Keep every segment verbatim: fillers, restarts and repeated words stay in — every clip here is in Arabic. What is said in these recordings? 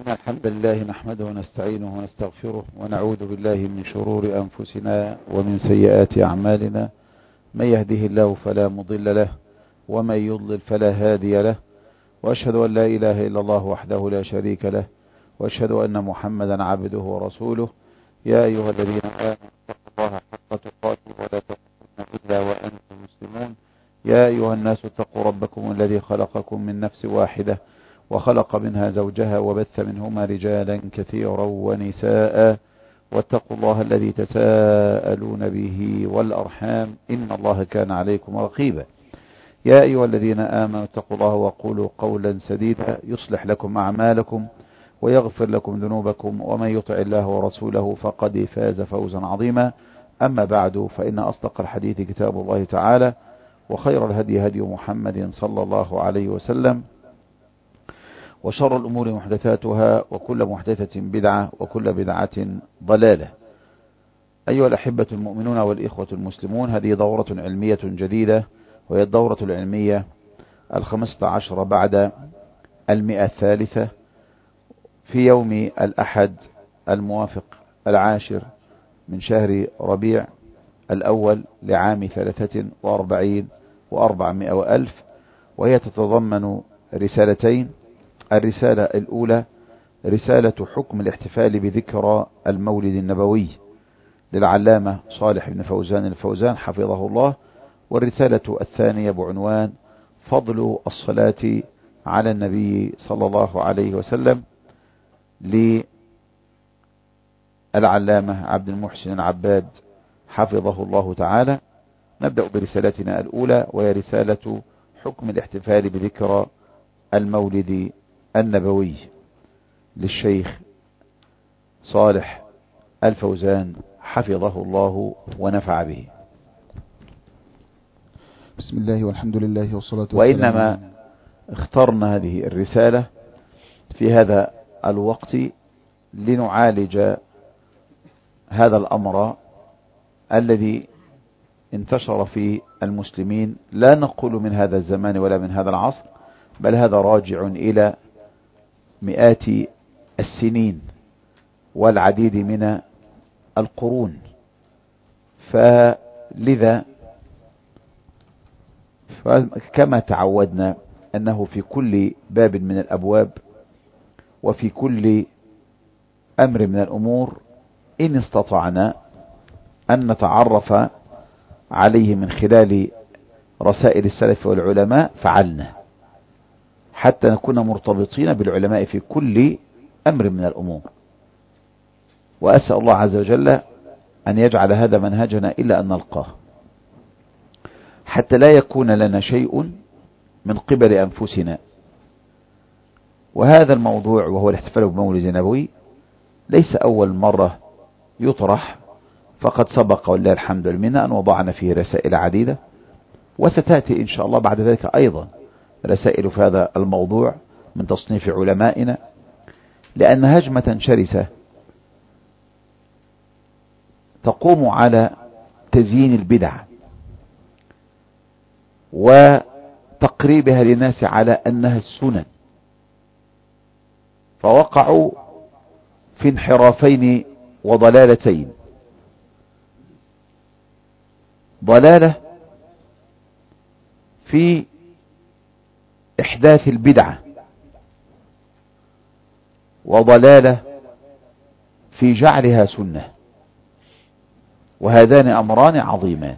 إن الحمد لله نحمده ونستعينه ونستغفره ونعوذ بالله من شرور أنفسنا ومن سيئات أعمالنا. من يهده الله فلا مضل له ومن يضلل فلا هادي له، وأشهد أن لا إله إلا الله وحده لا شريك له، وأشهد أن محمدا عبده ورسوله. يا أيها الذين آمنوا اتقوا الله حق تقاته ولا تموتن إلا وأنتم مسلمون. يا أيها الناس اتقوا ربكم الذي خلقكم من نفس واحدة وخلق منها زوجها وبث منهما رجالا كثيرا ونساء، واتقوا الله الذي تساءلون به والأرحام إن الله كان عليكم رقيبا. يا أيها الذين آمنوا اتقوا الله وقولوا قولا سديدا يصلح لكم أعمالكم ويغفر لكم ذنوبكم، ومن يطع الله ورسوله فقد فاز فوزا عظيما. أما بعد، فإن أصدق الحديث كتاب الله تعالى، وخير الهدي هدي محمد صلى الله عليه وسلم، وشر الأمور محدثاتها، وكل محدثة بدعة، وكل بدعة ضلالة. أيها الأحبة المؤمنون والإخوة المسلمون، هذه دورة علمية جديدة، وهي الدورة العلمية الخمسة عشر بعد المئة الثالثة، في يوم الأحد الموافق العاشر من شهر ربيع الأول لعام ثلاثة وأربعين وأربعمائة وألف، وهي تتضمن رسالتين. الرسالة الأولى رسالة حكم الاحتفال بذكرى المولد النبوي للعلامة صالح بن فوزان الفوزان حفظه الله، والرسالة الثانية بعنوان فضل الصلاة على النبي صلى الله عليه وسلم للعلامة عبد المحسن العباد حفظه الله تعالى. نبدأ برسالتنا الأولى، وهي رسالة حكم الاحتفال بذكرى المولد النبوي للشيخ صالح الفوزان حفظه الله ونفع به. بسم الله والحمد لله والصلاة والسلام. وإنما اخترنا هذه الرسالة في هذا الوقت لنعالج هذا الأمر الذي انتشر في المسلمين، لا نقول من هذا الزمان ولا من هذا العصر، بل هذا راجع إلى مئات السنين والعديد من القرون. فلذا كما تعودنا أنه في كل باب من الأبواب وفي كل أمر من الأمور إن استطعنا أن نتعرف عليه من خلال رسائل السلف والعلماء فعلنا، حتى نكون مرتبطين بالعلماء في كل أمر من الأمور. وأسأل الله عز وجل أن يجعل هذا منهجنا إلا أن نلقاه، حتى لا يكون لنا شيء من قبل أنفسنا. وهذا الموضوع وهو الاحتفال بمولد النبوي ليس أول مرة يطرح، فقد سبق ولله الحمد والمنة أن وضعنا فيه رسائل عديدة، وستأتي إن شاء الله بعد ذلك أيضا رسائل في هذا الموضوع من تصنيف علمائنا، لأن هجمة شرسة تقوم على تزيين البدع وتقريبها للناس على أنها السنن، فوقعوا في انحرافين وضلالتين. ضلالة في إحداث البدعة، وضلالة في جعلها سنة، وهذان أمران عظيمان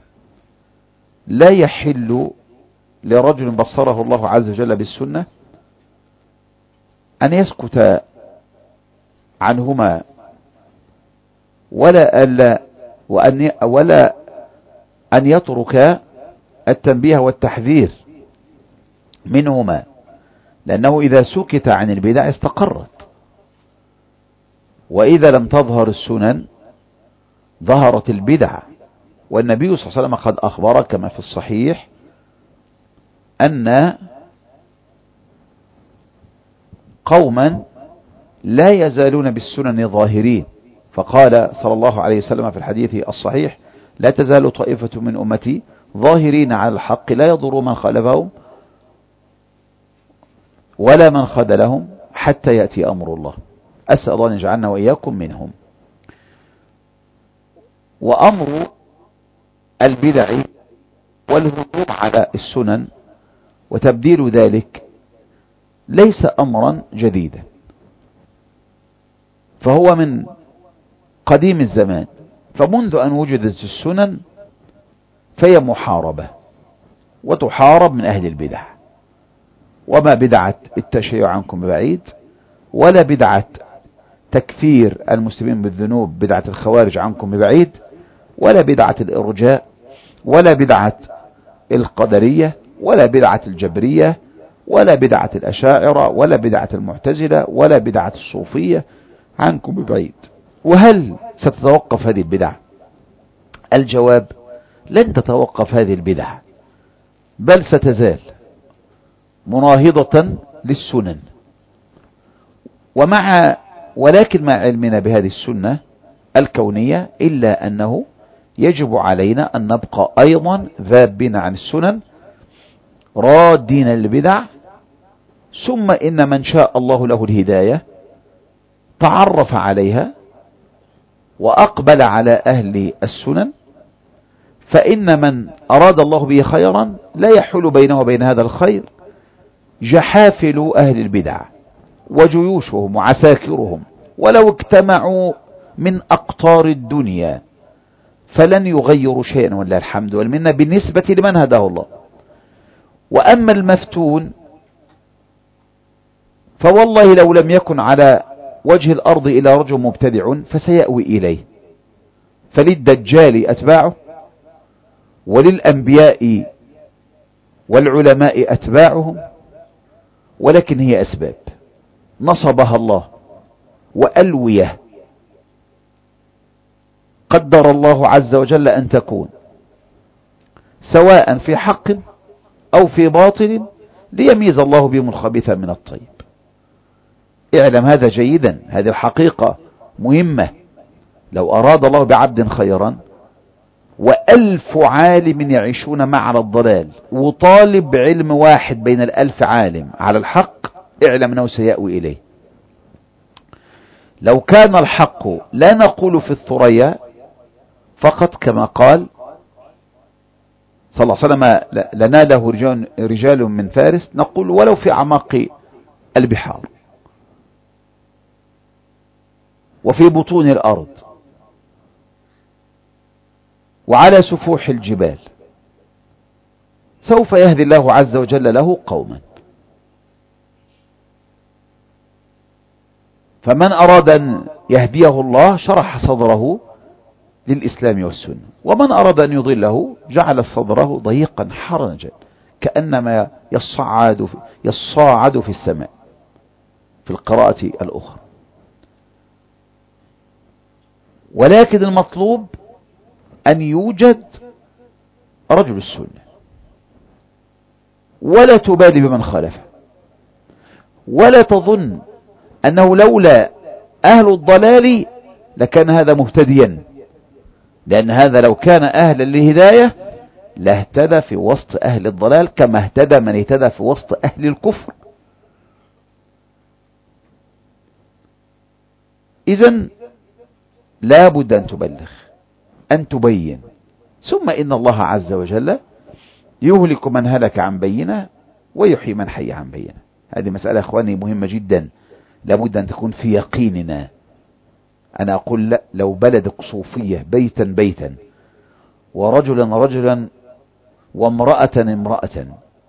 لا يحل لرجل بصره الله عز وجل بالسنة أن يسكت عنهما، ولا ألا وأن ولا أن يترك التنبيه والتحذير منهما، لأنه إذا سكت عن البدع استقرت، وإذا لم تظهر السنن ظهرت البدع. والنبي صلى الله عليه وسلم قد أخبر كما في الصحيح أن قوما لا يزالون بالسنن ظاهرين، فقال صلى الله عليه وسلم في الحديث الصحيح: لا تزال طائفة من أمتي ظاهرين على الحق لا يضر من خالفهم ولا من خذلهم حتى يأتي أمر الله. أسأل الله أن يجعلنا وإياكم منهم. وأمر البدع والهجوم على السنن وتبديل ذلك ليس أمرا جديدا، فهو من قديم الزمان، فمنذ أن وجدت السنن فهي محاربة، وتحارب من أهل البدع. وما بدعة التشيع عنكم ببعيد، ولا بدعة تكفير المسلمين بالذنوب بدعة الخوارج عنكم ببعيد، ولا بدعة الإرجاء، ولا بدعة القدرية، ولا بدعة الجبرية، ولا بدعة الأشاعرة، ولا بدعة المعتزلة، ولا بدعة الصوفية عنكم ببعيد. وهل ستتوقف هذه البدع؟ الجواب: لن تتوقف هذه البدع، بل ستزال مناهضة للسنن. ومع ولكن مع علمنا بهذه السنة الكونية، إلا أنه يجب علينا أن نبقى أيضا ذابين عن السنن رادين للبدع. ثم إن من شاء الله له الهداية تعرف عليها وأقبل على أهل السنن، فإن من أراد الله به خيرا لا يحول بينه وبين هذا الخير جحافل أهل البدع وجيوشهم وعساكرهم، ولو اجتمعوا من أقطار الدنيا فلن يغيروا شيئا، ولله الحمد والمنة، بالنسبة لمن هداه الله. وأما المفتون فوالله لو لم يكن على وجه الأرض إلى رجل مبتدع فسيأوي إليه، فللدجال أتباعه، وللأنبياء والعلماء أتباعهم، ولكن هي أسباب نصبها الله وألوية قدر الله عز وجل أن تكون، سواء في حق أو في باطل، ليميز الله بهم الخبيث من الطيب. اعلم هذا جيدا، هذه الحقيقة مهمة. لو أراد الله بعبد خيرا وألف عالم يعيشون مع على الضلال، وطالب علم واحد بين الألف عالم على الحق، اعلم أنه سيأوي إليه. لو كان الحق لا نقول في الثريا فقط كما قال صلى الله عليه وسلم: لناله رجال, رجال من فارس، نقول ولو في أعماق البحار وفي بطون الأرض وعلى سفوح الجبال، سوف يهدي الله عز وجل له قوما. فمن أراد أن يهديه الله شرح صدره للإسلام والسنة، ومن أراد أن يضله جعل صدره ضيقا حرجا كأنما يصعد في, يصعد في السماء في القراءة الأخرى. ولكن المطلوب أن يوجد رجل السنة، ولا تبالي بمن خالفه، ولا تظن أنه لولا أهل الضلال لكان هذا مهتديا، لأن هذا لو كان أهلا للهداية لاهتدى في وسط أهل الضلال كما اهتدى من اهتدى في وسط أهل الكفر. إذن لا بد أن تبلغ، أن تبين، ثم إن الله عز وجل يهلك من هلك عن بينه ويحيي من حي عن بينه. هذه مسألة أخواني مهمة جدا، لابد أن تكون في يقيننا. أنا أقول لا، لو بلدك صوفية بيتا بيتا ورجلا رجلا وامرأة امرأة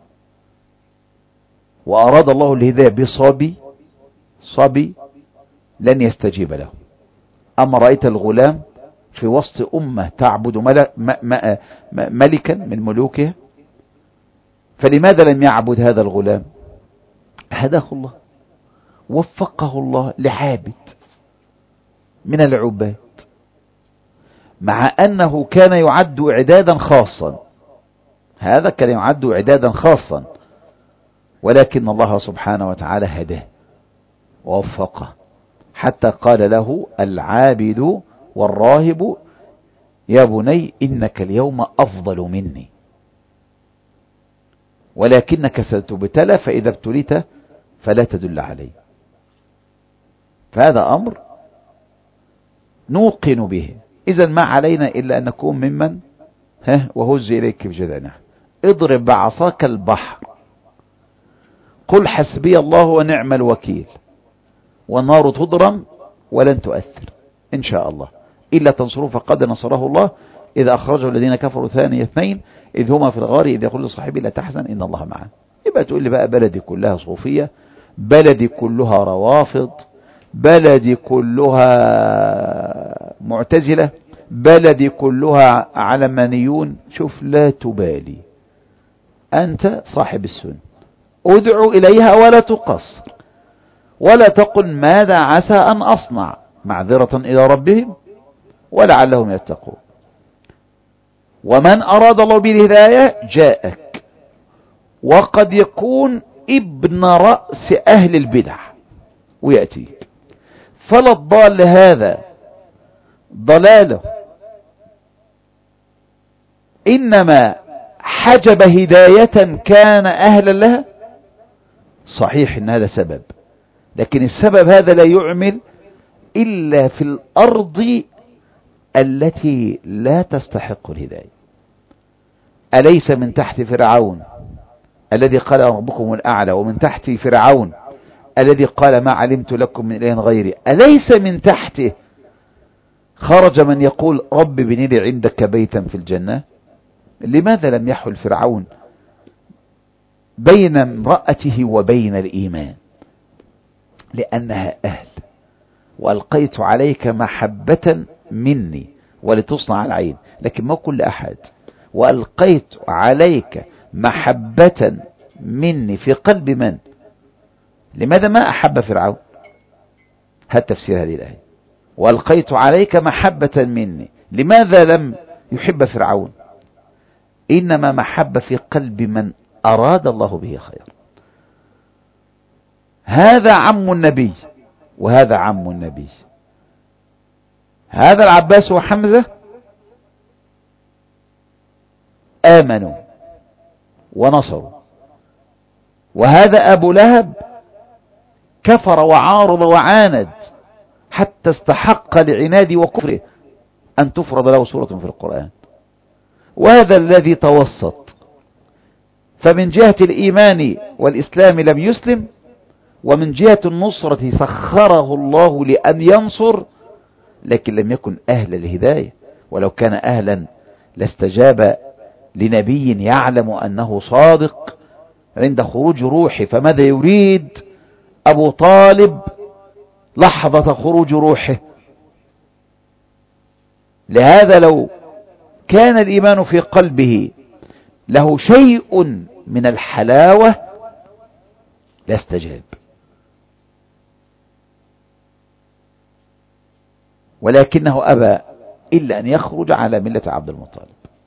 وأراد الله الهداية بصبي صبي لن يستجيب له. أما رأيت الغلام في وسط أمة تعبد ملكا من ملوكها، فلماذا لم يعبد هذا الغلام؟ هداه الله، وفقه الله لعابد من العباد، مع أنه كان يعد إعدادا خاصا. هذا كان يعد إعدادا خاصا، ولكن الله سبحانه وتعالى هداه ووفقه، حتى قال له العابد والراهب: يا بني إنك اليوم أفضل مني، ولكنك ستبتلى، فإذا ابتليت فلا تدل علي. فهذا أمر نوقن به. إذا ما علينا إلا أن نكون ممن ها وهز إليك بجذع النخل اضرب بعصاك البحر قل حسبي الله ونعم الوكيل والنار تضرم ولن تؤثر إن شاء الله إلا تنصروه فقد نصره الله إذ أخرجه الذين كفروا ثاني اثنين إذ هما في الغار إذ يقول لصاحبه لا تحزن إن الله معنا. يبقى تقول لي بقى بلدي كلها صوفية، بلدي كلها روافض، بلدي كلها معتزلة، بلدي كلها علمانيون. شوف لا تبالي، أنت صاحب السنة ادعو إليها ولا تقصر ولا تقل ماذا عسى أن أصنع معذرة إلى ربهم ولعلهم يتقون. ومن أراد الله به الهداية جاءك، وقد يكون ابن رأس أهل البدع ويأتيك، فلا الضال هذا ضلاله إنما حجب هداية كان أهلا لها. صحيح إن هذا سبب، لكن السبب هذا لا يعمل إلا في الأرض التي لا تستحق الهداية. أليس من تحت فرعون الذي قال ربكم الأعلى، ومن تحت فرعون الذي قال ما علمت لكم من إله غيري، أليس من تحته خرج من يقول رب بني لي عندك بيتا في الجنة؟ لماذا لم يحل فرعون بين امرأته وبين الإيمان؟ لأنها أهل. وألقيت عليك محبة مني ولتصنع على العين، لكن ما كل أحد. وألقيت عليك محبة مني في قلب من؟ لماذا ما أحب فرعون؟ هذا تفسير هذه الآية. وألقيت عليك محبة مني، لماذا لم يحب فرعون؟ إنما محبة في قلب من أراد الله به خير. هذا عم النبي وهذا عم النبي، هذا العباس وحمزة آمنوا ونصروا، وهذا أبو لهب كفر وعارض وعاند حتى استحق لعناد وكفره أن تفرض له سورة في القرآن. وهذا الذي توسط، فمن جهة الإيمان والإسلام لم يسلم، ومن جهة النصرة سخره الله لأن ينصر، لكن لم يكن أهل الهداية. ولو كان أهلا لاستجاب لنبي يعلم أنه صادق عند خروج روحه. فماذا يريد أبو طالب لحظة خروج روحه؟ لهذا لو كان الإيمان في قلبه له شيء من الحلاوة لاستجاب، ولكنه أبى إلا أن يخرج على ملة عبد المطلب.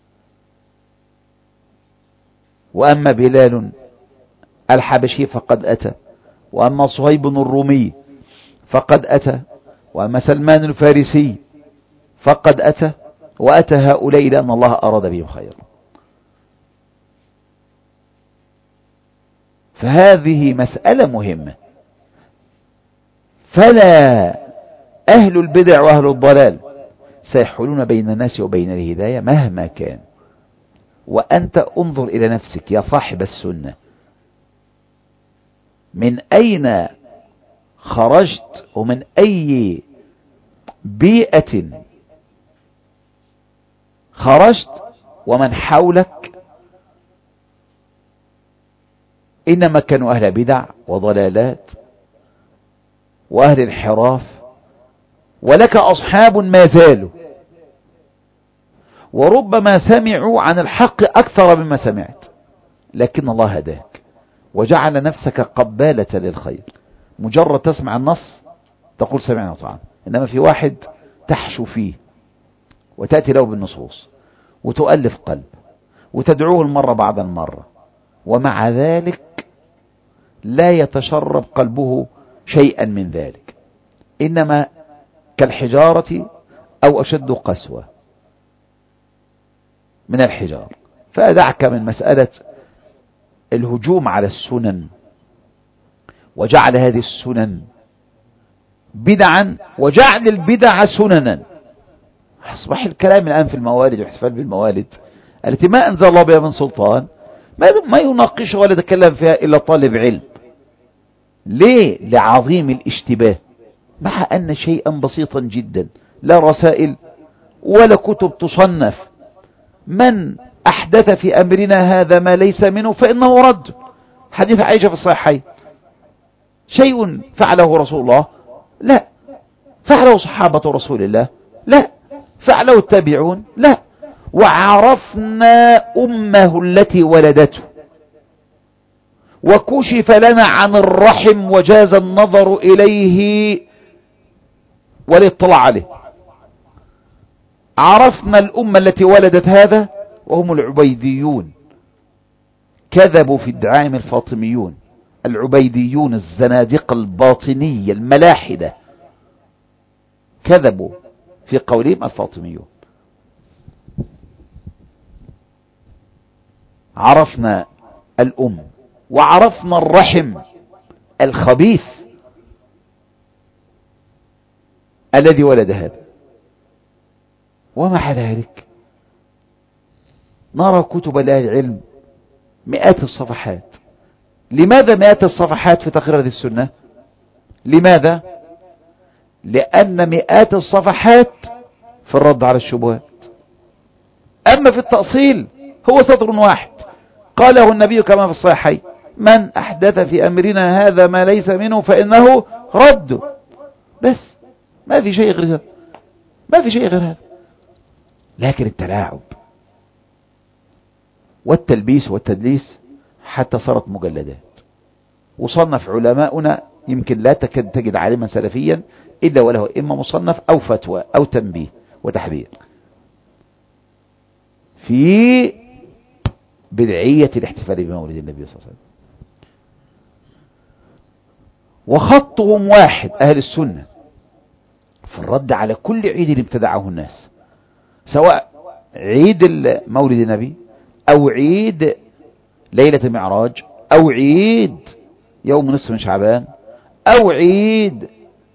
وأما بلال الحبشي فقد أتى، وأما صهيب الرومي فقد أتى، وأما سلمان الفارسي فقد أتى، وأتى هؤلاء لأن الله أراد بهم خيرا. فهذه مسألة مهمة. فلا أهل البدع وأهل الضلال سيحولون بين الناس وبين الهداية مهما كان. وأنت انظر إلى نفسك يا صاحب السنة، من أين خرجت ومن أي بيئة خرجت، ومن حولك إنما كانوا أهل بدع وضلالات وأهل انحراف، ولك أصحاب ما زالوا، وربما سمعوا عن الحق أكثر مما سمعت، لكن الله هداك وجعل نفسك قبالة للخير. مجرد تسمع النص تقول سمعنا طبعا، إنما في واحد تحشو فيه وتأتي له بالنصوص وتؤلف قلب وتدعوه المرة بعد المرة، ومع ذلك لا يتشرب قلبه شيئا من ذلك، إنما كالحجارة أو أشد قسوة من الحجار. فأدعك من مسألة الهجوم على السنن، وجعل هذه السنن بدعا وجعل البدع سننا. أصبح الكلام الآن في الموالد والاحتفال بالموالد التي ما أنزل الله بها من سلطان ما يناقش ولا يتكلم فيها إلا طالب علم. ليه؟ لعظيم الاشتباه، مع أن شيئا بسيطا جدا، لا رسائل ولا كتب تصنف. من أحدث في أمرنا هذا ما ليس منه فإنه رد. حديث عائشة في الصحيحين، شيء فعله رسول الله؟ لا. فعله صحابة رسول الله؟ لا. فعله التابعون؟ لا. وعرفنا أمه التي ولدته، وكشف لنا عن الرحم وجاز النظر إليه والاطلاع عليه. عرفنا الأمة التي ولدت هذا وهم العبيديون. كذبوا في ادعائهم الفاطميون، العبيديون الزنادقة الباطنية الملاحدة، كذبوا في قولهم الفاطميون. عرفنا الأم وعرفنا الرحم الخبيث الذي ولد هذا، ومع ذلك نرى كتب أهل العلم مئات الصفحات. لماذا مئات الصفحات في تقرير هذه السنة؟ لماذا؟ لأن مئات الصفحات في الرد على الشبهات، أما في التأصيل هو سطر واحد قاله النبي كما في الصحيحين: من أحدث في أمرنا هذا ما ليس منه فإنه رد. بس ما في شيء غير هذا، ما في شيء غير هذا. لكن التلاعب والتلبيس والتدليس حتى صارت مجلدات، وصنف علماؤنا يمكن لا تكاد تجد عالما سلفيا إلا وله إما مصنف أو فتوى أو تنبيه وتحذير في بدعية الاحتفال بمولد النبي صلى الله عليه وسلم. وخطهم واحد أهل السنة في الرد على كل عيد ابتدعه الناس، سواء عيد مولد النبي أو عيد ليلة المعراج أو عيد يوم نصف من شعبان أو عيد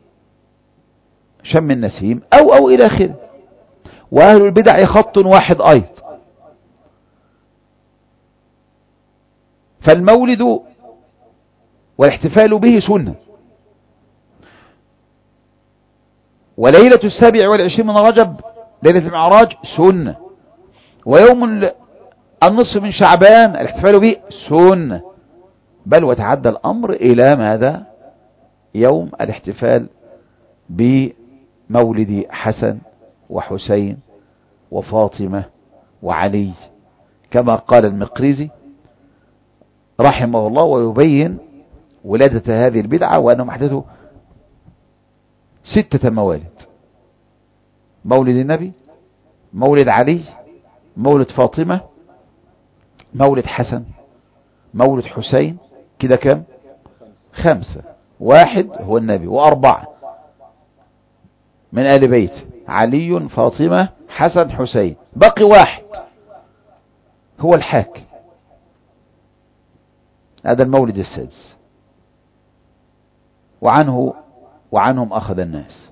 شم النسيم أو أو إلى آخره. وأهل البدع خط واحد أيضا. فالمولد والاحتفال به سنة، وليلة السابع والعشرين من رجب ليلة المعراج سنة، ويوم النصف من شعبان الاحتفال به سنة، بل وتعدى الأمر إلى ماذا؟ يوم الاحتفال بمولد حسن وحسين وفاطمة وعلي، كما قال المقريزي رحمه الله ويبين ولادة هذه البدعة وأنهم أحدثوا ستة موالد: مولد النبي، مولد علي، مولد فاطمة، مولد حسن، مولد حسين. كده كم؟ خمسة. واحد هو النبي، وأربعة من آل بيت: علي، فاطمة، حسن، حسين. بقي واحد هو الحاكم، هذا المولد السادس، وعنه وعنهم أخذ الناس.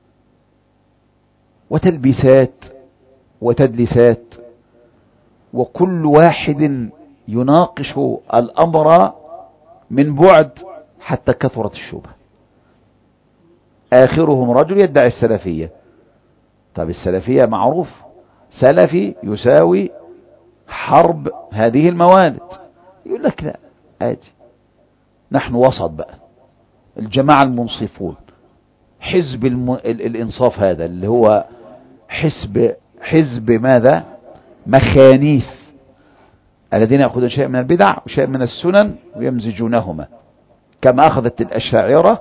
وتلبيسات وتدليسات، وكل واحد يناقش الأمر من بعد حتى كثرت الشبهة. آخرهم رجل يدعي السلفية. طب السلفية معروف، سلفي يساوي حرب هذه الموالد. يقول لك لا، عادي، نحن وسط بقى، الجماعة المنصفون، حزب الم... الإنصاف، هذا اللي هو حزب حزب ماذا؟ مخانيث، الذين يأخذون شيء من البدع وشيء من السنن ويمزجونهما، كما أخذت الأشاعرة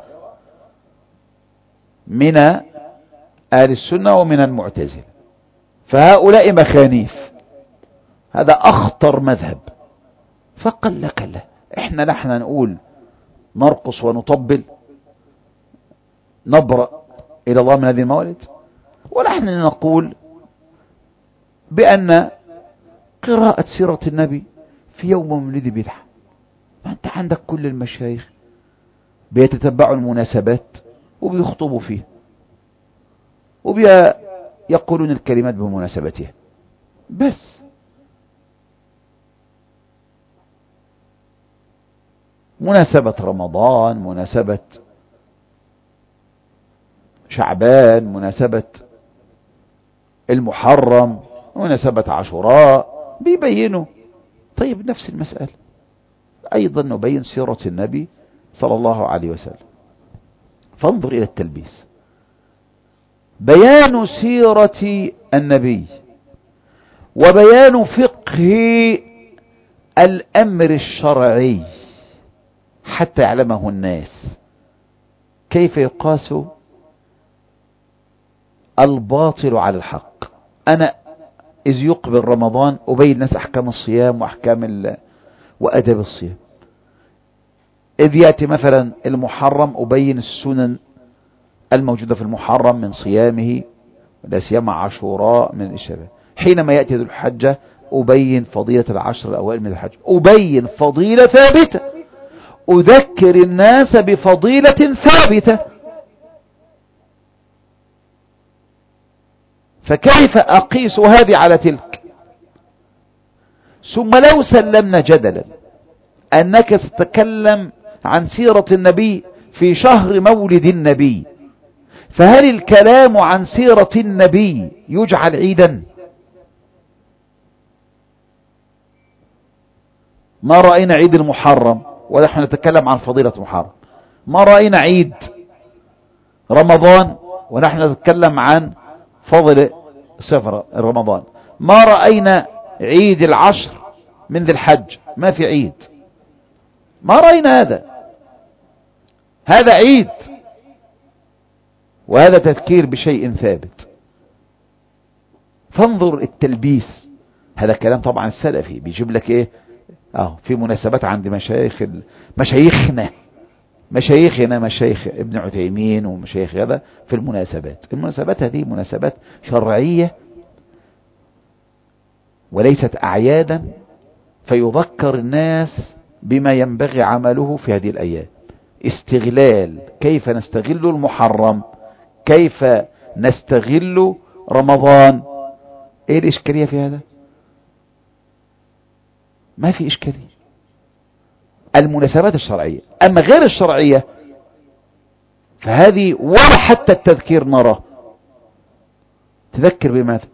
من أهل السنة ومن المعتزلة. فهؤلاء مخانيث، هذا أخطر مذهب. فقال لك لا، إحنا نحن نقول نرقص ونطبل، نبرأ إلى الله من هذه الموالد، ونحن نقول بأن قراءة سيرة النبي في يوم مولد بدعة. ما أنت عندك كل المشايخ بيتتبعوا المناسبات وبيخطبوا فيه وبيقولون الكلمات بمناسبتها بس. مناسبة رمضان، مناسبة شعبان، مناسبة المحرم، مناسبة عاشوراء، بيبينوا. طيب نفس المسألة أيضا نبين سيرة النبي صلى الله عليه وسلم. فانظر إلى التلبيس. بيان سيرة النبي وبيان فقه الأمر الشرعي حتى يعلمه الناس، كيف يقاس الباطل على الحق. أنا إذ يقبل رمضان أبين الناس أحكام الصيام وأحكام ال... وأدب الصيام. إذ يأتي مثلا المحرم أبين السنن الموجودة في المحرم من صيامه، لا سيما عاشوراء من الشباب. حينما يأتي ذو الحجة أبين فضيلة العشر الأوائل من الحج، أبين فضيلة ثابتة، أذكر الناس بفضيلة ثابتة. فكيف أقيس هذه على تلك؟ ثم لو سلمنا جدلا أنك تتكلم عن سيرة النبي في شهر مولد النبي، فهل الكلام عن سيرة النبي يجعل عيدا؟ ما رأينا عيد المحرم ونحن نتكلم عن فضيلة محرم. ما رأينا عيد رمضان ونحن نتكلم عن فضل سفر رمضان. ما رأينا عيد العشر من ذي الحج، ما في عيد، ما رأينا هذا. هذا عيد وهذا تذكير بشيء ثابت. فانظر التلبيس. هذا كلام طبعا السلفي بيجيب لك ايه اه في مناسبات عند مشايخ ال... مشايخنا مشايخنا مشايخ ابن عثيمين ومشايخ هذا في المناسبات. المناسبات هذه مناسبات شرعية وليست أعيادا، فيذكر الناس بما ينبغي عمله في هذه الأيام. استغلال، كيف نستغل المحرم، كيف نستغل رمضان. ايه الإشكالية في هذا؟ ما في إشكالية. المناسبات الشرعية. أما غير الشرعية فهذه ولا حتى التذكير نراه. تذكر بماذا؟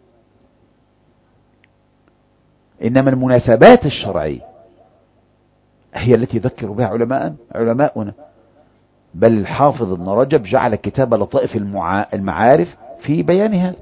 إنما المناسبات الشرعية هي التي يذكر بها علماء علماؤنا. بل الحافظ ابن رجب جعل كتاب لطائف المع... المعارف في بيان هذا.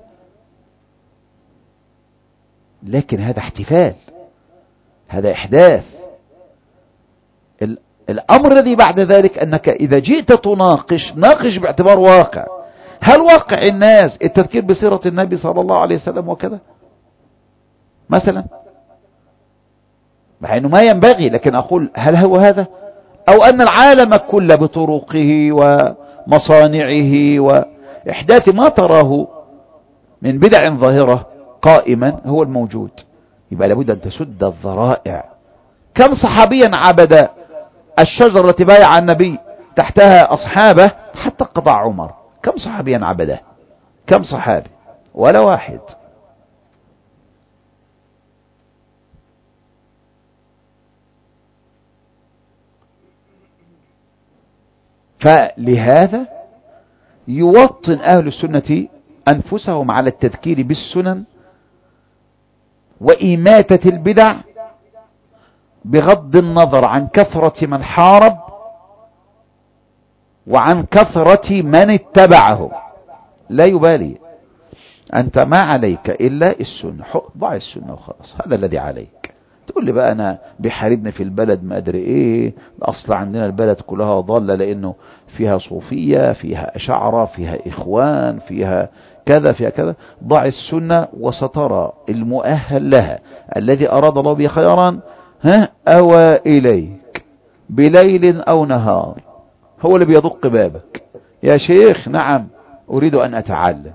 لكن هذا احتفال، هذا إحداث. ال... الأمر الذي بعد ذلك أنك إذا جئت تناقش ناقش باعتبار واقع. هل واقع الناس التذكير بسيرة النبي صلى الله عليه وسلم وكذا مثلا؟ مع أنه ما ينبغي، لكن أقول هل هو هذا؟ أو أن العالم كله بطرقه ومصانعه وإحداث ما تراه من بدع ظاهرة قائما هو الموجود. يبقى لابد أن تسد الذرائع. كم صحابيا عبد الشجرة التي بايع النبي تحتها أصحابه حتى قضى عمر؟ كم صحابيا عبده؟ كم صحابي؟ ولا واحد. فلهذا يوطن أهل السنة أنفسهم على التذكير بالسنن وإماتة البدع بغض النظر عن كثرة من حارب وعن كثرة من اتبعه. لا يبالي، أنت ما عليك إلا السنة، ضع السنة وخلاص. هذا الذي عليك. تقول لي بقى أنا بحاربنا في البلد ما أدري إيه، أصل عندنا البلد كلها ضالة لأنه فيها صوفية، فيها أشعرة، فيها إخوان، فيها كذا فيها كذا. ضع السنة وسترى المؤهل لها الذي أراد الله به خيرا ها أوى إليك بليل أو نهار، هو اللي بيدق بابك. يا شيخ نعم أريد أن أتعلم،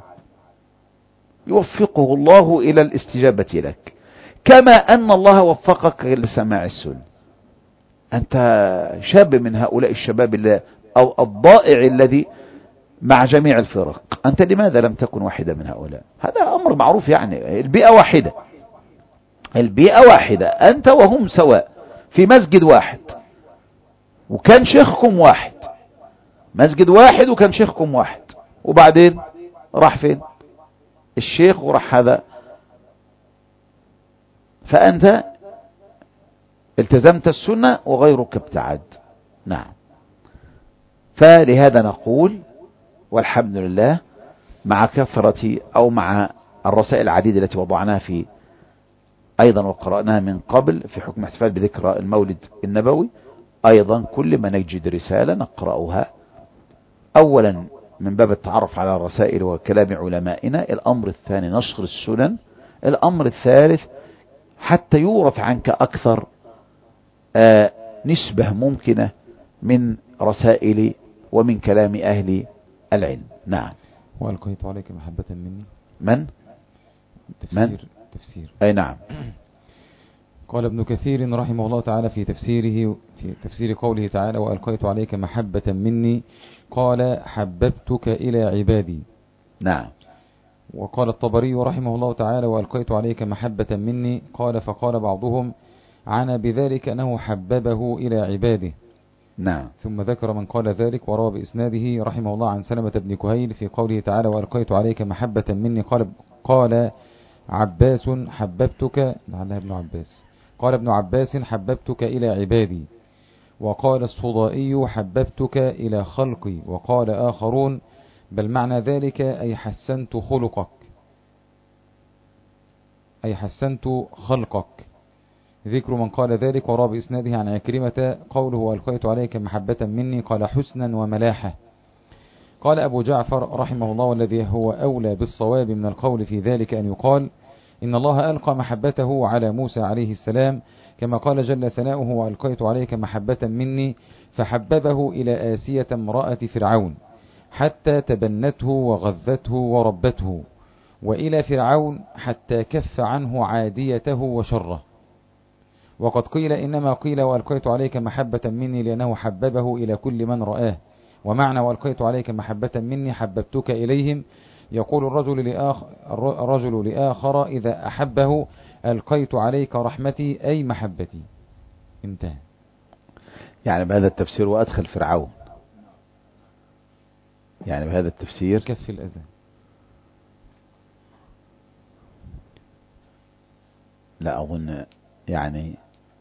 يوفقه الله إلى الاستجابة لك، كما أن الله وفقك لسماع السنة. أنت شاب من هؤلاء الشباب اللي أو الضائع الذي مع جميع الفرق، أنت لماذا لم تكن واحدة من هؤلاء؟ هذا أمر معروف، يعني البيئة واحدة، البيئة واحدة، أنت وهم سواء في مسجد واحد وكان شيخكم واحد، مسجد واحد وكان شيخكم واحد، وبعدين راح فين الشيخ وراح هذا، فأنت التزمت السنة وغيرك ابتعد. نعم. فلهذا نقول والحمد لله مع كثرة أو مع الرسائل العديدة التي وضعناها في أيضا وقرأناها من قبل في حكم احتفال بذكرى المولد النبوي، أيضا كل ما نجد رسالة نقرأها أولا من باب التعرف على الرسائل وكلام علمائنا، الأمر الثاني نشر السنن، الأمر الثالث حتى يورث عنك أكثر آه نسبة ممكنة من رسائل ومن كلام أهل العلم. نعم. وألقيت عليك محبة مني. من؟ تفسير من؟ تفسير. أي نعم. قال ابن كثير رحمه الله تعالى في تفسيره في تفسير قوله تعالى وألقيت عليك محبة مني، قال حببتك إلى عبادي. نعم. وقال الطبري رحمه الله تعالى وألقيت عليك محبة مني، قال فقال بعضهم عنا بذلك أنه حببه إلى عباده. نعم. ثم ذكر من قال ذلك وروى بإسناده رحمه الله عن سلمة بن كهيل في قوله تعالى وألقيت عليك محبة مني، قال قال عباس حببتك، لعلها ابن عباس، قال ابن عباس حببتك إلى عبادي. وقال الصدائي حببتك إلى خلقي. وقال آخرون بل معنى ذلك أي حسنت خلقك، أي حسنت خلقك. ذكر من قال ذلك وراء بإسناده عن عكرمة قوله وألقيت عليك محبة مني، قال حسنا وملاحة. قال أبو جعفر رحمه الله والذي هو أولى بالصواب من القول في ذلك أن يقال إن الله ألقى محبته على موسى عليه السلام كما قال جل ثناؤه وألقيت عليك محبة مني، فحببه إلى آسية امرأة فرعون حتى تبنته وغذته وربته، وإلى فرعون حتى كف عنه عاديته وشره. وقد قيل إنما قيل وألقيت عليك محبة مني لأنه حببه إلى كل من رآه. ومعنى وألقيت عليك محبة مني حببتك إليهم، يقول الرجل لآخر, الرجل لآخر إذا أحبه ألقيت عليك رحمتي أي محبتي. انتهى. يعني بهذا التفسير وأدخل فرعون، يعني بهذا التفسير كف الأذى. لا أظن، يعني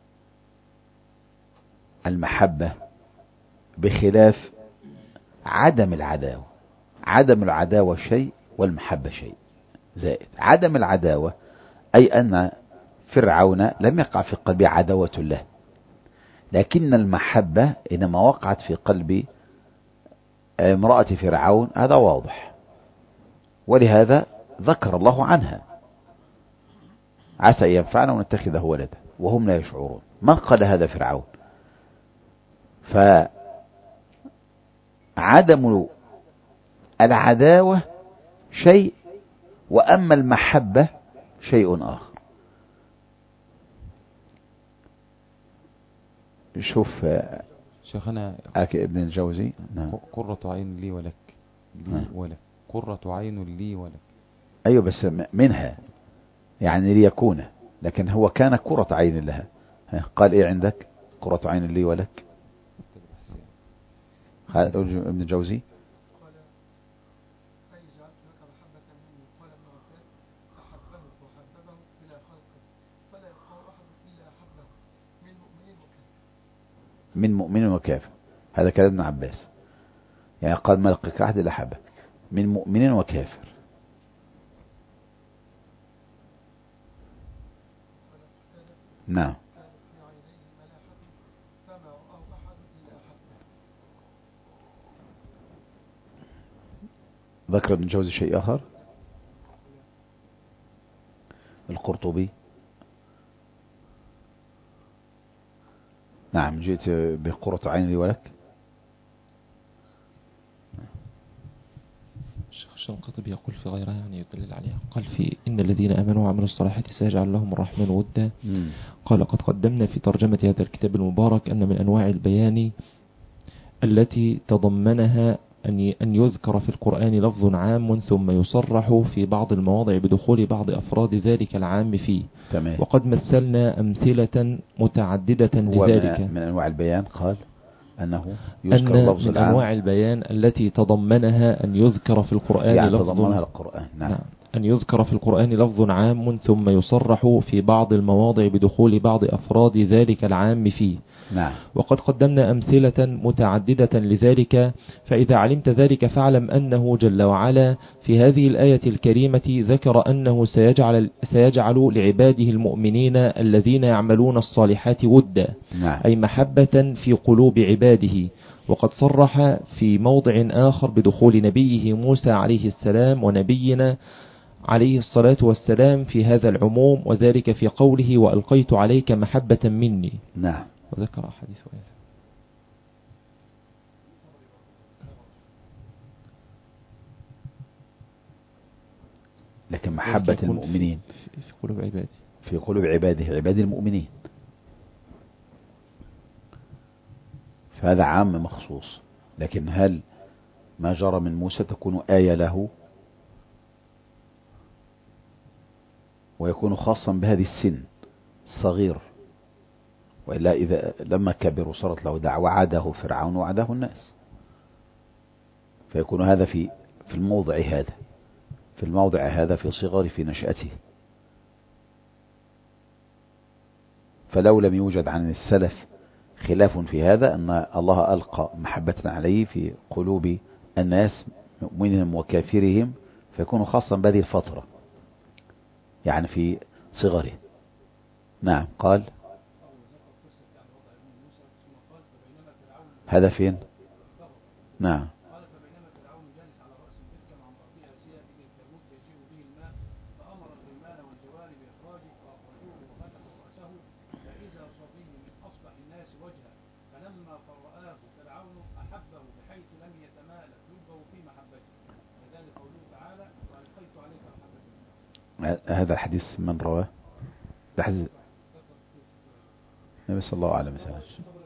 المحبة بخلاف عدم العداوة، عدم العداوة شيء والمحبة شيء زائد. عدم العداوة أي أن فرعون لم يقع في قلبه عداوة له، لكن المحبة إنما وقعت في قلب امرأة فرعون، هذا واضح، ولهذا ذكر الله عنها عسى ينفعنا ونتخذه ولدا وهم لا يشعرون. من قال هذا؟ فرعون. فعدم العداوة شيء وأما المحبة شيء آخر. شوف شيخنا ابن الجوزي نعم. قرة عين لي ولك، لي ولك، قرة عين لي ولك. أيوة بس منها يعني ليكون، لكن هو كان قرة عين لها. قال إيه عندك؟ قرة عين لي ولك. قال ابن الجوزي من مؤمن وكافر، هذا كلام ابن عباس، يعني قال ما لقيك أحد إلا حبك من مؤمن وكافر. نعم. ذكر ابن الجوزي شيء آخر. القرطبي نعم جئت بقرة عين لي ولك. الشيخ الشنقيطي يقول في غيرها يعني يدلل عليها، قال في إن الذين آمنوا وعملوا الصالحات سيجعل لهم الرحمن ودا. قال قد قدمنا في ترجمة هذا الكتاب المبارك أن من أنواع البيان التي تضمنها أن أن يذكر في القرآن لفظ عام ثم يصرح في بعض المواضع بدخول بعض أفراد ذلك العام فيه. تمام. وقد مثلنا أمثلة متعددة لذلك. من أنواع البيان قال أنه يذكر أن لفظ من العام أنواع البيان التي تضمنها أن يذكر في القرآن يعني لفظ تضمنها القرآن. نعم. نعم. أن يذكر في القرآن لفظ عام ثم يصرح في بعض المواضع بدخول بعض أفراد ذلك العام فيه. نعم. وقد قدمنا أمثلة متعددة لذلك، فإذا علمت ذلك فاعلم أنه جل وعلا في هذه الآية الكريمة ذكر أنه سيجعل, سيجعل لعباده المؤمنين الذين يعملون الصالحات ودا. نعم. أي محبة في قلوب عباده. وقد صرح في موضع آخر بدخول نبيه موسى عليه السلام ونبينا عليه الصلاة والسلام في هذا العموم، وذلك في قوله وألقيت عليك محبة مني. نعم. وذكر حديث آية. لكن محبة المؤمنين في, في قلوب عباده في قلوب عباده عباد المؤمنين، فهذا عام مخصوص. لكن هل ما جرى من موسى تكون آية له ويكون خاصا بهذه السن الصغير، وإلا إذا لما كبر وصارت له دعوة عاده فرعون وعاده الناس، فيكون هذا في في الموضع هذا في الموضع هذا في صغر في نشأته. فلو لم يوجد عن السلف خلاف في هذا أن الله ألقى محبة عليه في قلوب الناس مؤمنهم وكافرهم، فيكون خاصا بهذه الفترة يعني في صغره. نعم. قال هذا فين؟ نعم. هذا الحديث من رواه؟ الحديث النبي صلى الله عليه وسلم.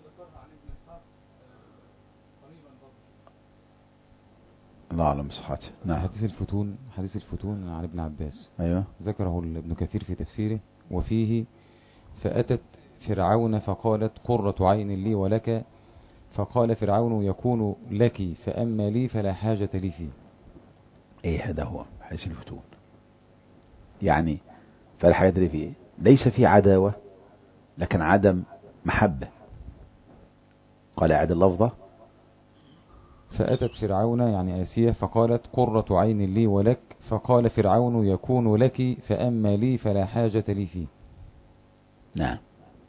الله أعلم بصحته. نعم. حديث الفتون حديث الفتون عن ابن عباس. أيوة. ذكره ابن كثير في تفسيره، وفيه فأتت فرعون فقالت قرة عين لي ولك، فقال فرعون يكون لك فأما لي فلا حاجة لي فيه. ايه هذا هو حديث الفتون، يعني فالحاجة اللي فيه ليس فيه عداوة لكن عدم محبة. قال أعد اللفظة. فأتت فرعون يعني آسية فقالت قرة عين لي ولك، فقال فرعون يكون لك فأما لي فلا حاجة لي فيه. نعم.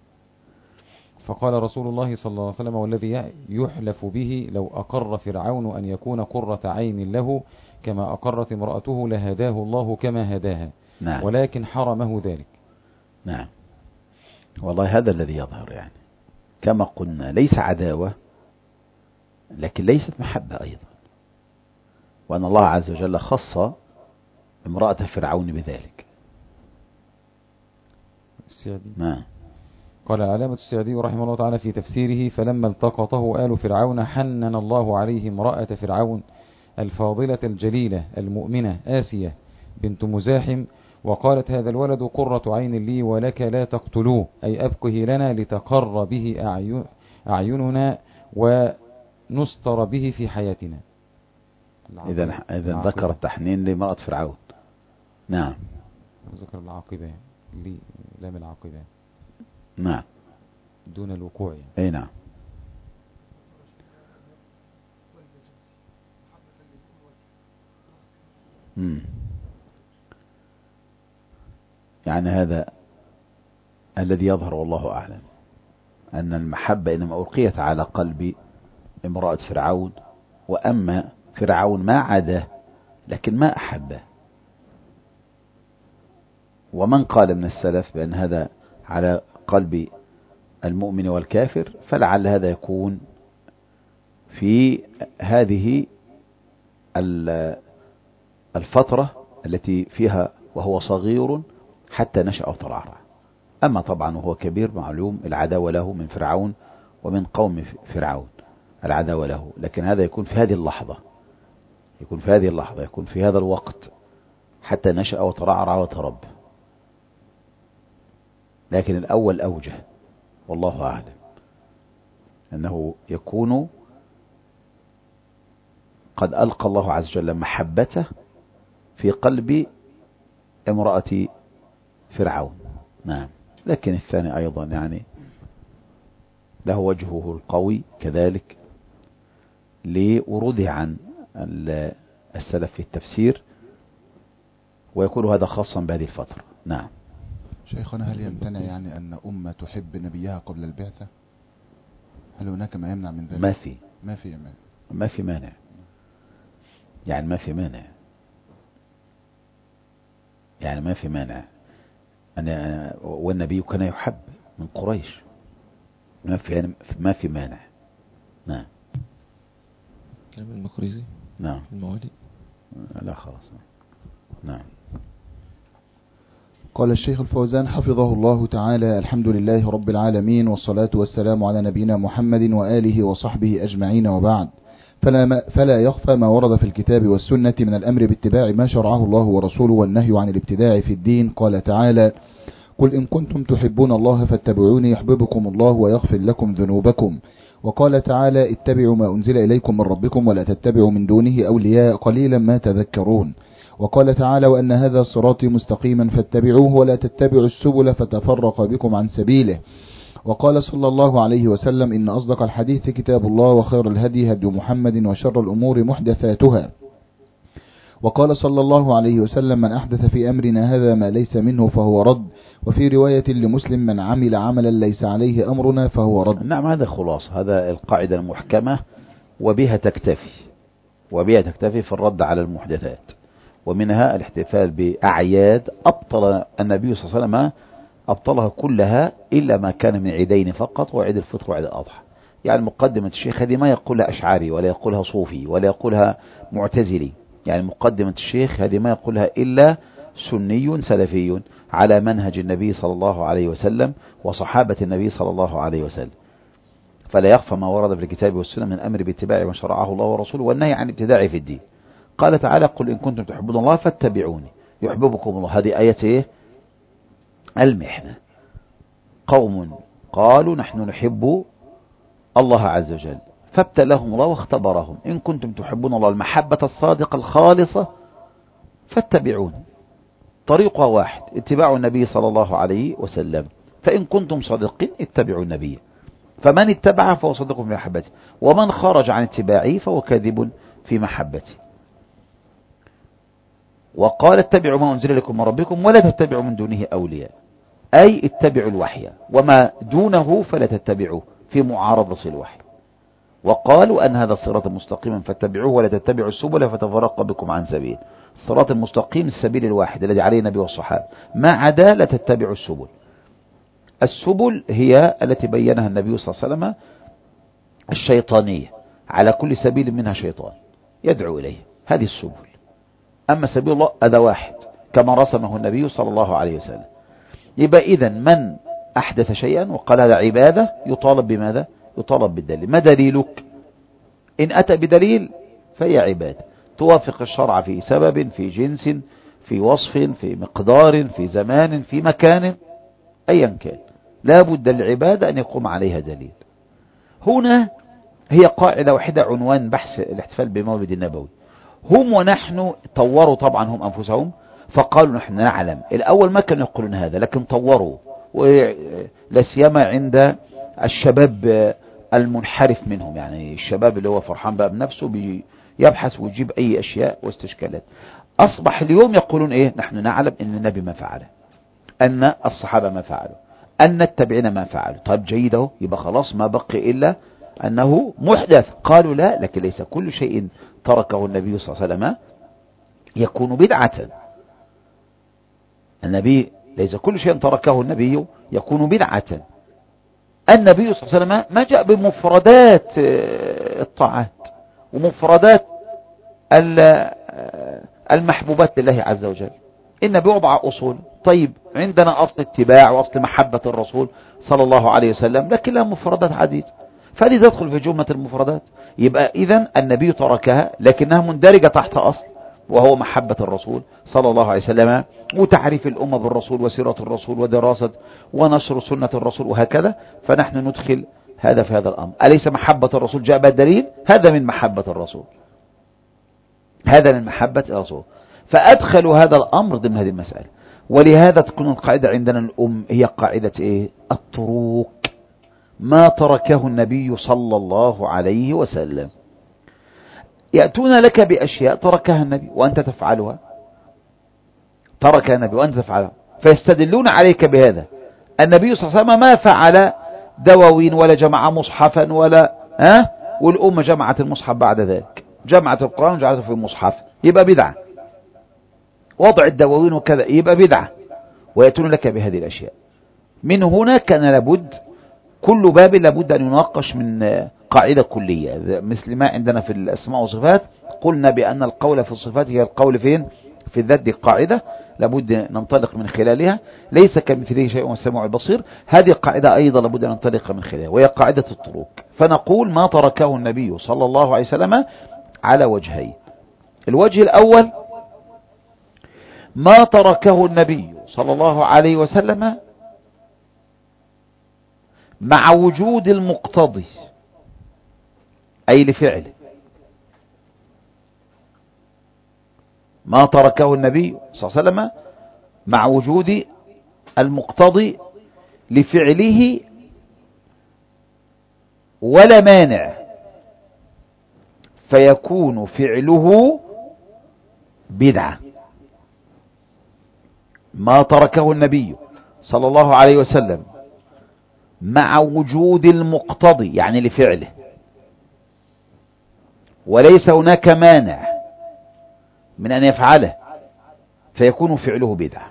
فقال رسول الله صلى الله عليه وسلم والذي يحلف به لو أقر فرعون أن يكون قرة عين له كما أقرت امرأته لهداه الله كما هداها. نعم. ولكن حرمه ذلك. نعم. والله هذا الذي يظهر، يعني كما قلنا ليس عداوة لكن ليست محبة أيضا، وأن الله عز وجل خص امرأة فرعون بذلك. السعدي. نعم. قال العلامة السعدي رحمه الله تعالى في تفسيره فلما التقطه آل فرعون حنن الله عليه امرأة فرعون الفاضلة الجليلة المؤمنة آسية بنت مزاحم، وقالت هذا الولد قرة عين لي ولك لا تقتلوه، أي أبقه لنا لتقر به أعيننا ونستر به في حياتنا. إذا إذا ذكر التحنين لامرأة فرعون. نعم. ذكر العاقبة لي لام العاقبة. نعم. دون الوقوع يعني. أي نعم. مم. يعني هذا الذي يظهر والله أعلم أن المحبة إنما ألقيت على قلب امرأة فرعون، وأما فرعون ما عاده لكن ما أحبه. ومن قال من السلف بأن هذا على قلب المؤمن والكافر فلعل هذا يكون في هذه الفترة التي فيها وهو صغير حتى نشأ وترعرع. أما طبعا وهو كبير معلوم العداوة له من فرعون ومن قوم فرعون، العداوة له، لكن هذا يكون في هذه اللحظة يكون في هذه اللحظة، يكون في هذا الوقت حتى نشأ وترعرع وترب. لكن الأول أوجه والله أعلم أنه يكون قد ألقى الله عز وجل محبته في قلب امرأة فرعون. نعم. لكن الثاني أيضا يعني له وجهه القوي كذلك لوروده عن السلف في التفسير، ويكون هذا خاصا بهذه الفترة. نعم. شيخنا، هل يمتنع يعني أن أمة تحب نبيها قبل البعثة؟ هل هناك ما يمنع من ذلك؟ ما في ما في مانع ما في مانع يعني ما في مانع يعني ما في مانع أنا والنبي كان يحب من قريش، ما في ما في مانع. نعم. كلام المقريزي. نعم. الموالي. لا خلاص. نعم. قال الشيخ الفوزان حفظه الله تعالى: الحمد لله رب العالمين، والصلاة والسلام على نبينا محمد وآله وصحبه أجمعين، وبعد. فلا, ما فلا يخفى ما ورد في الكتاب والسنة من الأمر باتباع ما شرعه الله ورسوله والنهي عن الابتداع في الدين. قال تعالى: قل إن كنتم تحبون الله فاتبعوني يحببكم الله ويغفر لكم ذنوبكم. وقال تعالى: اتبعوا ما أنزل إليكم من ربكم ولا تتبعوا من دونه أولياء قليلا ما تذكرون. وقال تعالى: وأن هذا صراطي مستقيما فاتبعوه ولا تتبعوا السبل فتفرق بكم عن سبيله. وقال صلى الله عليه وسلم: إن أصدق الحديث كتاب الله، وخير الهدي هدي محمد، وشر الأمور محدثاتها. وقال صلى الله عليه وسلم: من أحدث في أمرنا هذا ما ليس منه فهو رد. وفي رواية لمسلم: من عمل عملا ليس عليه أمرنا فهو رد. نعم. هذا خلاص، هذا القاعدة المحكمة، وبها تكتفي وبها تكتفي في الرد على المحدثات. ومنها الاحتفال بأعياد أبطل النبي صلى الله عليه وسلم أبطلها كلها إلا ما كان من عيدين فقط، وعيد الفطر وعيد الأضحى. يعني مقدمة الشيخ هذه ما يقولها أشعري ولا يقولها صوفي ولا يقولها معتزلي. يعني مقدمة الشيخ هذه ما يقولها إلا سني سلفي على منهج النبي صلى الله عليه وسلم وصحابة النبي صلى الله عليه وسلم. فلا يخفى ما ورد في الكتاب والسنة من أمر باتباع ما شرعه الله ورسوله والنهي عن ابتداع في الدين. قال تعالى: قل إن كنتم تحبون الله فاتبعوني يحببكم الله. هذه آية إيه؟ المحنة. قوم قالوا نحن نحب الله عز وجل فابتلاهم الله واختبرهم. إن كنتم تحبون الله المحبة الصادقة الخالصة فاتبعوني. طريقها واحد، اتباع النبي صلى الله عليه وسلم. فإن كنتم صادقين اتبعوا النبي، فمن اتبع فهو صادق في محبته، ومن خرج عن اتباعه فهو كاذب في محبته. وقال: اتبعوا ما أنزل لكم من ربكم ولا تتبعوا من دونه أولياء، أي اتبعوا الوحي، وما دونه فلا تتبعوا في معارضة الوحي. وقالوا أن هذا الصراط المستقيم فاتبعوه ولا تتبعوا السبل فتفرق بكم عن سبيل. الصراط المستقيم السبيل الواحد الذي عليه النبي والصحابة، ما عدا لا تتبعوا السبل. السبل هي التي بينها النبي صلى الله عليه وسلم الشيطانية، على كل سبيل منها شيطان يدعو إليه، هذه السبل. أما سبيل الله هذا واحد كما رسمه النبي صلى الله عليه وسلم. يبقى إذن من أحدث شيئا وقال هذا عبادة يطالب بماذا؟ يطالب بالدليل. ما دليلك؟ إن أتى بدليل فهي عبادة توافق الشرع في سبب، في جنس، في وصف، في مقدار، في زمان، في مكان، أيا كان، لا بد للعبادة أن يقوم عليها دليل. هنا هي قاعدة واحدة عنوان بحث الاحتفال بمولد النبوي. هم ونحن طوروا طبعا هم أنفسهم فقالوا نحن نعلم. الأول ما كانوا يقولون هذا، لكن طوروا، ولا سيما عند الشباب المنحرف منهم، يعني الشباب اللي هو فرحان بقى بنفسه يبحث ويجيب أي أشياء واستشكالات. أصبح اليوم يقولون إيه؟ نحن نعلم أن النبي ما فعله، أن الصحابة ما فعلوا، أن التابعين ما فعلوا. طيب جيده، يبقى خلاص ما بقي إلا أنه محدث. قالوا لا، لكن ليس كل شيء تركه النبي صلى الله عليه وسلم يكون بدعة. النبي ليس كل شيء تركه النبي يكون بدعة. النبي صلى الله عليه وسلم ما جاء بمفردات الطاعات ومفردات المحبوبات لله عز وجل. النبي وضع أصول. طيب عندنا أصل اتباع وأصل محبة الرسول صلى الله عليه وسلم، لكن لها مفردات عديدة. فهذه تدخل في جملة المفردات. يبقى إذن النبي تركها لكنها مندرجة تحت أصل، وهو محبة الرسول صلى الله عليه وسلم، وتعريف الأمة بالرسول وسيرة الرسول ودراسة ونشر سنة الرسول وهكذا. فنحن ندخل هذا في هذا الأمر. أليس محبة الرسول جاء بها الدليل؟ هذا من محبة الرسول، هذا من محبة الرسول. فأدخلوا هذا الأمر ضمن هذه المسألة. ولهذا تكون القاعدة عندنا الأم هي قاعدة إيه؟ التروك، ما تركه النبي صلى الله عليه وسلم. يأتون لك بأشياء تركها النبي وأنت تفعلها، تركها النبي وأنت تفعلها، فيستدلون عليك بهذا. النبي صلى الله عليه وسلم ما فعل دواوين ولا جمع مصحفا ولا ها، والأمة جمعت المصحف بعد ذلك، جمعت القرآن وجعلته في مصحف، يبقى بدعة. وضع الدواوين وكذا يبقى بدعة، ويأتون لك بهذه الأشياء. من هنا كان لابد كل باب لابد أن يناقش من قاعدة كلية، مثل ما عندنا في الأسماء والصفات قلنا بأن القول في الصفات هي القول فين؟ في الذات. دي قاعدة لابد ننطلق من خلالها، ليس كمثله شيء والسميع البصير. هذه القاعدة أيضا لابد أن ننطلق من خلالها، وهي قاعدة التروك. فنقول ما تركه النبي صلى الله عليه وسلم على وجهين. الوجه الأول ما تركه النبي صلى الله عليه وسلم مع وجود المقتضي، أي لفعله. ما تركه النبي صلى الله عليه وسلم مع وجود المقتضي لفعله ولا مانع، فيكون فعله بدعة. ما تركه النبي صلى الله عليه وسلم مع وجود المقتضي يعني لفعله، وليس هناك مانع من أن يفعله، فيكون فعله بدعة.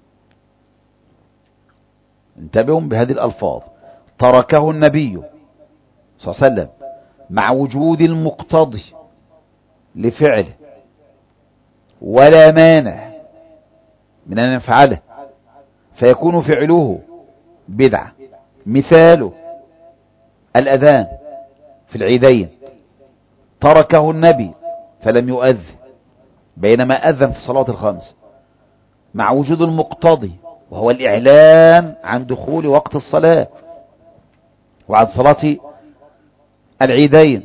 انتبهوا بهذه الألفاظ. تركه النبي صلى الله عليه وسلم مع وجود المقتضي لفعله ولا مانع من أن يفعله، فيكون فعله بدعة. مثاله الأذان في العيدين، تركه النبي فلم يؤذن بينما أذن في الصلاة الخمس مع وجود المقتضي وهو الإعلان عن دخول وقت الصلاة وعن صلاة العيدين،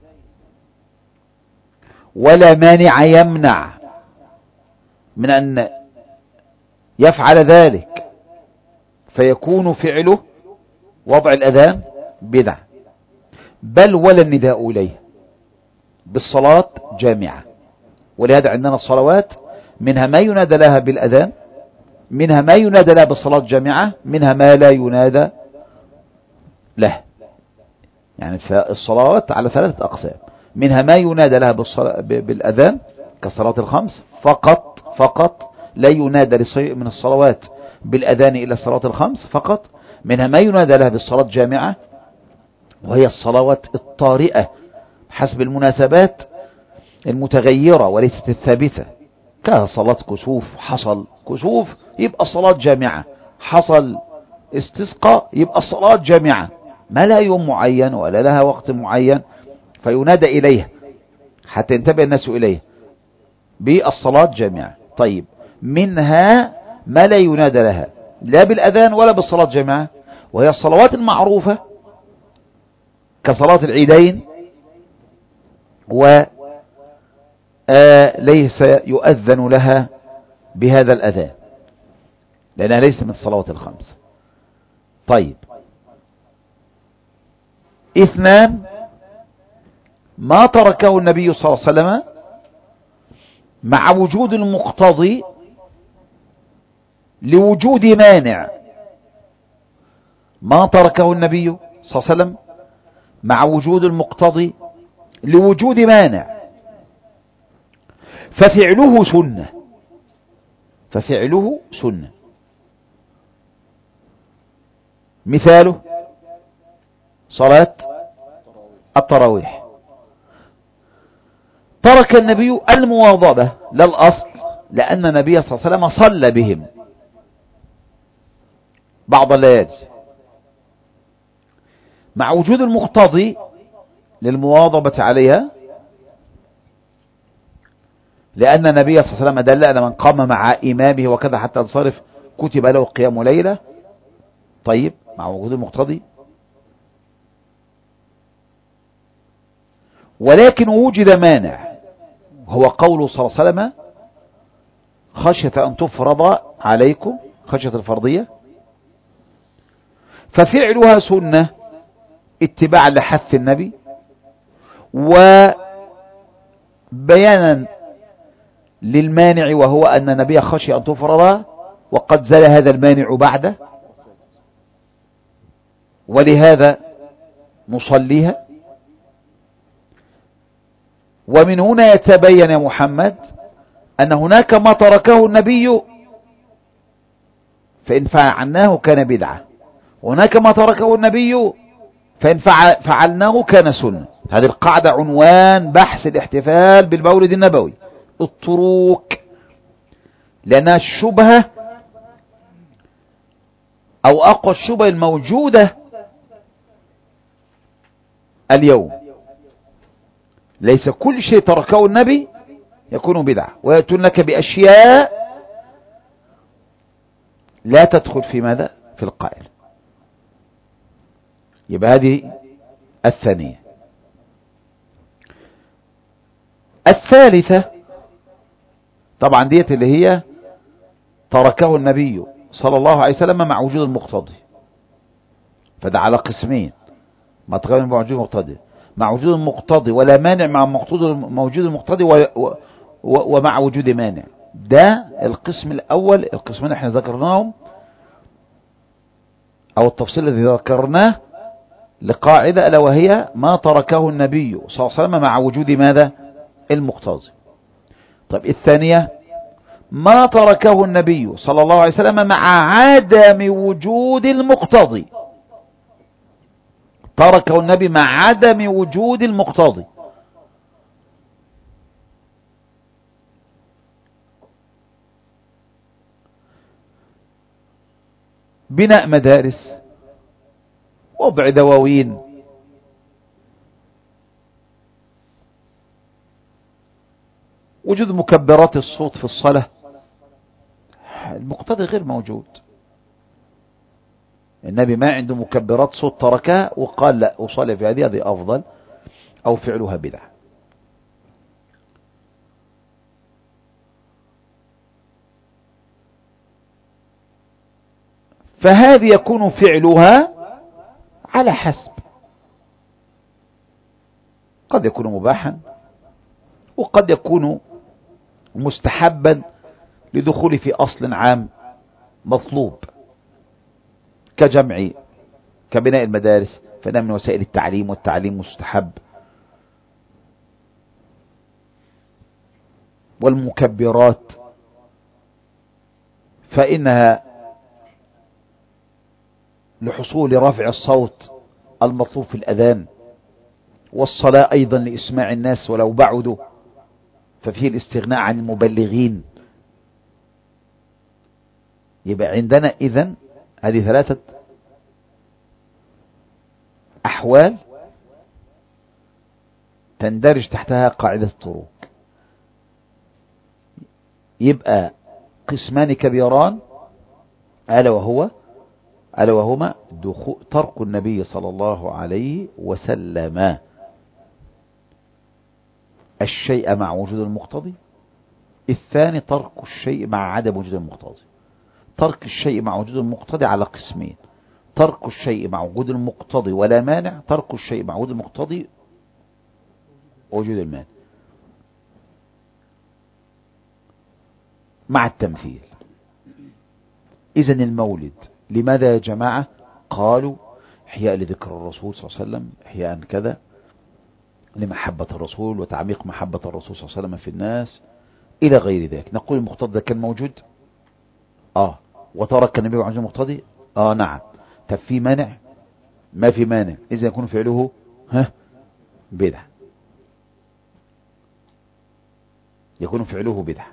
ولا مانع يمنع من أن يفعل ذلك، فيكون فعله وضع الأذان بدعة، بل ولا النداء إليه بالصلاة جامعة. ولهذا عندنا الصلوات منها ما ينادى لها بالأذان، منها ما ينادى لها بالصلاة جامعة، منها ما لا ينادى له. يعني فالصلوات على ثلاثة أقسام، منها ما ينادى لها بالأذان كالصلاة الخمس فقط فقط، لا ينادى لشيء من الصلوات بالأذان إلى الصلاة الخمس فقط. منها ما ينادى لها بالصلاة جامعة، وهي الصلوات الطارئة حسب المناسبات المتغيرة وليست الثابتة، كصلاة كسوف، حصل كسوف يبقى صلاة جامعة، حصل استسقاء يبقى صلاة جامعة، ما لا يوم معين ولا لها وقت معين، فينادى إليها حتى ينتبه الناس إليها بالصلاة جامعة. طيب منها ما لا ينادى لها لا بالأذان ولا بالصلاة جامعة، وهي الصلوات المعروفة كصلاة العيدين، وليس يؤذن لها بهذا الأذان لأنها ليست من الصلوات الخمس. طيب اثنان ما تركه النبي صلى الله عليه وسلم مع وجود المقتضي لوجود مانع. ما تركه النبي صلى الله عليه وسلم مع وجود المقتضي لوجود مانع، ففعله سنة، ففعله سنة. مثاله صلاة التراويح، ترك النبي المواظبة لا الأصل، لأن النبي صلى الله عليه وسلم صلى بهم بعض الليالي، مع وجود المقتضي للمواظبة عليها، لأن النبي صلى الله عليه وسلم دل أن من قام مع إمامه وكذا حتى ينصرف كتب له قيام ليلة. طيب مع وجود المقتضي. ولكن وجد مانع، هو قوله صلى الله عليه وسلم خشية أن تفرض عليكم، خشية الفرضية، ففعلها سنة اتباعا لحث النبي وبيانا للمانع، وهو أن النبي خشي أن تفرض وقد زال هذا المانع بعده، ولهذا نصليها. ومن هنا يتبين يا محمد أن هناك ما تركه النبي فإن فعلناه كان بدعة، وهناك ما تركه النبي فإن فعلناه كان سنة. هذه القاعدة عنوان بحث الاحتفال بالمولد النبوي، التروك، لأنها الشبهة أو أقوى الشبهة الموجودة اليوم. ليس كل شيء تركه النبي يكون بدعة، ويأتون لك بأشياء لا تدخل في ماذا؟ في القائل. يبقى هذه الثانية. الثالثة طبعا ديت اللي هي تركه النبي صلى الله عليه وسلم مع وجود المقتضي، فده على قسمين، ما تقابل مع وجود المقتضي، مع وجود المقتضي ولا مانع، مع موجود المقتضي ومع وجود مانع. ده القسم الأول. القسمين احنا ذكرناهم أو التفصيل الذي ذكرناه لقاعدة، ألا وهي ما تركه النبي صلى الله عليه وسلم مع وجود ماذا؟ المقتضي. طيب الثانية ما تركه النبي صلى الله عليه وسلم مع عدم وجود المقتضي. تركه النبي مع عدم وجود المقتضي. بناء مدارس، وضع دواوين، وجود مكبرات الصوت في الصلاة، المقتضي غير موجود. النبي ما عنده مكبرات صوت تركها وقال لا أصلي في هذه، هذه أفضل أو فعلها بدعة. فهذه يكون فعلها على حسب، قد يكون مباحا وقد يكون مستحبا لدخول في أصل عام مطلوب، كجمع كبناء المدارس، فإنها من وسائل التعليم والتعليم مستحب. والمكبرات فإنها لحصول رفع الصوت المطلوب في الأذان، والصلاة أيضا لإسماع الناس ولو بعدوا، ففيه الاستغناء عن المبلغين. يبقى عندنا إذن هذه ثلاثة أحوال تندرج تحتها قاعدة الطرق. يبقى قسمان كبيران، ألا وهو ألا وهما ترك النبي صلى الله عليه وسلم الشيء مع وجود المقتضي. الثاني ترك الشيء مع عدم وجود المقتضي. ترك الشيء مع وجود المقتضي على قسمين: ترك الشيء مع وجود المقتضي ولا مانع، ترك الشيء مع وجود المقتضي ووجود المانع. مع التمثيل. إذن المولد لماذا يا جماعة؟ قالوا إحياء لذكر الرسول صلى الله عليه وسلم، إحياء كذا لمحبة الرسول وتعميق محبة الرسول صلى الله عليه وسلم في الناس إلى غير ذلك. نقول المقتضى كان موجود، آه وترك النبي عن المقتضي، آه نعم. طب في مانع؟ ما في مانع، إذا يكون فعله ها بدعة، يكون فعله بدعة.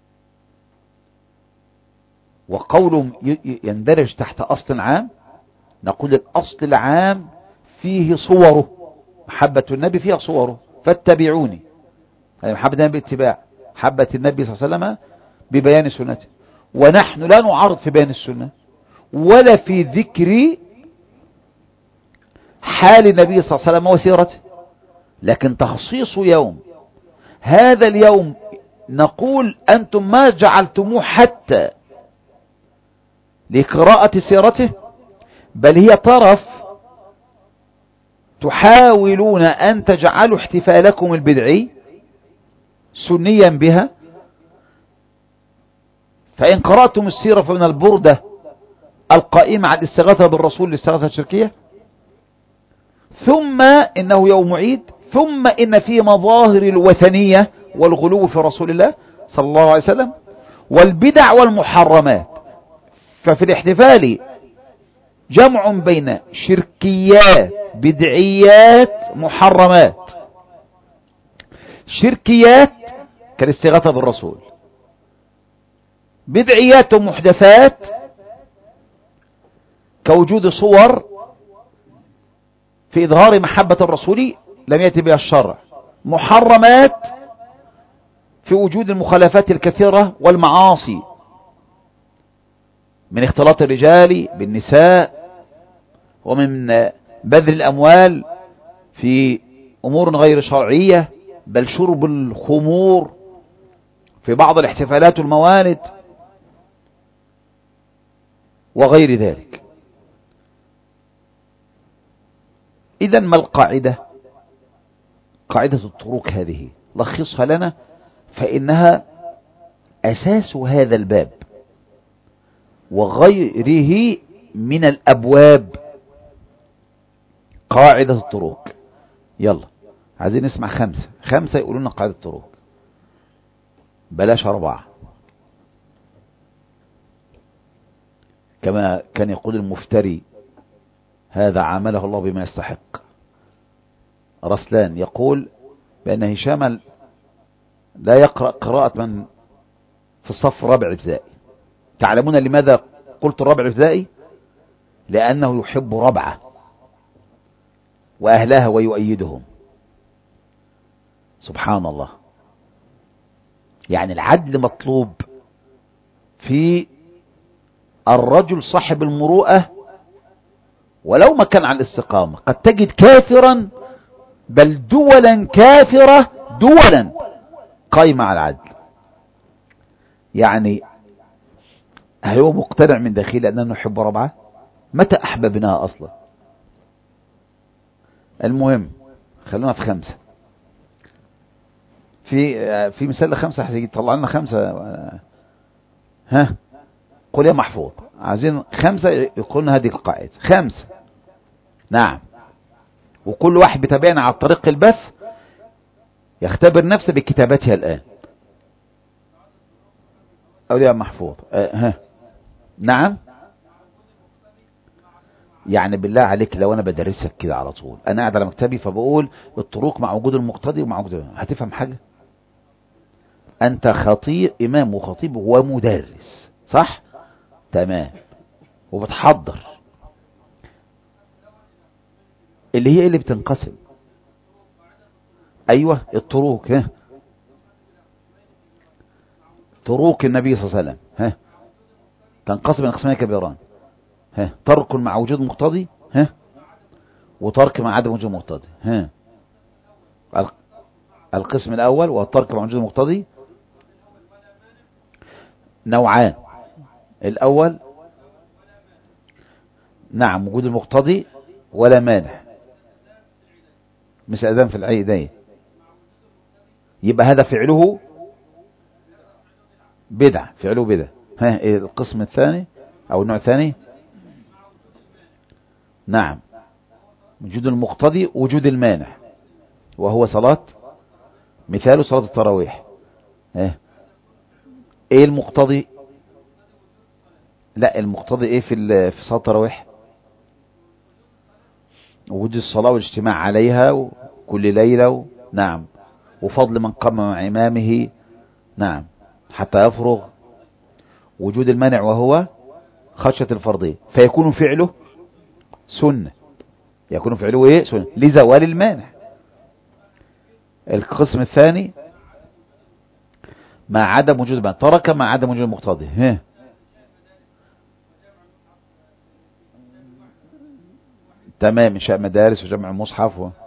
وقول يندرج تحت أصل عام نقول الأصل العام فيه صوره، محبة النبي فيها صوره، فاتبعوني، يعني محبة النبي اتباع، محبة النبي صلى الله عليه وسلم ببيان سنته. ونحن لا نعارض في بيان السنة ولا في ذكر حال النبي صلى الله عليه وسلم وسيرته، لكن تخصيص يوم، هذا اليوم نقول أنتم ما جعلتموه حتى لقراءة سيرته، بل هي طرف تحاولون أن تجعلوا احتفالكم البدعي سنيا بها. فإن قرأتم السيرة فمن البردة القائمة على الاستغاثة بالرسول للاستغاثة الشركية، ثم إنه يوم عيد، ثم إن فيه مظاهر الوثنية والغلو في رسول الله صلى الله عليه وسلم والبدع والمحرمات. ففي الاحتفال جمع بين شركيات بدعيات محرمات. شركيات كالاستغاثة بالرسول، بدعيات ومحدثات كوجود صور في إظهار محبة الرسول لم يأتي بها الشرع، محرمات في وجود المخالفات الكثيرة والمعاصي من اختلاط الرجال بالنساء، ومن بذل الأموال في أمور غير شرعية، بل شرب الخمور في بعض الاحتفالات والموالد وغير ذلك. إذن ما القاعدة؟ قاعدة الطرق هذه لخصها لنا، فإنها أساس هذا الباب وغيره من الأبواب. قاعدة الطرق، يلا عايزين نسمع خمسة خمسة يقولون لنا قاعدة الطرق، بلاش أربعة كما كان يقول المفتري هذا عامله الله بما يستحق. رسلان يقول بأن هشام لا يقرأ قراءة من في الصف رابع ابتدائي. تعلمون لماذا قلت الرابع ابتدائي؟ لأنه يحب ربعه وأهلها ويؤيدهم. سبحان الله، يعني العدل مطلوب في الرجل صاحب المروءة ولو ما كان على الاستقامة. قد تجد كافرا بل دولا كافرة دولا قائمة على العدل. يعني هل هو مقتنع من داخله أنه يحب ربعه؟ متى أحببناها أصلا؟ المهم خلونا في خمسة. في في مثال خمسة هيجي طلع لنا خمسة. ها قل يا محفوظ، عايزين خمسة يقولون هذه القاعدة خمسة. نعم، وكل واحد بتابعنا على طريق البث يختبر نفسه بكتابتها الآن. قل يا محفوظ. أه ها نعم، يعني بالله عليك لو انا بدرسك كده على طول، انا قاعد على مكتبي فبقول الطرق مع وجود المقتضي ومع وجود، هتفهم حاجة؟ انت خطيب، امام وخطيب ومدرس، صح؟ تمام، وبتحضر اللي هي اللي بتنقسم. ايوه الطرق، ها طرق النبي صلى الله عليه وسلم ها تنقسم الى قسمين كبيران. ها ترك مع وجود مقتضي، ها وترك مع عدم وجود مقتضي. ها القسم الاول والترك مع وجود مقتضي نوعان. الاول نعم وجود المقتضي ولا مانع، مثل اذان في العيدين، يبقى هذا فعله بدعة، فعله بدعة. ها القسم الثاني او النوع الثاني نعم وجود المقتضي وجود المانع، وهو صلاة، مثاله صلاة التراويح. ايه ايه المقتضي؟ لا المقتضي ايه في في صلاة التراويح؟ وجود الصلاة والاجتماع عليها كل ليلة و... نعم، وفضل من قام مع إمامه نعم حتى يفرغ. وجود المانع وهو خشية الفرضية، فيكون فعله سنة، يكون فعله ايه سنة لزوال المانع. القسم الثاني مع عدم وجود المانع، ترك مع عدم وجود المقتضي. ها تمام، انشاء مدارس وجمع مصحف و...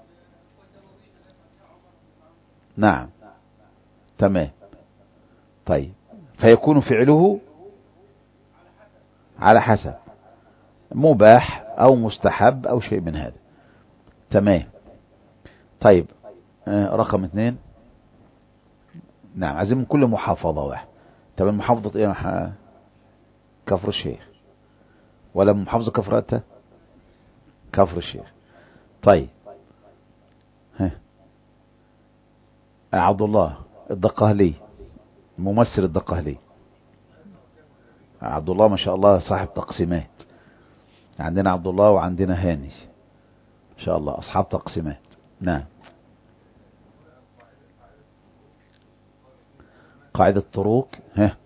نعم تمام. طيب فيكون فعله على حسب مباح او مستحب او شيء من هذا. تمام. طيب آه رقم اثنين. نعم عايزين من كل محافظة واحد. طب محافظة ايه مح... كفر الشيخ ولا محافظة كفر أتى؟ كفر الشيخ. طيب ها عبد الله الدقهلي، ممثل الدقهلي. عبد الله ما شاء الله صاحب تقسيمات، عندنا عبد الله وعندنا هاني ما شاء الله أصحاب تقسيمات. نعم. قاعدة طروق. ها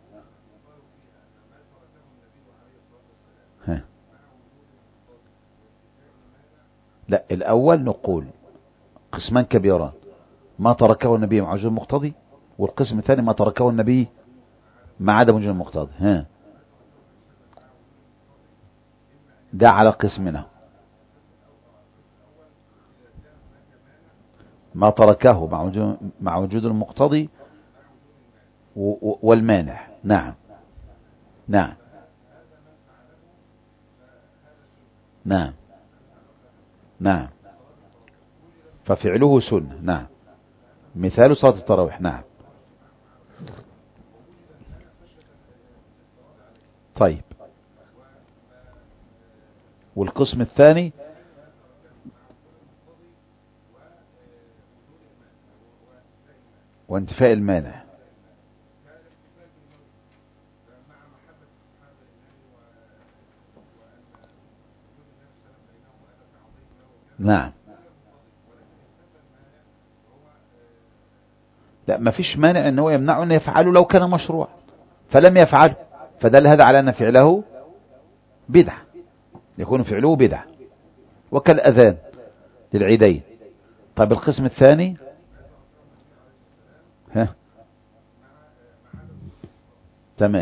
ها لا الأول نقول قسمان كبيران، ما تركه النبي مع وجود المقتضي، والقسم الثاني ما تركه النبي مع عدم وجود المقتضي. ها ده على قسمنا، ما تركه مع وجود مع وجود المقتضي والمانع. نعم نعم نعم نعم ففعله سنة. نعم مثال صلاة التراويح. نعم. طيب والقسم الثاني وانتفاء المانع. نعم لا ما فيش مانع ان هو يمنعه ان يفعله لو كان مشروع فلم يفعله، فدل هذا على ان فعله بدعة، يكون فعله بدعة وكالأذان للعيدين. طيب القسم الثاني ها تمام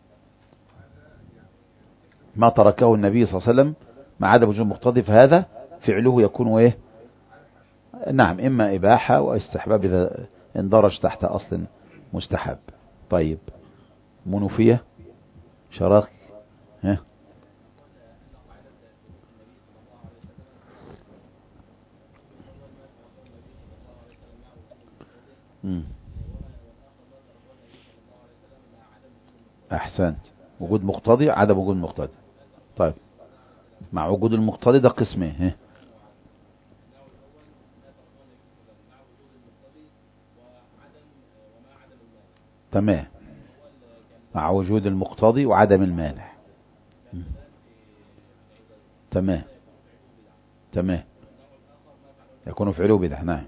ما تركه النبي صلى الله عليه وسلم مع عدم وجود مقتضي، فهذا فعله يكون ايه نعم اما اباحة واستحباب اذا اندرج تحت اصل مستحب. طيب منوفية شراق. ها مم. احسنت، وجود مقتضي عدم وجود مقتضي. طيب مع وجود المقتضي ده قسمين. ها تمام مع وجود المقتضي وعدم المانع. مم. تمام تمام يكون فعله بدعة. نعم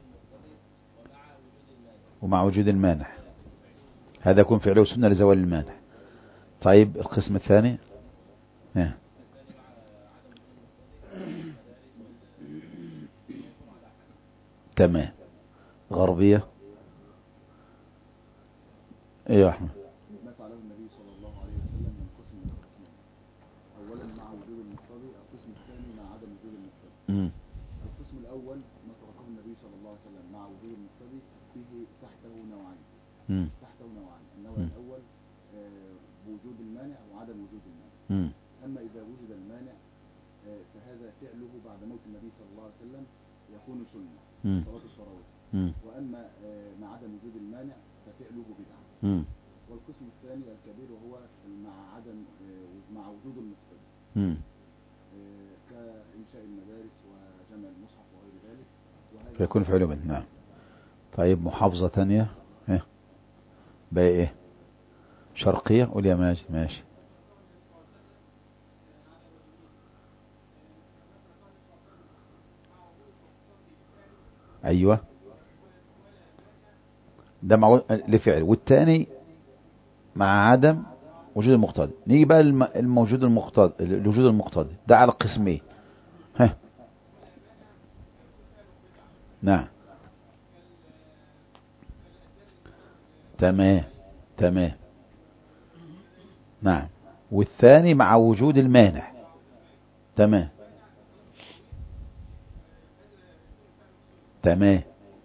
ومع وجود المانع هذا يكون فعله سنة لزوال المانع. طيب القسم الثاني ها تمام غربية. ايه يا احمد؟ ما فعله النبي صلى الله عليه وسلم من قسم من القسمين، اولا مع وجود المقتضي، القسم الثاني مع عدم وجود المقتضي. امم القسم الاول ما تركه النبي صلى الله عليه وسلم مع وجود المقتضي، فيه تحته نوعين. امم تحته نوعان، النوع مم. الاول آه، بوجود المانع وعدم وجود المانع. امم اما اذا وجد المانع آه، فهذا فعله بعد موت النبي صلى الله عليه وسلم يكون سنة مم. صلاة التراويح. امم واما آه، مع عدم وجود المانع ففعله بدعة. امم والقسم الثاني الكبير وهو مع عدم آه، مع وجود المقتضي امم آه، كإنشاء المدارس وجمع المصحف وغير ذلك، وهذا فيكون فعله بدعة. نعم. طيب محافظة تانية ايه باقي ايه؟ شرقية. قول يا ماجد. ماشي. ايوه ده مع لفعل، والتاني مع عدم وجود المقتضي. نيجي بقى الموجود المقتضي، الوجود المقتضي ده على قسمين. ها نعم تمام تمام نعم. والثاني مع وجود المانع. تمام تمام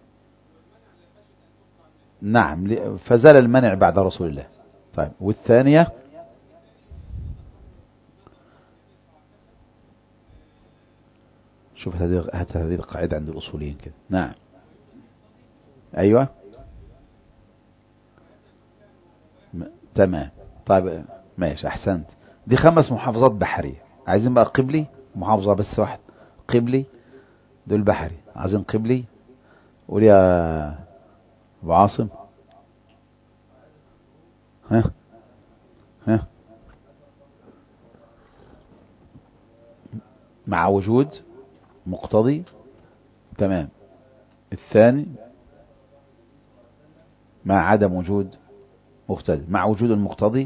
نعم. فزال المنع بعد رسول الله. طيب والثانية شوف هذه هذه القاعدة عند الأصوليين كده. نعم أيوة م... تمام. طيب ماشي أحسنت. دي خمس محافظات بحرية. عايزين بقى قبلي محافظة بس واحد قبلي، دول بحري. عايزين قبلي. قول يا أبو عاصم. ها ها مع وجود مقتضي. تمام. الثاني مع عدم وجود مقتضي مع وجود المقتضي.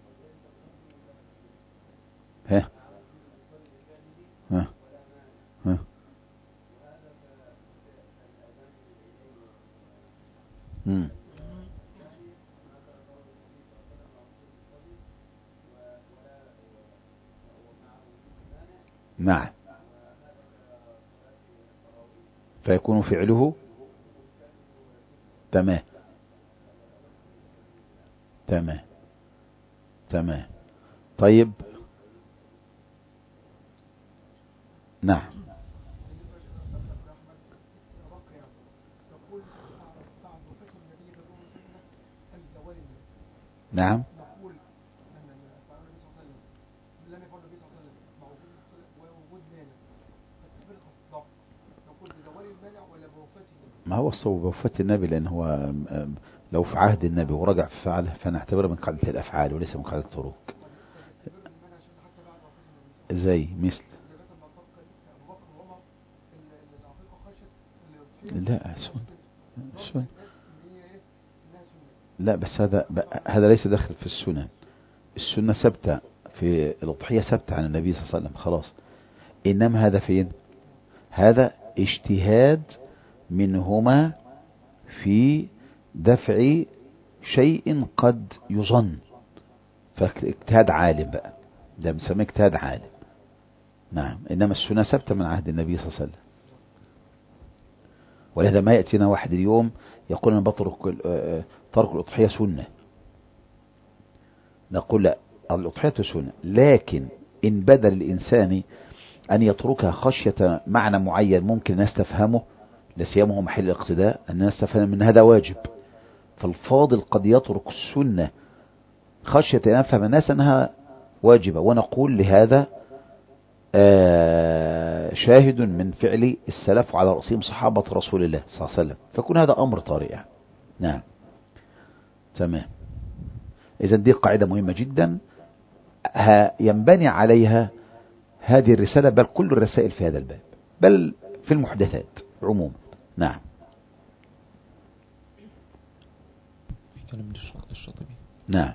ها ها ها مم. نعم. فيكون فعله. تمام تمام تمام. طيب نعم نعم ما هو الصواب بوفاة النبي، لأن هو لو في عهد النبي ورجع في فعله فنعتبره من قاعدة الأفعال وليس من قاعدة الطرق. زي مثل لا سن سن لا بس هذا هذا ليس داخل في السنن. السنة ثابتة في الأضحية ثابتة عن النبي صلى الله عليه وسلم خلاص. إنما هذا فين؟ هذا اجتهاد منهما في دفع شيء قد يظن، فاجتهاد عالم بقى، ده بنسميه اجتهاد عالم. نعم. إنما السنة ثابتة من عهد النبي صلى الله عليه وسلم. ولهذا ما يأتينا واحد اليوم يقول أنا بترك ترك الأضحية سنة، نقول لا، الأضحية سنة، لكن إن بدل الإنسان أن يتركها خشية معنى معين ممكن الناس تفهمه، لسيما محل الاقتداء، الناس تفهم من هذا واجب، فالفاضل قد يترك السنة خشية أن يفهم الناس أنها واجبة، ونقول لهذا آه شاهد من فعل السلف على رأسهم صحابة رسول الله صلى الله عليه وسلم، فكون هذا أمر طارئ يعني. نعم تمام. إذا دي قاعدة مهمة جدا ينبني عليها هذه الرسالة، بل كل الرسائل في هذا الباب، بل في المحدثات عموما. نعم. نعم.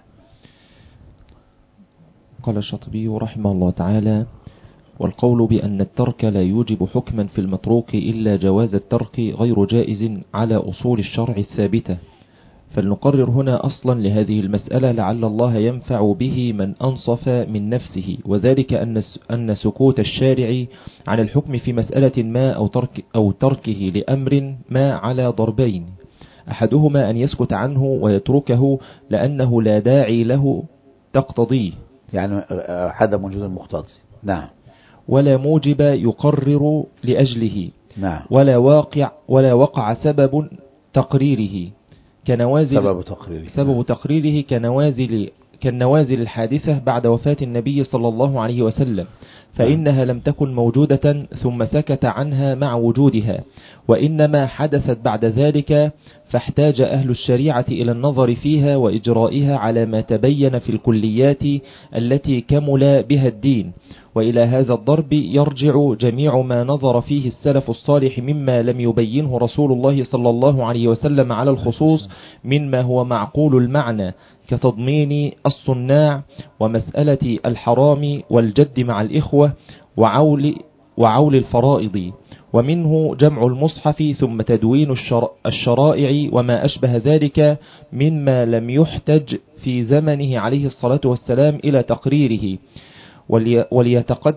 قال الشاطبي رحمه الله تعالى: والقول بأن الترك لا يوجب حكما في المتروك إلا جواز الترك غير جائز على أصول الشرع الثابتة. فلنقرر هنا أصلا لهذه المسألة لعل الله ينفع به من أنصف من نفسه، وذلك أن سكوت الشارع عن الحكم في مسألة ما أو, ترك أو تركه لأمر ما على ضربين: أحدهما أن يسكت عنه ويتركه لأنه لا داعي له تقتضيه، يعني عدم وجود المقتضي. نعم. ولا موجب يقرر لأجله. نعم. ولا واقع ولا وقع سبب تقريره كنوازل سبب تقريره سبب تقريره كنوازل كالنوازل الحادثة بعد وفاة النبي صلى الله عليه وسلم، فإنها لم تكن موجودة ثم سكت عنها مع وجودها، وإنما حدثت بعد ذلك، فاحتاج أهل الشريعة إلى النظر فيها وإجرائها على ما تبين في الكليات التي كمل بها الدين، وإلى هذا الضرب يرجع جميع ما نظر فيه السلف الصالح مما لم يبينه رسول الله صلى الله عليه وسلم على الخصوص مما هو معقول المعنى كتضمين الصناع ومسألة الحرام والجد مع الإخوة وعول, وعول الفرائض، ومنه جمع المصحف ثم تدوين الشرائع وما أشبه ذلك مما لم يحتج في زمنه عليه الصلاة والسلام إلى تقريره وليتقد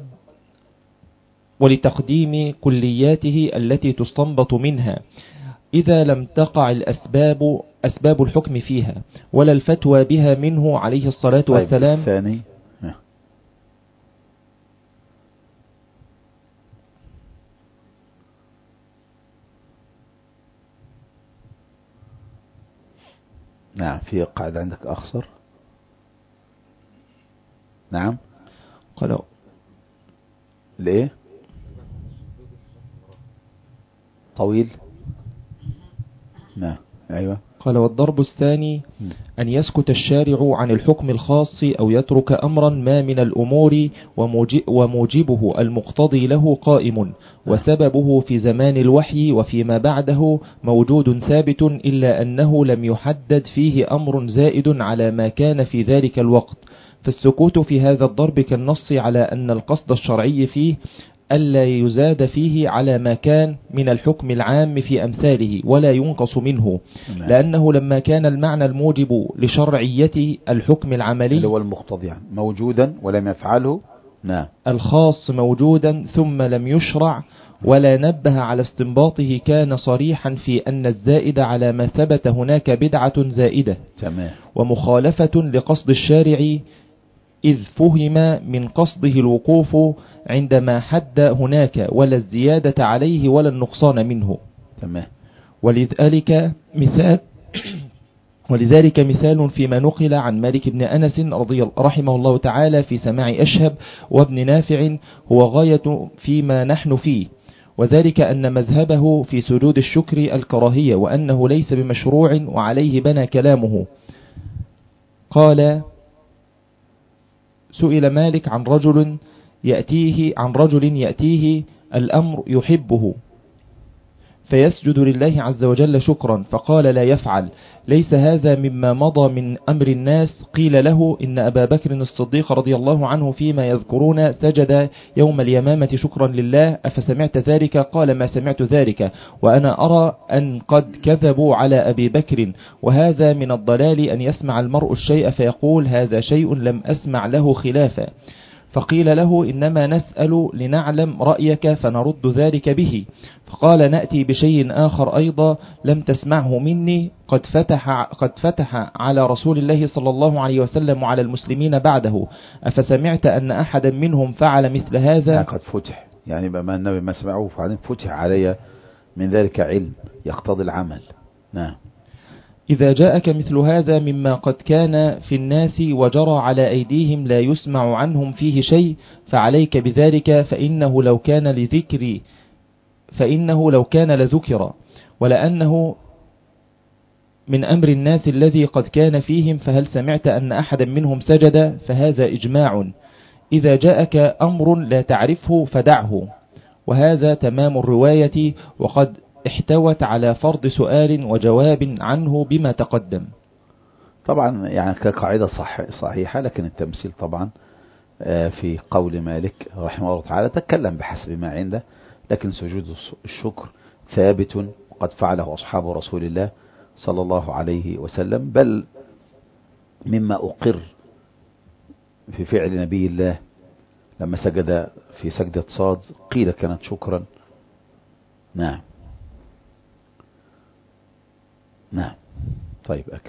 ولتقديم كلياته التي تستنبط منها إذا لم تقع الأسباب أسباب الحكم فيها ولا الفتوى بها منه عليه الصلاة طيب والسلام. الثاني نعم في قاعدة عندك أخصر. نعم قالوا ليه طويل. نعم أيوة. قال والضرب الثاني أن يسكت الشارع عن الحكم الخاص أو يترك أمرا ما من الأمور وموجبه المقتضي له قائم وسببه في زمان الوحي وفيما بعده موجود ثابت إلا أنه لم يحدد فيه أمر زائد على ما كان في ذلك الوقت، فالسكوت في هذا الضرب كالنص على أن القصد الشرعي فيه ألا يزاد فيه على ما كان من الحكم العام في أمثاله ولا ينقص منه، لأنه لما كان المعنى الموجب لشرعية الحكم العملي اللي هو المقتضي موجودا ولم يفعله نعم الخاص موجودا ثم لم يشرع ولا نبه على استنباطه كان صريحا في أن الزائد على ما ثبت هناك بدعة زائدة تمام ومخالفة لقصد الشارع إذ فهم من قصده الوقوف عندما حد هناك ولا الزيادة عليه ولا النقصان منه. تمام. ولذلك مثال ولذلك مثال فيما نقل عن مالك بن أنس رضي الله رحمه الله تعالى في سماع أشهب وابن نافع هو غاية فيما نحن فيه، وذلك أن مذهبه في سجود الشكر الكراهية وأنه ليس بمشروع وعليه بنى كلامه. قال سئل مالك عن رجل يأتيه عن رجل يأتيه الأمر يحبه فيسجد لله عز وجل شكرا فقال لا يفعل، ليس هذا مما مضى من أمر الناس؟ قيل له إن أبا بكر الصديق رضي الله عنه فيما يذكرون سجد يوم اليمامة شكرا لله، أفسمعت ذلك؟ قال ما سمعت ذلك، وأنا أرى أن قد كذبوا على أبي بكر، وهذا من الضلال أن يسمع المرء الشيء فيقول هذا شيء لم أسمع له خلافا. فقيل له إنما نسأل لنعلم رأيك فنرد ذلك به، فقال نأتي بشيء آخر أيضا لم تسمعه مني قد فتح, قد فتح على رسول الله صلى الله عليه وسلم وعلى المسلمين بعده، أفسمعت أن أحدا منهم فعل مثل هذا؟ قد فتح يعني بما النبي ما سمعوه فعلا فتح علي من ذلك علم يقتضي العمل. نعم. إذا جاءك مثل هذا مما قد كان في الناس وجرى على أيديهم لا يسمع عنهم فيه شيء فعليك بذلك، فإنه لو كان لذكر فإنه لو كان لذكر، ولأنه من أمر الناس الذي قد كان فيهم، فهل سمعت أن أحدا منهم سجد؟ فهذا إجماع. إذا جاءك أمر لا تعرفه فدعه، وهذا تمام الرواية وقد احتوت على فرض سؤال وجواب عنه بما تقدم. طبعا يعني كقاعدة صح صحيحة، لكن التمثيل طبعا في قول مالك رحمه الله تعالى تكلم بحسب ما عنده، لكن سجود الشكر ثابت وقد فعله أصحاب رسول الله صلى الله عليه وسلم، بل مما أقر في فعل نبي الله لما سجد في سجدة صاد قيل كانت شكرا. نعم نعم. طيب أكمل.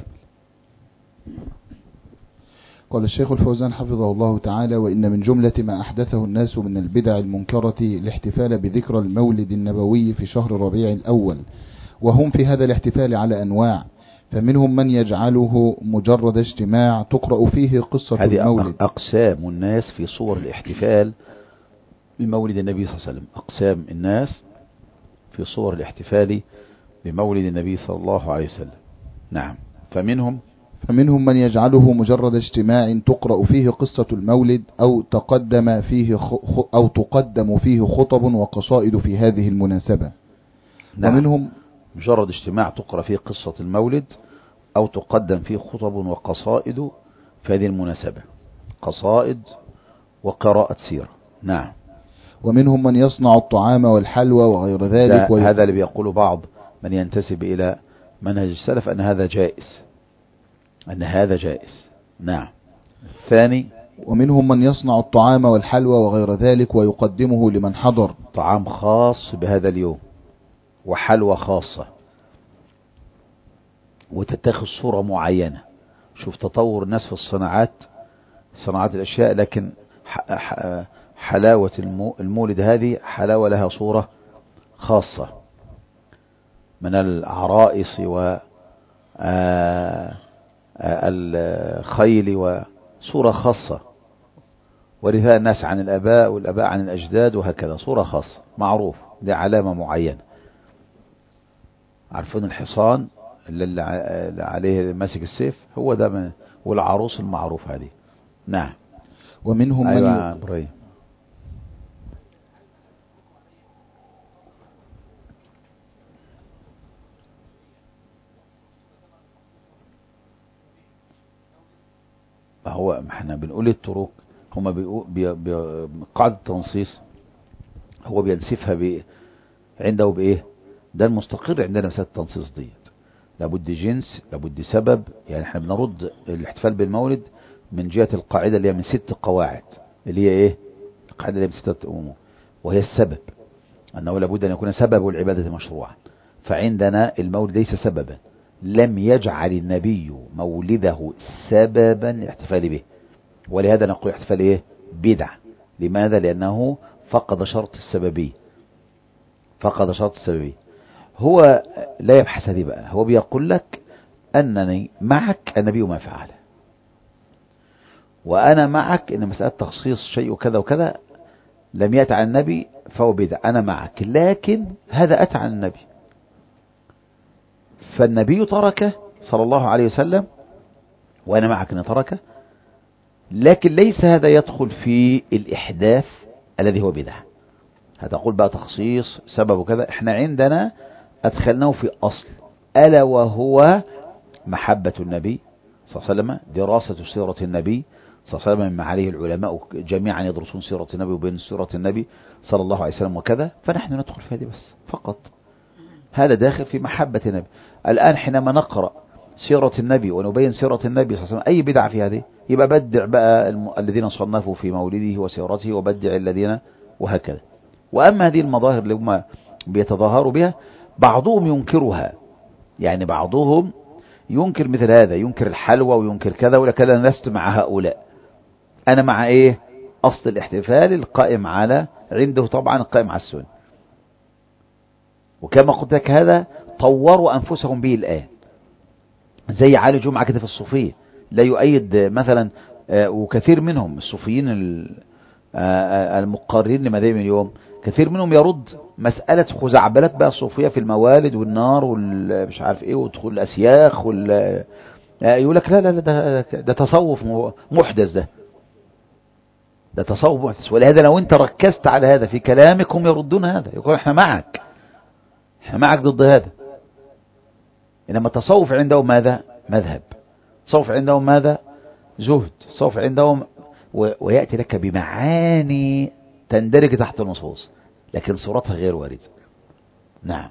قال الشيخ الفوزان حفظه الله تعالى: وإن من جملة ما أحدثه الناس من البدع المنكرة الاحتفال بذكرى المولد النبوي في شهر ربيع الأول، وهم في هذا الاحتفال على أنواع، فمنهم من يجعله مجرد اجتماع تقرأ فيه قصة المولد. هذه أقسام الناس في صور الاحتفال بمولد النبي صلى الله عليه وسلم، أقسام الناس في صور الاحتفال بمولد النبي صلى الله عليه وسلم. نعم. فمنهم فمنهم من يجعله مجرد اجتماع تقرأ فيه قصة المولد أو تقدم فيه خ... أو تقدم فيه خطب وقصائد في هذه المناسبة. نعم. ومنهم مجرد اجتماع تقرأ فيه قصة المولد أو تقدم فيه خطب وقصائد في هذه المناسبة، قصائد وقراءة سيرة. نعم. ومنهم من يصنع الطعام والحلوى وغير ذلك. هذا اللي بيقول بعض من ينتسب إلى منهج السلف أن هذا جائز، أن هذا جائز. نعم. الثاني ومنهم من يصنع الطعام والحلوى وغير ذلك ويقدمه لمن حضر، طعام خاص بهذا اليوم وحلوى خاصة، وتتخذ صورة معينة. شوف تطور الناس في الصناعات، صناعات الأشياء، لكن حلاوة المولد هذه حلاوة لها صورة خاصة من العرائس والخيل، وصورة خاصة ورثاء الناس عن الآباء والآباء عن الأجداد، وهكذا صورة خاصة معروف، دي علامة معينة. عارفون الحصان اللي عليه ماسك السيف، هو ده من، والعروس المعروف هذه. نعم. ومنهم أيوة من بري. هو احنا بنقول الطرق، هما بيقول قاعدة التنصيص هو بينسفها بايه عنده بايه، ده المستقر عندنا مسألة التنصيص ديت، لابد جنس، لابد سبب. يعني احنا بنرد الاحتفال بالمولد من جهة القاعدة اللي هي من ست قواعد، اللي هي ايه القاعدة اللي هي من ستة امور، وهي السبب، انه لابد ان يكون سبب العبادة مشروعا. فعندنا المولد ليس سببا، لم يجعل النبي مولده سببا الاحتفال به، ولهذا نقول احتفال ايه بدع. لماذا؟ لانه فقد شرط السببية، فقد شرط السببية. هو لا يبحث هذه بقى، هو بيقول لك أنني معك النبي ما فعله، وأنا معك أن مسألة تخصيص شيء وكذا وكذا لم يأتي عن النبي فهو بدع، أنا معك، لكن هذا أتى عن النبي، فالنبي تركه صلى الله عليه وسلم وأنا معك أن تركه، لكن ليس هذا يدخل في الإحداث الذي هو بدع. هتقول بقى تخصيص سبب وكذا، احنا عندنا أدخلناه في أصل، ألا وهو محبة النبي صلى الله عليه وسلم، دراسة سيرة النبي صلى الله عليه وسلم، مما عليه العلماء جميعا يدرسون سيرة النبي وبين سيرة النبي صلى الله عليه وسلم وكذا، فنحن ندخل في هذه بس فقط. هذا داخل في محبة النبي. الآن حينما نقرأ سيرة النبي ونبين سيرة النبي صلى الله عليه وسلم، أي بدعة في هذه؟ يبقى بدع بقى الم... الذين صنفوا في مولده وسيرته، وبدع الذين وهكذا. وأما هذه المظاهر اللي هم بيتظاهروا بها، بعضهم ينكرها، يعني بعضهم ينكر مثل هذا، ينكر الحلوى وينكر كذا، ولكن أنا لست مع هؤلاء، أنا مع إيه؟ أصل الاحتفال القائم على عنده طبعا القائم على السنة. وكما قلت لك هذا طوروا أنفسهم به الآن، زي علي جمعة كده في الصوفية، لا يؤيد مثلا، وكثير منهم الصوفيين المقررين لمذاهب اليوم، كثير منهم يرد مسألة خزعبلات بقى الصوفية في الموالد والنار والمش عارف ايه ودخول الأسياخ وال يقول لك لا لا لا ده, ده تصوف محدث، ده ده تصوف محدث. ولهذا لو انت ركزت على هذا في كلامك هم يردون هذا، يقول احنا معك، احنا معك ضد هذا. انما التصوف عندهم ماذا؟ مذهب. التصوف عندهم ماذا؟ زهد. التصوف عندهم ويأتي لك بمعاني تندرج تحت النصوص، لكن صورتها غير واردة. نعم.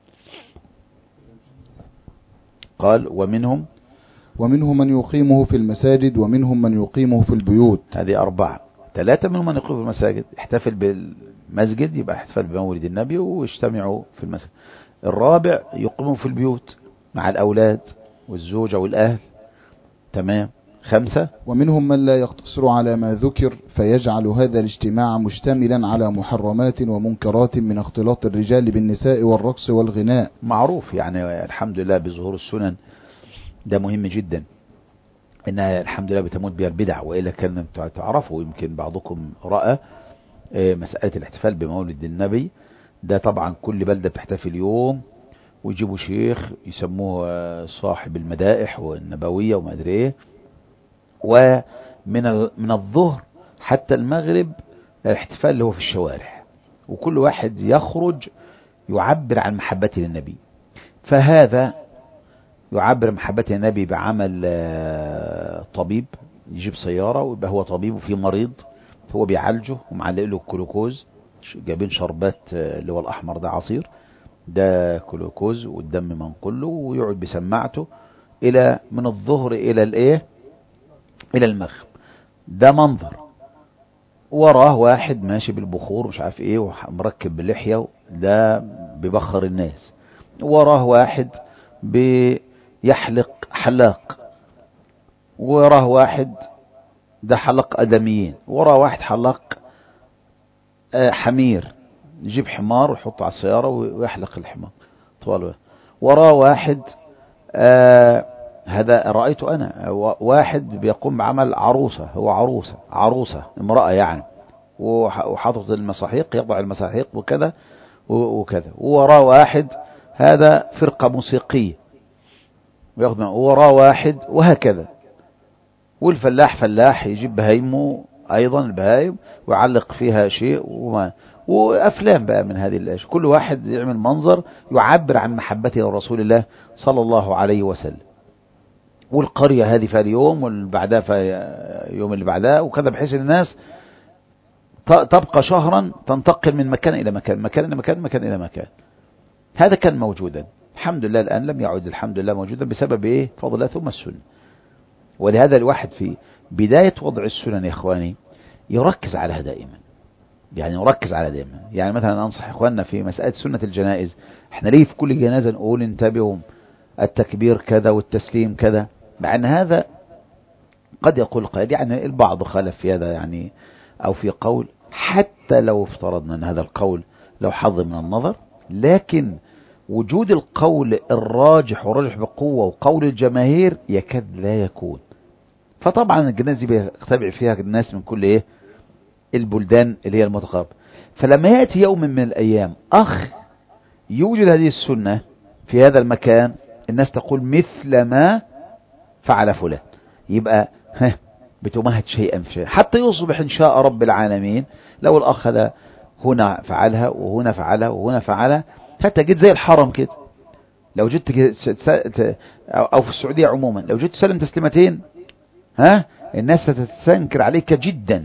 قال ومنهم ومنهم من يقيمه في المساجد ومنهم من يقيمه في البيوت. هذه أربعة. ثلاثة منهم من يقيمه في المساجد، احتفل بالمسجد يبقى احتفل بمولد النبي ويجتمعوا في المسجد. الرابع يقيمه في البيوت مع الأولاد والزوجة والأهل. تمام. خمسة ومنهم من لا يقتصر على ما ذكر فيجعل هذا الاجتماع مشتملا على محرمات ومنكرات من اختلاط الرجال بالنساء والرقص والغناء. معروف يعني الحمد لله بظهور السنن، ده مهم جدا، إنها الحمد لله بتموت بها البدع، وإلا كان تعرفوا يمكن بعضكم رأى مسألة الاحتفال بمولد النبي ده، طبعا كل بلدة بتحتفل يوم ويجيبوا شيخ يسموه صاحب المدائح والنبوية وما أدري إيه، ومن من الظهر حتى المغرب الاحتفال اللي هو في الشوارع، وكل واحد يخرج يعبر عن محبته للنبي. فهذا يعبر محبته للنبي بعمل طبيب، يجيب سيارة ويبقى هو طبيب وفي مريض هو بيعالجه ومعلق له الكلوكوز، جايبين شربات اللي هو الأحمر ده عصير، ده كلوكوز والدم منقول له، ويقعد بسماعته إلى من الظهر إلى الإيه إلى المغرب. ده منظر. وراه واحد ماشي بالبخور مش عارف إيه ومركب باللحية، ده بيبخر الناس. وراه واحد بيحلق حلاق، وراه واحد ده حلق أدميين، وراه واحد حلق حمير، يجيب حمار ويحطه على السيارة ويحلق الحمار طوال. وراه واحد آه هذا رأيته أنا، واحد بيقوم بعمل عروسة، هو عروسة عروسة امرأة يعني، وحاطط المساحيق يضع المساحيق وكذا وكذا. وراه واحد هذا فرقة موسيقية وياخذ، وراه واحد وهكذا. والفلاح فلاح يجيب بهايمه أيضا البهايم ويعلق فيها شيء، وما وأفلام بقى من هذه الأشياء. كل واحد يعمل منظر يعبر عن محبته لرسول الله صلى الله عليه وسلم. والقرية هذه في اليوم والبعدها في يوم اللي بعدها وكذا، بحيث الناس تبقى شهرا تنتقل من مكان إلى مكان، مكان إلى مكان، مكان إلى مكان. هذا كان موجودا، الحمد لله الآن لم يعد الحمد لله موجودا بسبب إيه؟ فضل الله ثم السنة. ولهذا الواحد في بداية وضع السنن يا إخواني يركز عليها دائما، يعني يركز على دائما. يعني مثلا أنصح إخواننا في مسألة سنة الجنائز، احنا ليه في كل جنازة نقول انتبهوا التكبير كذا والتسليم كذا، مع أن هذا قد يقول قائل يعني البعض خالف في هذا يعني، أو في قول حتى لو افترضنا أن هذا القول لو حظ من النظر، لكن وجود القول الراجح والراجح بقوة وقول الجماهير يكاد لا يكون. فطبعا الجنازة بيتبع فيها الناس من كل ايه البلدان اللي هي المتقاربة. فلما يأتي يوم من الأيام أخ يوجد هذه السنة في هذا المكان، الناس تقول مثل ما فعل فلان، يبقى ها بتمهد شيئا في شيء حتى يصبح إن شاء رب العالمين لو الأخ هذا هنا فعلها وهنا فعلها وهنا فعلها، حتى جيت زي الحرم كده، لو جيت أو في السعودية عموما لو جيت تسلم تسليمتين ها الناس ستستنكر عليك جدا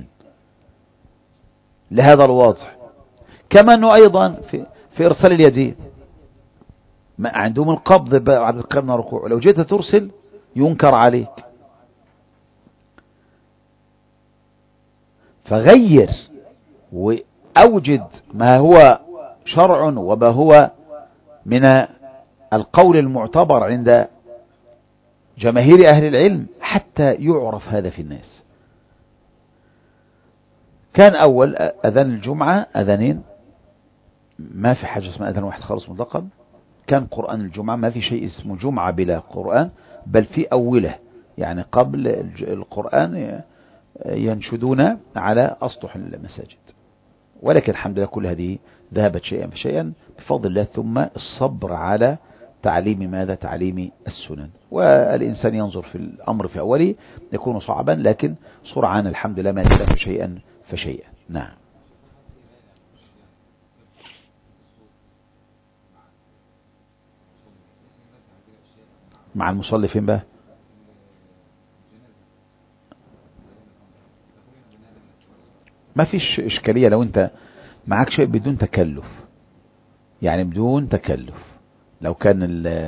لهذا الواضح. كما أنه أيضا في, في إرسال اليدين عندهم القبض بعد القبض ركوع، لو جيت ترسل ينكر عليك. فغير وأوجد ما هو شرع وما هو من القول المعتبر عند جماهير أهل العلم حتى يعرف هذا في الناس. كان أول أذان الجمعة أذانين، ما في حاجة اسمها أذان واحد خالص مطلقا. كان قرآن الجمعة ما في شيء اسمه جمعة بلا قرآن، بل في أوله يعني قبل القرآن ينشدون على أسطح المساجد. ولكن الحمد لله كل هذه ذهبت شيئا فشيئا بفضل الله، ثم الصبر على تعليم ماذا؟ تعليم السنن. والإنسان ينظر في الأمر في أوله يكون صعبا، لكن سرعان الحمد لله ما يتلف شيئا فشيئا. نعم. مع المصلي فين بقى؟ ما فيش إشكالية لو أنت معك شيء بدون تكلف، يعني بدون تكلف. لو كان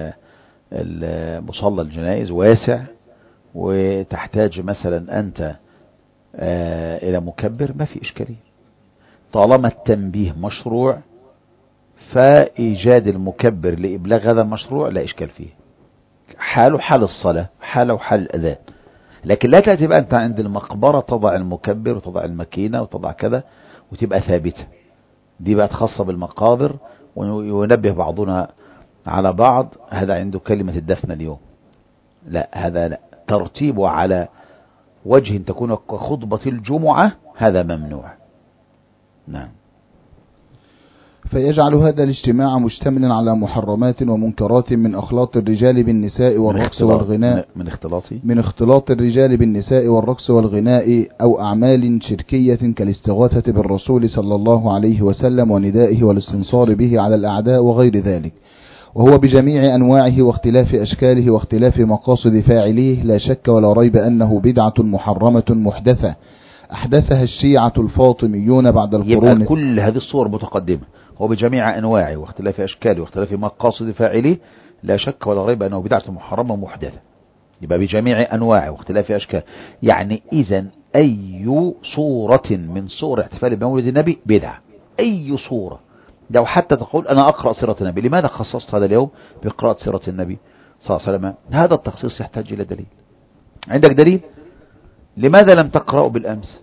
المصلى الجنائز واسع وتحتاج مثلا أنت إلى مكبر ما في إشكالية، طالما التنبيه مشروع فإيجاد المكبر لإبلاغ هذا المشروع لا إشكال فيه، حاله حال الصلاة، حاله حال الأذان. لكن لا تأتي بقى أنت عند المقبرة تضع المكبر وتضع الماكينة وتضع كذا وتبقى ثابتة، دي بقى خاصة بالمقابر. وينبه بعضنا على بعض هذا عنده كلمة الدفن اليوم، لا هذا لا، ترتيبه على وجه تكون كخطبة الجمعة هذا ممنوع. نعم. فيجعل هذا الاجتماع مشتملا على محرمات ومنكرات من أخلاط الرجال بالنساء والرقص والغناء من اختلاط من اختلاط الرجال بالنساء والرقص والغناء أو أعمال شركية كالاستغاثة بالرسول صلى الله عليه وسلم وندائه والاستنصار به على الأعداء وغير ذلك، وهو بجميع أنواعه واختلاف أشكاله واختلاف مقاصد فاعليه لا شك ولا ريب أنه بدعة محرمة محدثة أحدثها الشيعة الفاطميون بعد القرون. يبقى كل هذه الصور متقدمة، هو بجميع أنواعه واختلاف أشكاله واختلاف مقاصد فاعله لا شك ولا ريب أنه بدعة محرمة محدثة. يبقى بجميع أنواعه واختلاف أشكاله، يعني إذن أي صورة من صور احتفال بمولد النبي بدعة، أي صورة. لو حتى تقول أنا أقرأ سيرة النبي، لماذا خصصت هذا اليوم بقراءة سيرة النبي صلى الله عليه وسلم؟ هذا التخصيص يحتاج إلى دليل. عندك دليل؟ لماذا لم تقرأه بالأمس؟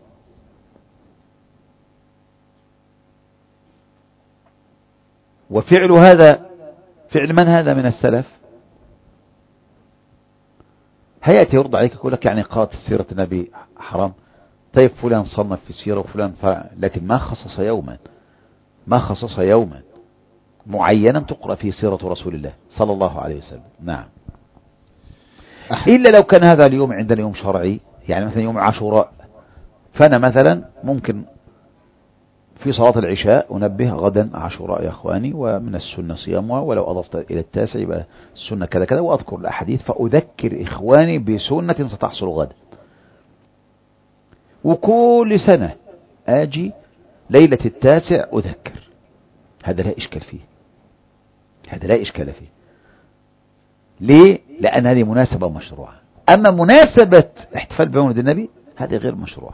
وفعل هذا فعل من هذا من السلف؟ هيأتي يرد عليك يقول لك يعني قراءة سيرة النبي حرام. طيب فلان صنف في السيرة وفلان فعل، لكن ما خصص يوما ما خصص يوما معينا تقرأ فيه سيرة رسول الله صلى الله عليه وسلم. نعم. إلا لو كان هذا اليوم عندنا يوم شرعي، يعني مثلا يوم عاشوراء، فأنا مثلا ممكن في صلاة العشاء أنبه غدا عاشوراء يا أخواني ومن السنة صيامها، ولو أضفت إلى التاسع يبقى السنة كذا كذا، وأذكر الأحاديث فأذكر إخواني بسنة ستحصل غدا. وكل سنة آجي ليلة التاسع أذكر، هذا لا إشكال فيه، هذا لا إشكال فيه. ليه؟ لأن هذه مناسبة مشروعة. أما مناسبة احتفال بمولد النبي هذه غير مشروعة.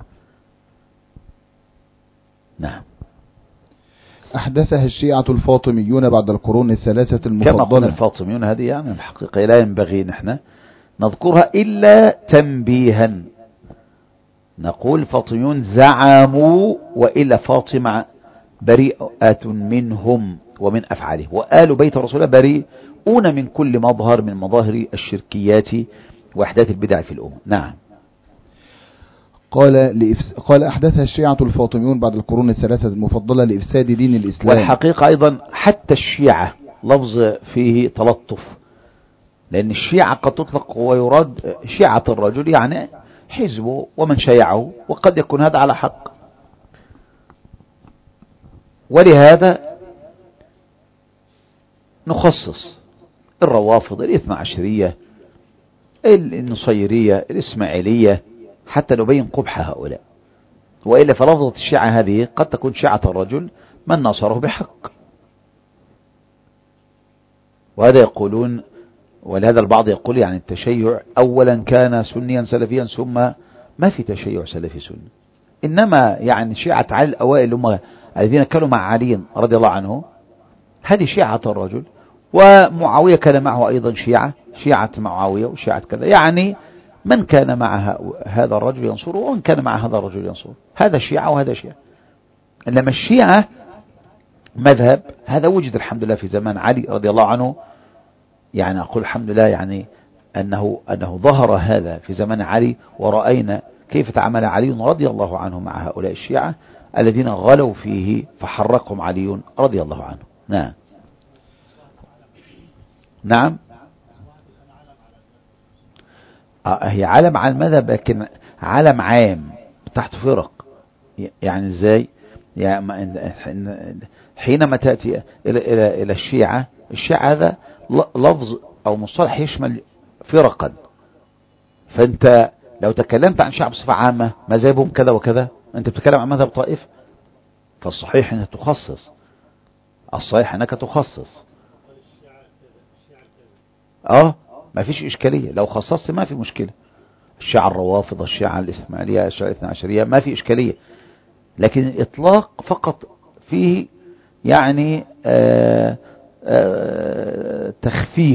نعم. أحدثها الشيعة الفاطميون بعد القرون الثلاثة المفضلة. كما قلنا الفاطميون هذه يعني الحقيقة لا ينبغي نحن نذكرها إلا تنبيها. نقول الفاطميون زعموا، وإلا فاطمة بريئة منهم ومن أفعاله، وآل بيت رسول الله بريئون من كل مظهر من مظاهر الشركيات وأحداث البدع في الأمة. نعم. قال لإفس... قال أحدثها الشيعة الفاطميون بعد القرون الثلاثة المفضلة لإفساد دين الإسلام. والحقيقة أيضا حتى الشيعة لفظ فيه تلطف، لأن الشيعة قد تطلق ويراد شيعة الرجل يعني حزبه ومن شيعه، وقد يكون هذا على حق. ولهذا نخصص الروافض، الاثنى عشرية، النصيرية، الإسماعيلية، حتى نبين قبح هؤلاء. وإلا فلفظة الشيعة هذه قد تكون شيعة الرجل من ناصره بحق. وهذا يقولون، ولهذا البعض يقول يعني التشيع أولا كان سنيا سلفيا، ثم ما في تشيع سلفي سني، إنما يعني شيعة علي الأوائل هم الذين كانوا مع علي رضي الله عنه، هذه شيعة الرجل. ومعاوية كان معه أيضا شيعة، شيعة معاوية وشيعة كذا، يعني من كان مع هذا الرجل ينصره ومن كان مع هذا الرجل ينصره، هذا شيعة وهذا شيعة. إنما الشيعة مذهب هذا وجد الحمد لله في زمان علي رضي الله عنه، يعني أقول الحمد لله يعني أنه, أنه ظهر هذا في زمان علي، ورأينا كيف تعامل علي رضي الله عنه مع هؤلاء الشيعة الذين غلوا فيه فحرقهم علي رضي الله عنه. نعم. نعم. آه هي علم على المذهب، لكن علم عام تحت فرق. يعني ازاي؟ يعني حينما تأتي إلى, إلى, إلى الشيعة، الشيعة هذا لفظ أو مصطلح يشمل فرقا. فأنت لو تكلمت عن شعب بصفة عامة مذهبهم كذا وكذا، أنت بتتكلم عن مذهب طائف، فالصحيح أنك تخصص، الصحيح أنك تخصص. اه ما فيش إشكالية لو خصصت، ما في مشكلة. الشيعة الروافض، الشيعة الإسماعيلية، الشيعة الاثنى عشرية، ما في إشكالية. لكن الإطلاق فقط فيه يعني آآ آآ تخفيف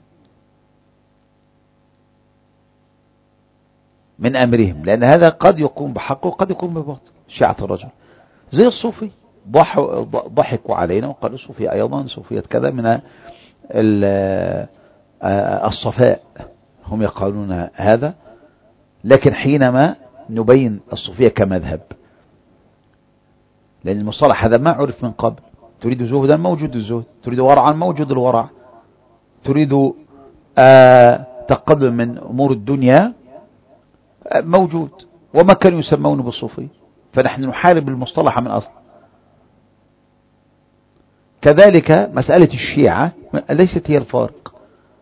من أمرهم، لأن هذا قد يكون بحق وقد يكون بباطل. شيعة الرجل زي الصوفي ضحكوا علينا وقالوا الصوفي أيضا صوفية كذا من الصفاء، هم يقولون هذا. لكن حينما نبين الصوفية كمذهب، لأن المصطلح هذا ما عرف من قبل، تريد زهدا موجود الزهد، تريد ورعا موجود الورع، تريد آه تقدم من أمور الدنيا آه موجود. وما كانوا يسمون بالصوفي، فنحن نحارب المصطلح من أصل. كذلك مسألة الشيعة ليست هي الفارق،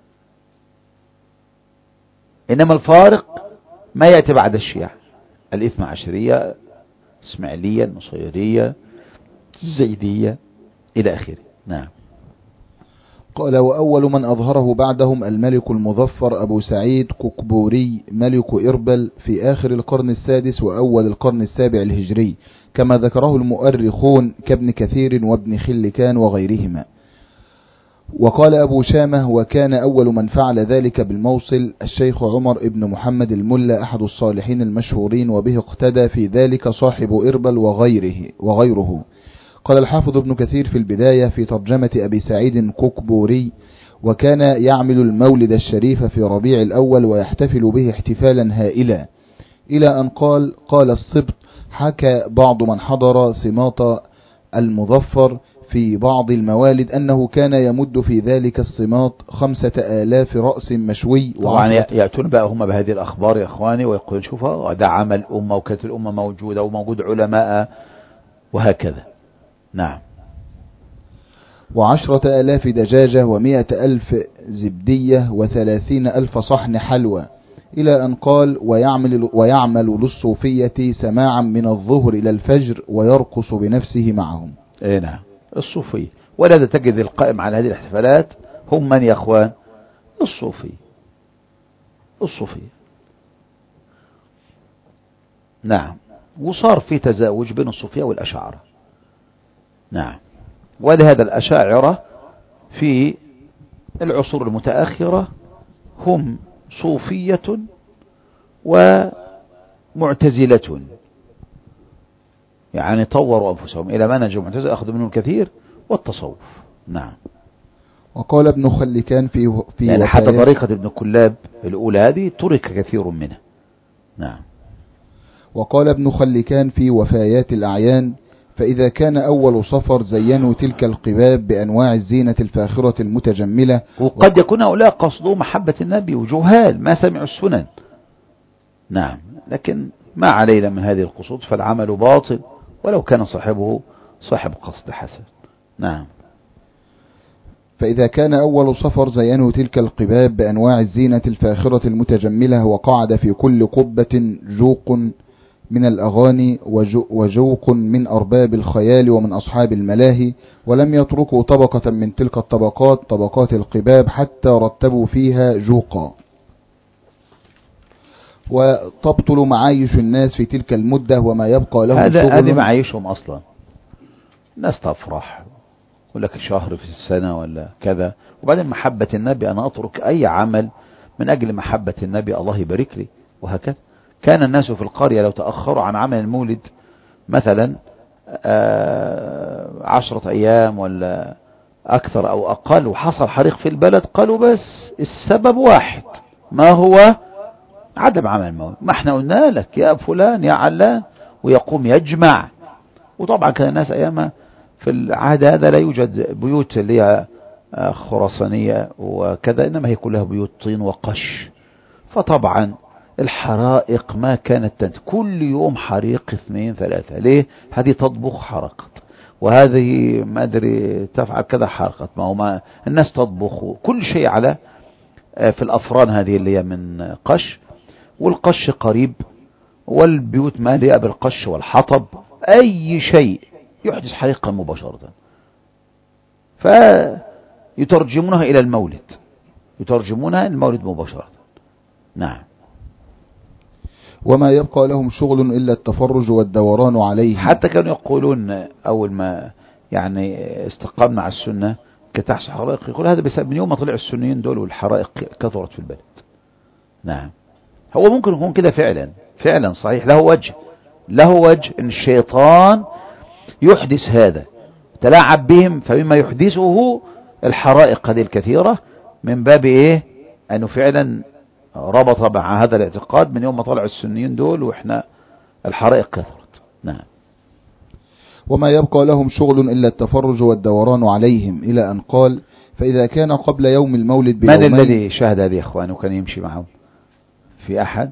إنما الفارق ما يأتي بعد الشيعة: الاثنى عشرية، اسماعيلية، النصيرية، الزيدية إلى آخره. نعم. قال: وأول من أظهره بعدهم الملك المظفر أبو سعيد ككبوري ملك إربل في آخر القرن السادس وأول القرن السابع الهجري، كما ذكره المؤرخون كابن كثير وابن خلكان وغيرهما. وقال أبو شامة: وكان أول من فعل ذلك بالموصل الشيخ عمر ابن محمد الملا أحد الصالحين المشهورين، وبه اقتدى في ذلك صاحب إربل وغيره, وغيره. قال الحافظ ابن كثير في البداية في ترجمة أبي سعيد ككبوري: وكان يعمل المولد الشريف في ربيع الأول ويحتفل به احتفالا هائلا، إلى أن قال قال السبط: حكى بعض من حضر صماط المظفر في بعض الموالد أنه كان يمد في ذلك الصماط خمسة آلاف رأس مشوي. طبعا يأتون بقى هم بهذه الأخبار يا إخواني ويقولون شوفوا ده عمل أمة وكانت الأمة موجودة وموجود علماء وهكذا. نعم. وعشرة آلاف دجاجة ومئة ألف زبدية وثلاثين ألف صحن حلوى، إلى أن قال: ويعمل, ويعمل للصوفية سماعا من الظهر إلى الفجر ويرقص بنفسه معهم. اي نعم، الصوفية. ولذا تجد القائم على هذه الاحتفالات هم من يا اخوان؟ الصوفية. الصوفية. نعم. وصار في تزاوج بين الصوفية والأشاعرة. نعم. ولهذا الأشاعرة في العصور المتأخرة هم صوفية ومعتزلة، يعني طوروا أنفسهم إلى منهج المعتزلة، أخذوا منه الكثير والتصوف. نعم. وقال ابن خلكان في في يعني حتى طريقة ابن كلاب الأولى هذه ترك كثير منها. نعم. وقال ابن خلكان في وفايات الأعيان: فإذا كان أول صفر زينوا تلك القباب بأنواع الزينة الفاخرة المتجملة. وقد يكون هؤلاء قصدوا محبة النبي وجهال ما سمعوا السنن. نعم. لكن ما علينا من هذه القصود، فالعمل باطل ولو كان صاحبه صاحب قصد حسن. نعم. فإذا كان أول صفر زينوا تلك القباب بأنواع الزينة الفاخرة المتجملة، وقعد في كل قبة جوق من الأغاني وجوق من أرباب الخيال ومن أصحاب الملاهي، ولم يتركوا طبقة من تلك الطبقات طبقات القباب حتى رتبوا فيها جوقا. وتبطل معايش الناس في تلك المدة وما يبقى لهم هذا شغل. هذه معايشهم أصلا، الناس تفرح يقول لك شهر في السنة ولا كذا. وبعدين محبة النبي، أنا أترك أي عمل من أجل محبة النبي الله يبارك لي وهكذا. كان الناس في القرية لو تأخروا عن عمل المولد مثلا عشرة أيام ولا أكثر أو أقل وحصل حريق في البلد، قالوا بس السبب واحد، ما هو؟ عدم عمل المولد. ما احنا قلنا لك يا فلان يا علان، ويقوم يجمع. وطبعا كان الناس أيامها في العهد هذا لا يوجد بيوت اللي هي خرسانية وكذا، إنما هي كلها بيوت طين وقش. فطبعا الحرائق ما كانت تنتهي، كل يوم حريق اثنين ثلاثة. ليه؟ هذه تطبخ حرقت، وهذه ما أدري تفعل كذا حرقت. ما هو ما الناس تطبخ كل شيء على في الأفران هذه اللي هي من قش، والقش قريب والبيوت مالئة بالقش والحطب، أي شيء يحدث حريقا مباشرة. فيترجمونها إلى المولد، يترجمونها المولد مباشرة. نعم. وما يبقى لهم شغل إلا التفرج والدوران عليه. حتى كانوا يقولون أول ما يعني استقامنا على السنة كتحصل حرائق، يقول هذا بسبب من يوم ما طلع السنيين دول والحرائق كثرت في البلد. نعم. هو ممكن يكون كده فعلا، فعلا صحيح، له وجه، له وجه ان الشيطان يحدث هذا، تلاعب بهم، فمما يحدثه الحرائق هذه الكثيرة من باب ايه؟ انه فعلا ربط مع هذا الاعتقاد من يوم ما طلع السنيين دول واحنا الحرائق كثرت. نعم. وما يبقى لهم شغل إلا التفرج والدوران عليهم، إلى أن قال: فإذا كان قبل يوم المولد بيومين. من الذي شاهد هذه يا إخواني وكان يمشي معهم؟ في أحد؟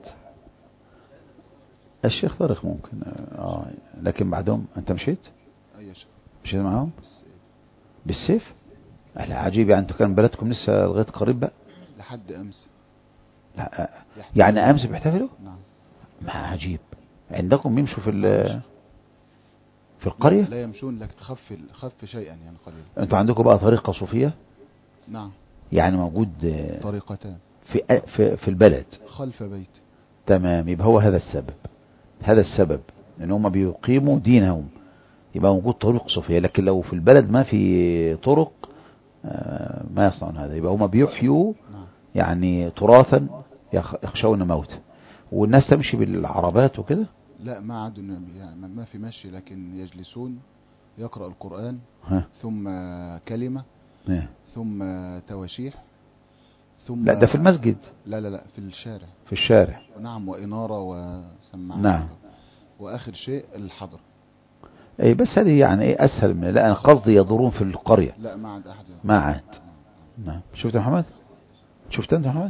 الشيخ طارق ممكن آه. لكن بعدهم أنت مشيت؟ مشيت معهم بالسيف؟ لا عجيب، يعني أنتوا كان بلدكم لسه لغاية قريب بقى لحد أمس. لا يعني أمس بيحتفلوا؟ نعم. ما عجيب، عندكم يمشوا في في القرية؟ لا يمشون، لك خف خف شيئا يعني قليلا. أنتوا عندكم بقى طريقة صوفية؟ نعم. يعني موجود طريقتان في في في البلد خلف بيت. تمام، يبقى هو هذا السبب، هذا السبب ان هم بيقيموا دينهم، يبقى موجود طرق صوفية. لكن لو في البلد ما في طرق ما يصنعون هذا، يبقى هم بيحيوا يعني تراثا يخشون موت. والناس تمشي بالعربات وكده؟ لا ما عادوا يعني ما في مشي، لكن يجلسون يقرأ القرآن ها. ثم كلمة ها. ثم تواشيح ثم لا ده في المسجد. لا لا لا في الشارع. في الشارع نعم، وإنارة وسماعات. نعم. وآخر شيء الحضر. اي بس هذه يعني ايه اسهل من، لا انا قصدي يدورون في القرية. لا ما عاد احد. ما عاد. نعم. شفت محمد؟ شفت انت محمد؟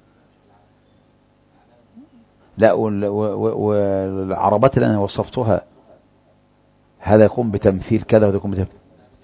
لا والعربات اللي انا وصفتها هذا يقوم بتمثيل كذا وهذا يقوم بتمثيل.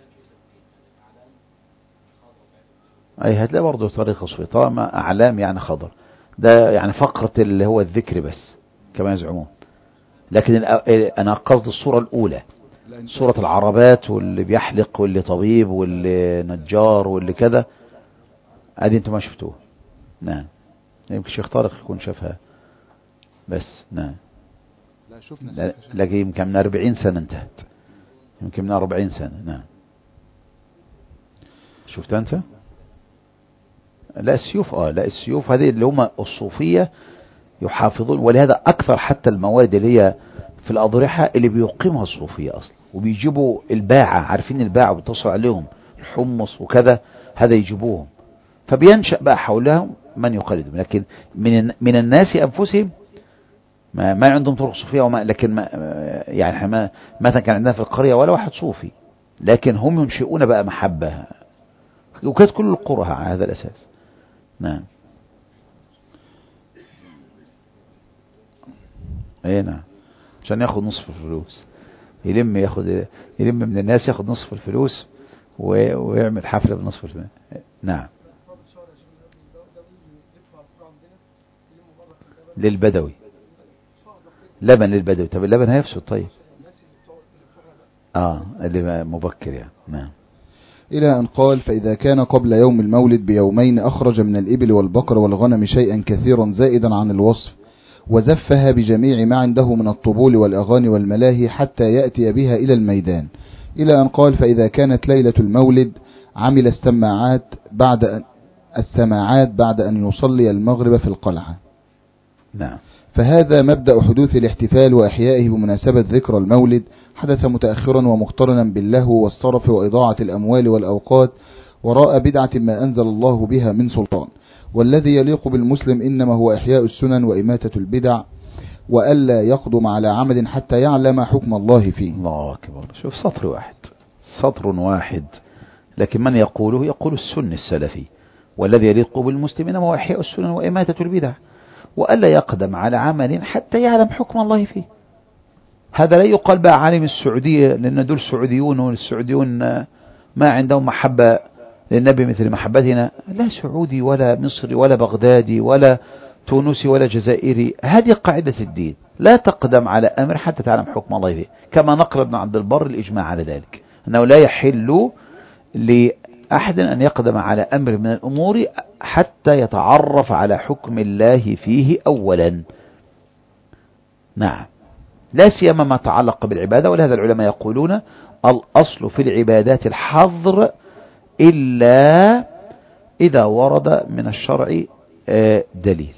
اي هتلاقي برضه طريقة صوفية طالما اعلام يعني خضر، ده يعني فقرة اللي هو الذكر بس كما يزعمون. لكن انا قصد الصورة الاولى، صورة العربات واللي بيحلق واللي طبيب واللي نجار واللي كذا، ادي انتم ما شفتوه. نعم. يمكن الشيخ طارق يكون شافها بس. نعم. لا شفنا. لكن يمكن من أربعين سنة انتهت، يمكن من أربعين سنة. نعم. شفت انت؟ لا السيوف اه لا السيوف هذه اللي هم الصوفية يحافظون، ولهذا اكثر حتى المواد اللي هي في الأضرحة اللي بيقيمها الصوفية أصلا، وبيجيبوا الباعة، عارفين الباعة بتصل عليهم الحمص وكذا، هذا يجيبوهم، فبينشأ بقى حولهم من يقلدهم. لكن من من الناس أنفسهم ما, ما عندهم طرق صوفية وما، لكن ما يعني ما مثلا كان عندنا في القرية ولا واحد صوفي، لكن هم ينشئون بقى محبة، وكانت كل القرى على هذا الأساس. نعم. ايه نعم، عشان ياخد نصف الفلوس، يلم ياخد يلم من الناس ياخد نصف الفلوس ويعمل حفلة بنصف الفلوس. نعم. للبدوي لبن للبدوي. طب اللبن هيفسد طيب. اه اللي مبكر يعني. نعم. إلى أن قال: فإذا كان قبل يوم المولد بيومين أخرج من الإبل والبقر والغنم شيئا كثيرا زائدا عن الوصف، وزفها بجميع ما عنده من الطبول والأغاني والملاهي حتى يأتي بها إلى الميدان، إلى أن قال: فإذا كانت ليلة المولد عمل السماعات بعد أن السماعات بعد أن يصلي المغرب في القلعة. نعم. فهذا مبدأ حدوث الاحتفال وإحيائه بمناسبة ذكرى المولد حدث متأخرا ومقترنا باللهو والصرف وإضاعة الأموال والأوقات وراء بدعة ما أنزل الله بها من سلطان. والذي يليق بالمسلم إنما هو إحياء السنن وإماتة البدع، وألا يقدم على عمل حتى يعلم حكم الله فيه. الله أكبر. شوف سطر واحد، سطر واحد، لكن من يقوله يقول السن السلفي. والذي يليق بالمسلم إنما هو إحياء السنن وإماتة البدع، وألا يقدم على عمل حتى يعلم حكم الله فيه. هذا لا يقال بقى عالم السعودية، لأن دول سعوديون، والسعوديون ما عندهم محبة للنبي مثل محبتنا. لا سعودي ولا مصري ولا بغدادي ولا تونسي ولا جزائري، هذه قاعدة الدين، لا تقدم على أمر حتى تعلم حكم الله فيه. كما نقل ابن عبد البر الإجماع على ذلك، أنه لا يحل لأحد أن يقدم على أمر من الأمور حتى يتعرف على حكم الله فيه أولا. نعم. لا سيما ما تعلق بالعبادة، ولهذا العلماء يقولون الأصل في العبادات الحظر إلا إذا ورد من الشرع دليل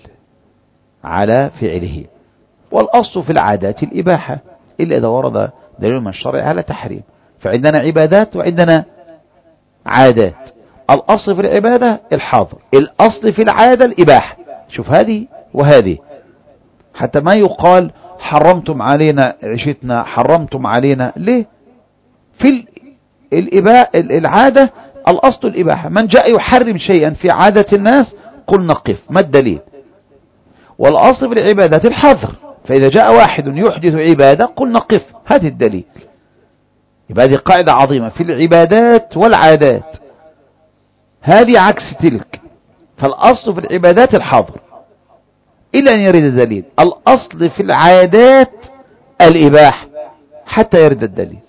على فعله، والأصل في العادات الإباحة إلا إذا ورد دليل من الشرع على تحريم. فعندنا عبادات وعندنا عادات. الأصل في العبادة الحظر، الأصل في العادة الإباحة. شوف هذه وهذه، حتى ما يقال حرمتم علينا عشتنا، حرمتم علينا. ليه؟ في العادة الأصل الإباحة. من جاء يحرم شيئا في عادة الناس قلنا قف، ما الدليل؟ والأصل في العبادات الحظر، فإذا جاء واحد يحدث عبادة قلنا قف، هذه الدليل. يبقى هذه قاعدة عظيمة في العبادات والعادات، هذه عكس تلك. فالأصل في العبادات الحظر إلا أن يرد الدليل. الأصل في العادات الإباحة حتى يرد الدليل.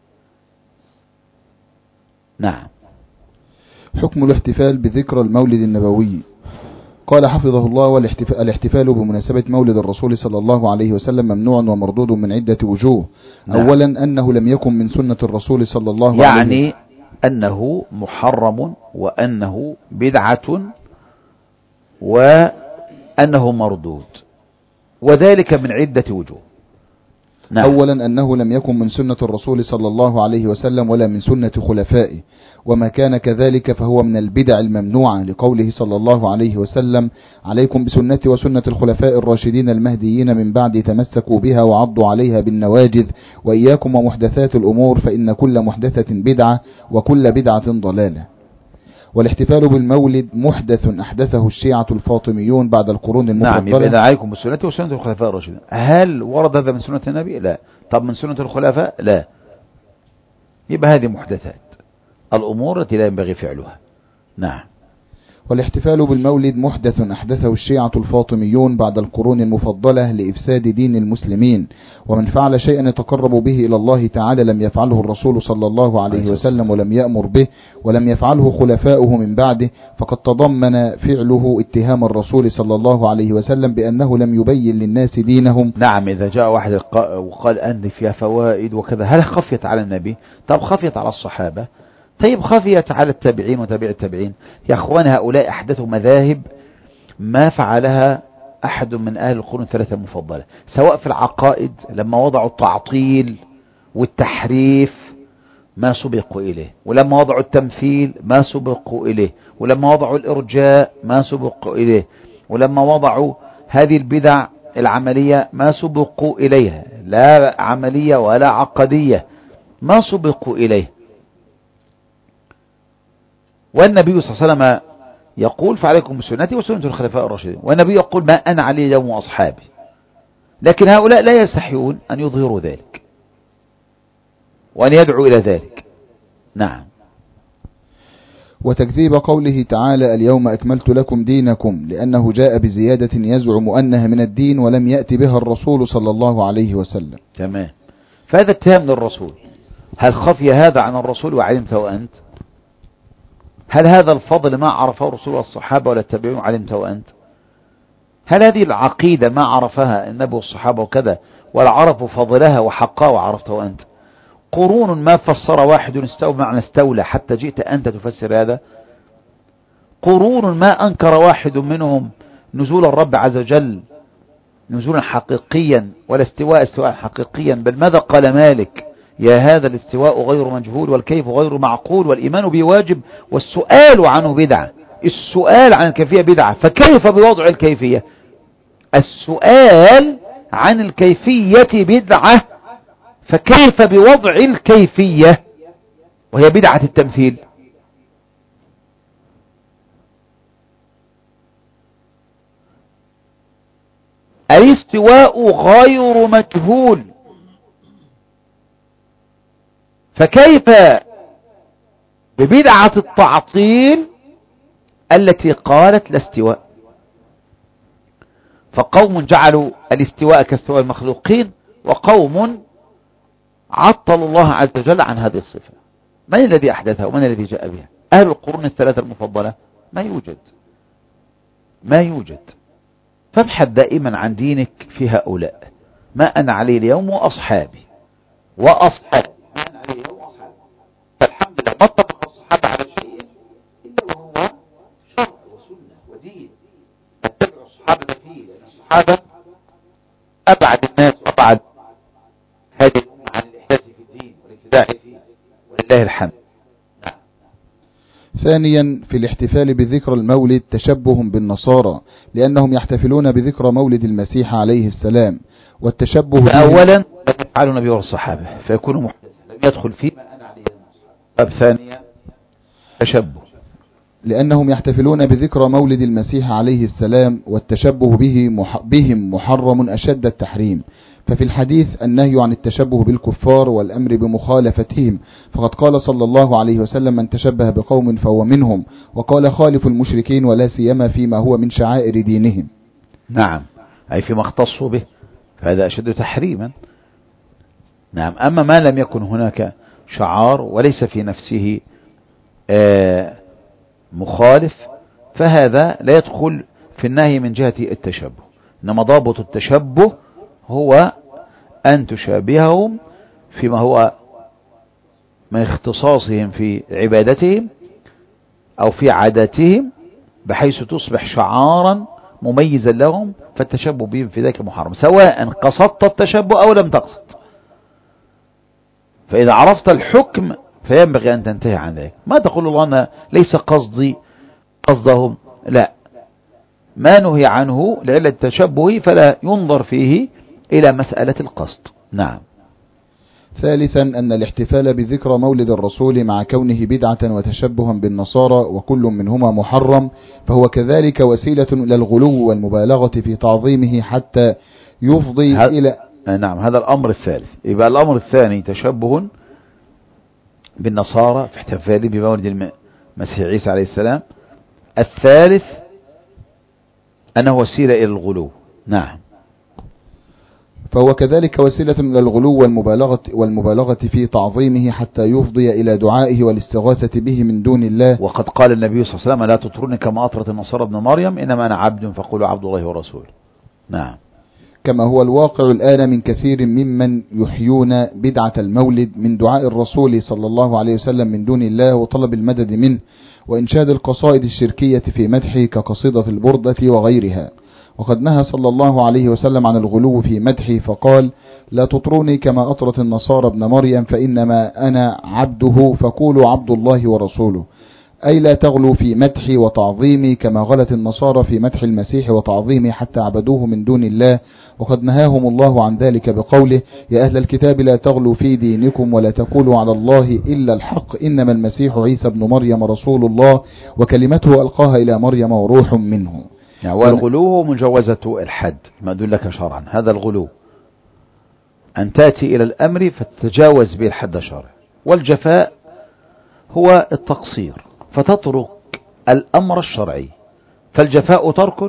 نعم. حكم الاحتفال بذكرى المولد النبوي. قال حفظه الله: والاحتفال بمناسبة مولد الرسول صلى الله عليه وسلم ممنوع ومردود من عدة وجوه. نعم. أولا أنه لم يكن من سنة الرسول صلى الله عليه وسلم، يعني أنه محرم وأنه بدعة وأنه مردود، وذلك من عدة وجوه. نعم. أولا أنه لم يكن من سنة الرسول صلى الله عليه وسلم ولا من سنة خلفائه، وما كان كذلك فهو من البدع الممنوعة، لقوله صلى الله عليه وسلم: عليكم بسنتي وسنة الخلفاء الراشدين المهديين من بعد، تمسكوا بها وعضوا عليها بالنواجذ، وإياكم ومحدثات الأمور فإن كل محدثة بدعة وكل بدعة ضلالة. والاحتفال بالمولد محدث أحدثه الشيعة الفاطميون بعد القرون المفضلة. نعم. يبقى عليكم بسنتي وسنة الخلفاء الراشدين. هل ورد هذا من سنة النبي؟ لا. طب من سنة الخلفاء؟ لا. يبقى هذه محدثات الأمور التي لا ينبغي فعلها. نعم. والاحتفال بالمولد محدث أحدثه الشيعة الفاطميون بعد القرون المفضلة لإفساد دين المسلمين، ومن فعل شيئا يتقرب به إلى الله تعالى لم يفعله الرسول صلى الله عليه وسلم ولم يأمر به ولم يفعله خلفاؤه من بعده، فقد تضمن فعله اتهام الرسول صلى الله عليه وسلم بأنه لم يبين للناس دينهم. نعم. إذا جاء واحد وقال أن فيها فوائد وكذا، هل خفيت على النبي؟ طب خفيت على الصحابة؟ طيب خفيت على التابعين وتابع التابعين؟ يا أخوان، هؤلاء أحدثوا مذاهب ما فعلها أحد من أهل القرون الثلاثة المفضلة، سواء في العقائد لما وضعوا التعطيل والتحريف ما سبقوا إليه، ولما وضعوا التمثيل ما سبقوا إليه، ولما وضعوا الإرجاء ما سبقوا إليه، ولما وضعوا هذه البدع العملية ما سبقوا إليها، لا عملية ولا عقدية، ما سبقوا إليه. والنبي صلى الله عليه وسلم يقول: فعليكم بسنتي وسنة الخلفاء الراشدين. والنبي يقول: ما أنا عليه اليوم وأصحابي. لكن هؤلاء لا يستحيون أن يظهروا ذلك وأن يدعوا إلى ذلك. نعم. وتكذيب قوله تعالى: اليوم أكملت لكم دينكم، لأنه جاء بزيادة يزعم أنها من الدين ولم يأتي بها الرسول صلى الله عليه وسلم. تمام. فهذا اتهام للرسول. هل خفي هذا عن الرسول وعلمت وأنت؟ هل هذا الفضل ما عرفه الرسول والصحابة ولا التابعين علمت وأنت؟ هل هذه العقيدة ما عرفها النبي والصحابة وكذا ولا عرفوا فضلها وحقها وعرفت وأنت؟ قرون ما فسر واحد استوى معنى استولى حتى جئت أنت تفسر هذا. قرون ما أنكر واحد منهم نزول الرب عز وجل نزولا حقيقيا ولا استواء استواء حقيقيا، بل ماذا قال مالك؟ يا هذا الاستواء غير مجهول والكيف غير معقول والإيمان به واجب والسؤال عنه بدعة. السؤال عن الكيفية بدعة، فكيف بوضع الكيفية؟ السؤال عن الكيفية بدعة، فكيف بوضع الكيفية وهي بدعة التمثيل؟ الاستواء غير مجهول، فكيف ببدعة التعطيل التي قالت لا استواء؟ فقوم جعلوا الاستواء كاستواء المخلوقين، وقوم عطلوا الله عز وجل عن هذه الصفة. من الذي أحدثها ومن الذي جاء بها؟ أهل القرون الثلاثة المفضلة؟ ما يوجد ما يوجد. فابحث دائما عن دينك في هؤلاء. ما أنا عليه اليوم وأصحابي وأصحابي ما أنا عليه اليوم وأصحابي. فالحمد لله ما اتفق الصحابة على شيء إلا وهو شرع وسنة ودين اتبع الصحابة فيه، لأن الصحابة أبعد الناس وأبعد هذه الأمة عن الإحداث في الدين والابتداع فيه، ولله الحمد. نعم. ثانيا، في الاحتفال بذكرى المولد تشبه بالنصارى، لأنهم يحتفلون بذكرى مولد المسيح عليه السلام، والتشبه أولا لم يفعلوا النبي والصحابة فيكونوا محدثا، لم يدخل فيه ما أنا الثانية تشبه، لأنهم يحتفلون بذكرى مولد المسيح عليه السلام، والتشبه به مح بهم محرم أشد التحريم. ففي الحديث النهي عن التشبه بالكفار والأمر بمخالفتهم، فقد قال صلى الله عليه وسلم: من تشبه بقوم فهو منهم، وقال: خالف المشركين ولا سيما فيما هو من شعائر دينهم. نعم، أي فيما اختصوا به، فهذا أشد تحريما. نعم. أما ما لم يكن هناك شعار وليس في نفسه آه مخالف، فهذا لا يدخل في النهي من جهة التشبه. إنما ضابط التشبه هو أن تشابههم فيما هو من اختصاصهم في عبادتهم أو في عاداتهم، بحيث تصبح شعارا مميزا لهم، فالتشبه بهم في ذلك محرم، سواء قصدت التشبه أو لم تقصد. فإذا عرفت الحكم فينبغي أن تنتهي عن ذلك. ما تقول الله أنا ليس قصدي قصدهم، لا، ما نهي عنه لعلة التشبه فلا ينظر فيه إلى مسألة القصد. نعم. ثالثا أن الاحتفال بذكرى مولد الرسول مع كونه بدعة وتشبها بالنصارى وكل منهما محرم، فهو كذلك وسيلة إلى الغلو والمبالغة في تعظيمه حتى يفضي إلى. نعم، هذا الأمر الثالث. يبقى الأمر الثاني تشبه بالنصارى في احتفال بمولد المسيح عيسى عليه السلام. الثالث أنه وسيلة إلى الغلو. نعم. فهو كذلك وسيلة إلى الغلو والمبالغة, والمبالغة في تعظيمه حتى يفضي إلى دعائه والاستغاثة به من دون الله. وقد قال النبي صلى الله عليه وسلم: لا تطروني كما أطرت النصارى ابن مريم، إنما أنا عبد فقولوا عبد الله ورسوله. نعم. كما هو الواقع الآن من كثير ممن يحيون بدعة المولد من دعاء الرسول صلى الله عليه وسلم من دون الله وطلب المدد منه، وإنشاد القصائد الشركية في مدحه كقصيدة البردة وغيرها. وقد نهى صلى الله عليه وسلم عن الغلو في مدحه فقال: لا تطروني كما أطرت النصارى ابن مريم، فإنما أنا عبده فقولوا عبد الله ورسوله، أي لا تغلوا في مدحي وتعظيمي كما غلت النصارى في مدح المسيح وتعظيمه حتى عبدوه من دون الله. وقد نهاهم الله عن ذلك بقوله: يا أهل الكتاب لا تغلوا في دينكم ولا تقولوا على الله إلا الحق، إنما المسيح عيسى ابن مريم رسول الله وكلمته ألقاها إلى مريم وروح منه. يعني والغلو مجوزة الحد ما دلك شرعا، هذا الغلو أن تأتي إلى الأمر فتتجاوز به الحد الشرعي. والجفاء هو التقصير فتترك الأمر الشرعي، فالجفاء ترك،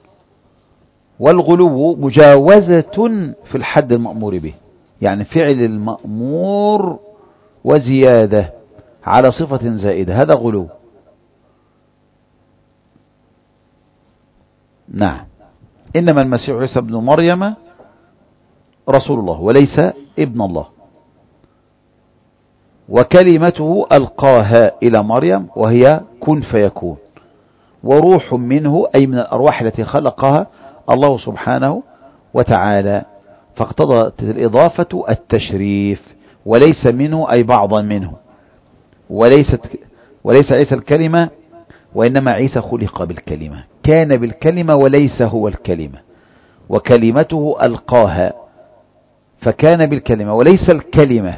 والغلو مجاوزة في الحد المأمور به، يعني فعل المأمور وزيادة على صفة زائدة، هذا غلو. نعم. إنما المسيح عيسى ابن مريم رسول الله وليس ابن الله، وكلمته ألقاها إلى مريم وهي كن فيكون، وروح منه أي من الأرواح التي خلقها الله سبحانه وتعالى، فاقتضت الإضافة التشريف، وليس منه أي بعضا منه، وليست وليس عيسى الكلمة، وإنما عيسى خلق بالكلمة، كان بالكلمة وليس هو الكلمة، وكلمته ألقاها، فكان بالكلمة وليس الكلمة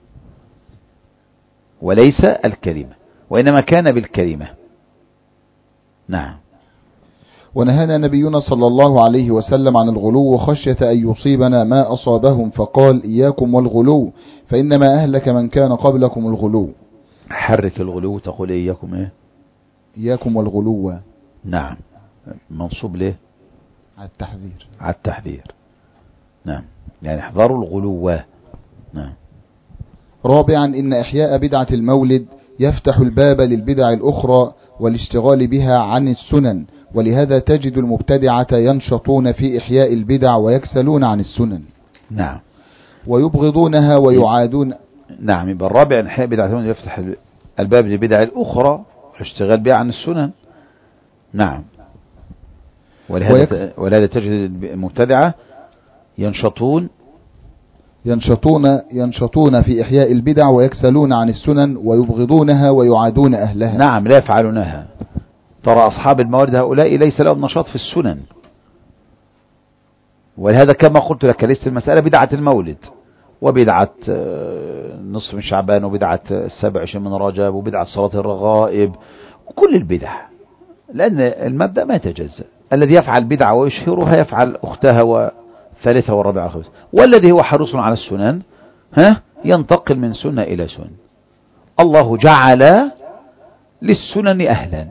وليس الكلمة وإنما كان بالكلمة. نعم. ونهانا نبينا صلى الله عليه وسلم عن الغلو خشية أن يصيبنا ما أصابهم، فقال: إياكم والغلو فإنما أهلك من كان قبلكم الغلو. حرك الغلو تقول إياكم إيه؟ إياكم والغلو. نعم. منصوب ليه؟ على التحذير. على التحذير. نعم، يعني احذروا الغلو. نعم. رابعا إن إحياء بدعة المولد يفتح الباب للبدع الأخرى والاشتغال بها عن السنن، ولهذا تجد المبتدعة ينشطون في إحياء البدع ويكسلون عن السنن. نعم. ويبغضونها ويعادون. نعم. يبقى الرابع إن إحياء بدعة المولد يفتح الباب للبدع الأخرى والاشتغال بها عن السنن. نعم. ولهذا, ولهذا تجد المبتدعة ينشطون ينشطون ينشطون في إحياء البدع ويكسلون عن السنن ويبغضونها ويعادون أهلها. نعم، لا يفعلونها. ترى أصحاب الموارد هؤلاء ليس لهم نشاط في السنن، ولهذا كما قلت لك ليس المسألة بدعة المولد، وبدعة نصف من شعبان، وبدعة السابع عشر من رجب، وبدعة صلاة الرغائب، وكل البدع، لأن المبدأ ما يتجزأ. الذي يفعل بدعة ويشهرها يفعل أختها وثالثها والرابعة والخامسة، والذي هو حريص على السنن ها ينتقل من سنة إلى سنة. الله جعل للسنن أهلا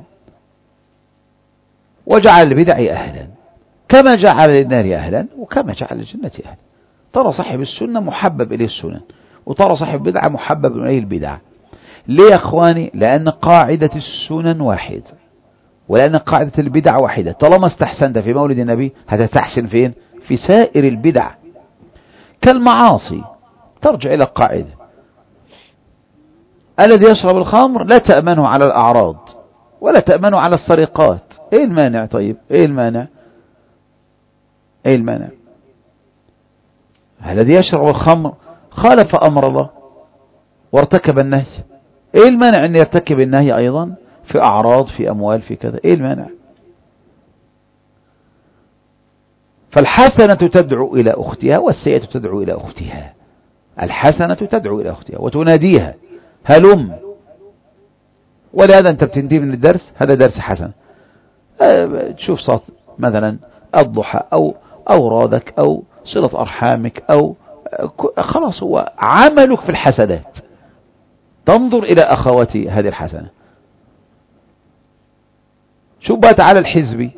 وجعل البدع أهلا، كما جعل للنار أهلا وكما جعل للجنة أهلا. ترى صاحب السنة محبب إليه السنن، وترى صاحب البدعة محبب إليه البدع. ليه يا أخواني؟ لأن قاعدة السنن واحدة، ولأن قاعدة البدع واحدة. طالما استحسنت في مولد النبي هتستحسن فين؟ في سائر البدع. كالمعاصي ترجع إلى قاعدة: الذي يشرب الخمر لا تأمنه على الأعراض ولا تأمنه على السرقات. ايه المانع؟ طيب ايه المانع؟ ايه المانع؟ الذي يشرب الخمر خالف أمر الله وارتكب النهي، ايه المانع ان يرتكب النهي ايضا في اعراض، في اموال، في كذا؟ ايه المانع؟ فالحسنة تدعو الى اختها والسيئة تدعو الى اختها. الحسنة تدعو الى اختها وتناديها هلم. ولهذا انت بتنتهي من الدرس، هذا درس حسن، أه تشوف صوت مثلا الضحى او اورادك او صلة ارحامك او أه خلاص هو عملك في الحسنات. تنظر الى اخواتي هذه الحسنة. شوف بقى تعالى الحزبي،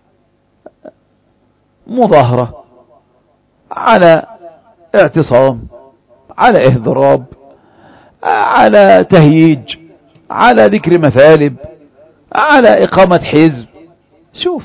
مظاهرة على اعتصام، على اهضراب، على تهييج، على ذكر مثالب، على إقامة حزب. شوف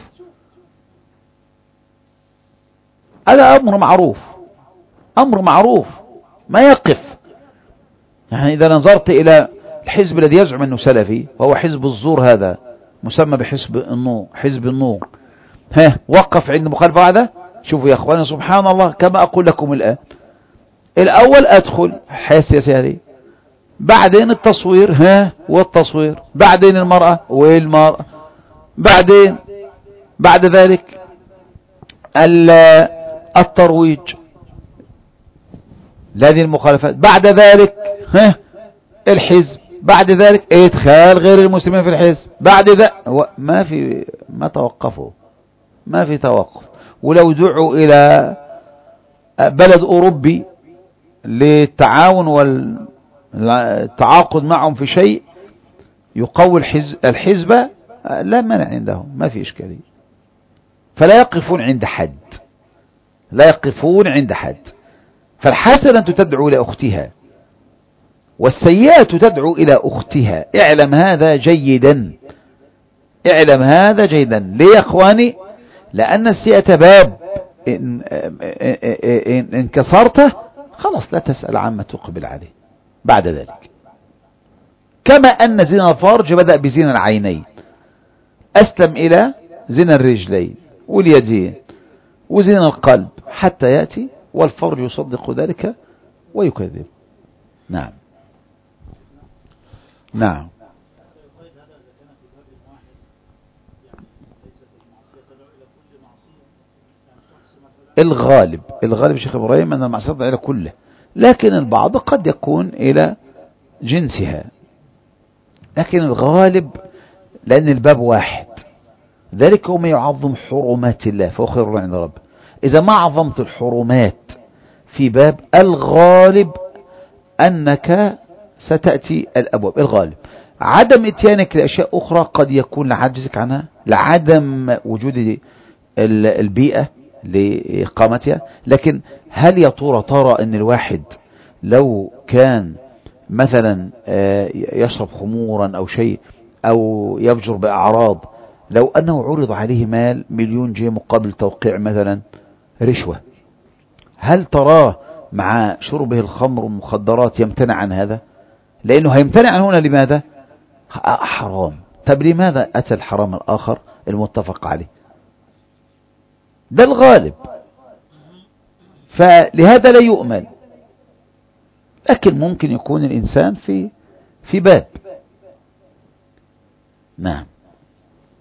هذا أمر معروف، أمر معروف ما يقف. يعني إذا نظرت إلى الحزب الذي يزعم أنه سلفي وهو حزب الزور، هذا مسمى بحزب النور، حزب النور، ها وقف عند مخالفة هذا. شوفوا يا أخواني سبحان الله، كما أقول لكم الآن، الأول أدخل الحياة السياسية هذه، بعدين التصوير ها والتصوير، بعدين المرأة والمرأة، بعدين بعد ذلك الترويج لهذه المخالفات، بعد ذلك ها الحزب، بعد ذلك ادخال غير المسلمين في الحزب، بعد ذلك ما في ما توقفوا، ما في توقف. ولو دعوا إلى بلد أوروبي للتعاون والتعاقد معهم في شيء يقوي الحزب لا مانع عندهم، ما في إشكالية. فلا يقفون عند حد، لا يقفون عند حد. فالحسنة تدعو إلى أختها والسيئة تدعو إلى أختها. اعلم هذا جيدا، اعلم هذا جيدا. ليه يا أخواني؟ لأن السيئة باب إن, إن, إن كسرته خلاص لا تسأل عما تقبل عليه بعد ذلك. كما أن زنا الفرج بدأ بزنا العينين، أسلم إلى زنا الرجلين واليدين وزنا القلب، حتى يأتي والفرج يصدق ذلك ويكذب. نعم نعم. الغالب الغالب شيخ إبراهيم أن المعصية تدعو إلى كله، لكن البعض قد يكون إلى جنسها، لكن الغالب لأن الباب واحد. ذلك هو ما يعظم حرمات الله فهو خير عند رب. إذا ما عظمت الحرمات في باب، الغالب أنك ستأتي الأبواب. الغالب عدم اتيانك لأشياء أخرى قد يكون لعجزك عنها، لعدم وجود البيئة لإقامتها. لكن هل يا ترى ترى أن الواحد لو كان مثلا يشرب خمورا أو شيء أو يفجر بأعراض، لو أنه عرض عليه مال مليون جنيه مقابل توقيع مثلا رشوة، هل تراه مع شربه الخمر والمخدرات يمتنع عن هذا؟ لأنه هيمتنع عن هنا. لماذا؟ حرام. طب لماذا أتى الحرام الآخر المتفق عليه؟ ده الغالب. فلهذا لا يؤمن، لكن ممكن يكون الإنسان في في باب. نعم.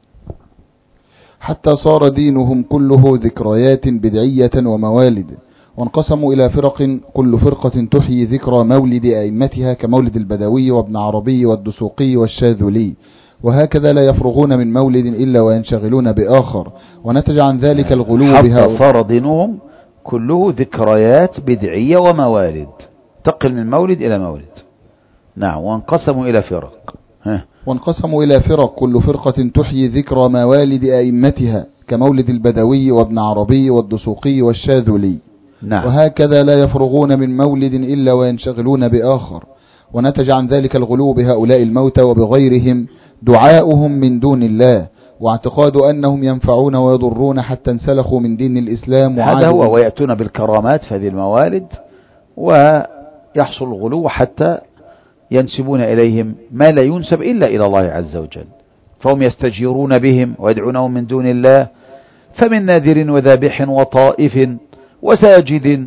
حتى صار دينهم كله ذكريات بدعية وموالد، وانقسموا إلى فرق كل فرقة تحيي ذكرى مولد أئمتها كمولد البدوي وابن عربي والدسوقي والشاذلي، وهكذا لا يفرغون من مولد إلا وينشغلون بآخر، ونتج عن ذلك الغلو بها. حتى صار دينهم كله ذكريات بدعية وموالد، تقل من مولد إلى مولد. نعم. وانقسموا إلى فرق ها. وانقسموا إلى فرق كل فرقة تحيي ذكرى موالد أئمتها كمولد البدوي وابن عربي والدسوقي والشاذلي. نعم. وهكذا لا يفرغون من مولد إلا وينشغلون بآخر، ونتج عن ذلك الغلو بهؤلاء الموتى وبغيرهم، دعاؤهم من دون الله، واعتقاد أنهم ينفعون ويضرون حتى انسلخوا من دين الإسلام. هذا هو. ويأتون بالكرامات في هذه الموالد، ويحصل الغلو حتى ينسبون إليهم ما لا ينسب إلا إلى الله عز وجل، فهم يستجيرون بهم ويدعونهم من دون الله، فمن ناذر وذابح وطائف وساجد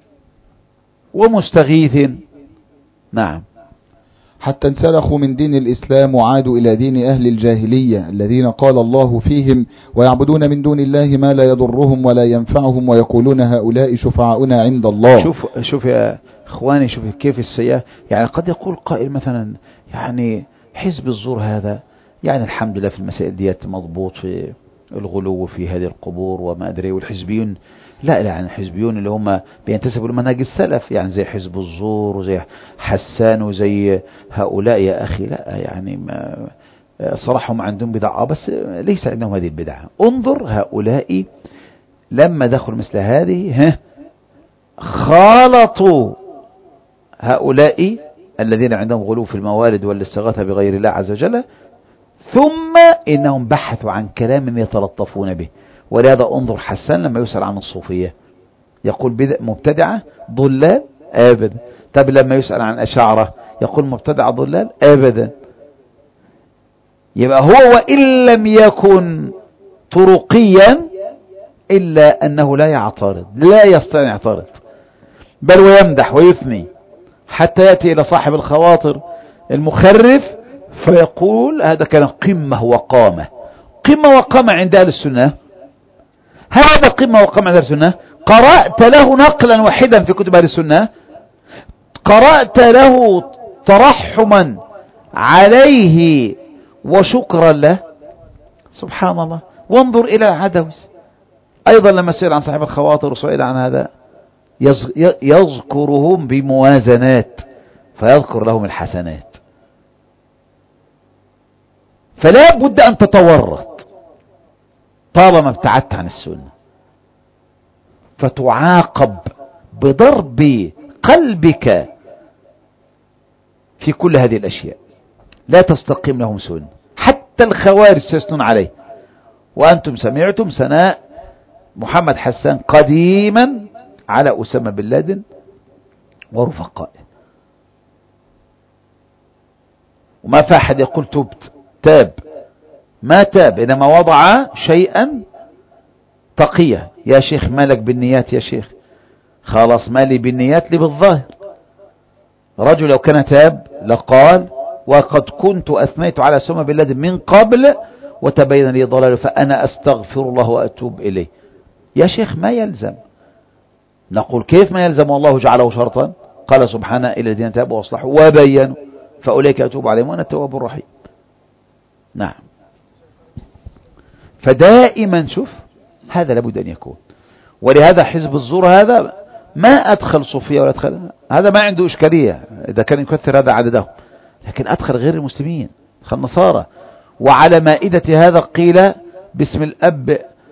ومستغيث. نعم. حتى انسلخوا من دين الإسلام وعادوا إلى دين أهل الجاهلية الذين قال الله فيهم: ويعبدون من دون الله ما لا يضرهم ولا ينفعهم ويقولون هؤلاء شفعاؤنا عند الله. شوف شوف يا اخواني، شوف كيف السيئة. يعني قد يقول قائل مثلا يعني حزب الزور هذا يعني الحمد لله في المسائل ديت مضبوط، في الغلو في هذه القبور وما أدري، والحزبيون لا لا يعني الحزبيون اللي هم بينتسبوا لمنهج السلف، يعني زي حزب الزور وزي حسان وزي هؤلاء يا أخي، لا يعني ما صراحة هم عندهم بدعة بس ليس عندهم هذه البدعة. انظر هؤلاء لما دخلوا مثل هذه ها خالطوا هؤلاء الذين عندهم غلو في الموالد والاستغاثة بغير الله عز وجل، ثم إنهم بحثوا عن كلام يتلطفون به. ولهذا انظر حسان لما يسأل عن الصوفية يقول مبتدعة ضلال أبدا. طب لما يسأل عن أشاعرة يقول مبتدعة ضلال أبدا. يبقى هو وإن لم يكن طرقيا إلا أنه لا يعترض، لا يستطيع يعترض، بل ويمدح ويثني، حتى يأتي إلى صاحب الخواطر المخرف فيقول هذا كان قمة وقامة. قمة وقامة عند أهل السنة، هذا قمة وقامة عند أهل السنة. قرأت له نقلا واحدا في كتب أهل السنة، قرأت له ترحما عليه وشكرا له؟ سبحان الله. وانظر إلى العدوي أيضا لما سئل عن صاحب الخواطر وسئل عن هذا يذكرهم بموازنات، فيذكر لهم الحسنات. فلا بد أن تتورط طالما ابتعدت عن السنة، فتعاقب بضرب قلبك في كل هذه الأشياء. لا تستقيم لهم سنة، حتى الخوارج سيسنون عليه. وأنتم سمعتم ثناء محمد حسان قديما على أسامة بن لادن ورفقائه، وما في أحد يقول تبت تاب، ما تاب، إنما وضع شيئا تقية. يا شيخ مالك بالنيات يا شيخ؟ خلاص مالي بالنيات لي بالظاهر. رجل لو كان تاب لقال وقد كنت أثنيت على أسامة بن لادن من قبل وتبين لي ضلاله فأنا أستغفر الله وأتوب إليه. يا شيخ ما يلزم. نقول كيف ما يلزم والله جعله شرطا؟ قال سبحانه إلى الذين تابوا وأصلحوا وبينوا فأولئك أتوب عليهم وأنا التواب الرحيم. نعم. فدائما شوف هذا لابد أن يكون. ولهذا حزب الزور هذا ما أدخل صوفية ولا أدخل، هذا ما عنده إشكالية إذا كان يكثر هذا عدده، لكن أدخل غير المسلمين، أدخل النصارى. وعلى مائدة هذا قيل بسم الأب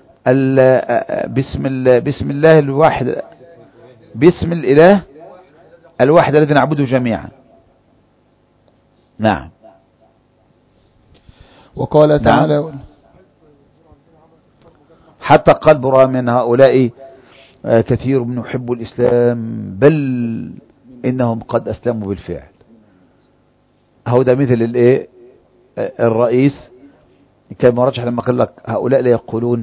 بسم ال بسم الله الواحد، باسم الإله الواحد الذي نعبده جميعا. نعم. وقال تعالى نعم. حتى قال براء من هؤلاء كثير من يحب الإسلام بل إنهم قد أسلموا بالفعل. هو ده مثل الايه الرئيس كان مرجح لما قال لك هؤلاء لا يقولون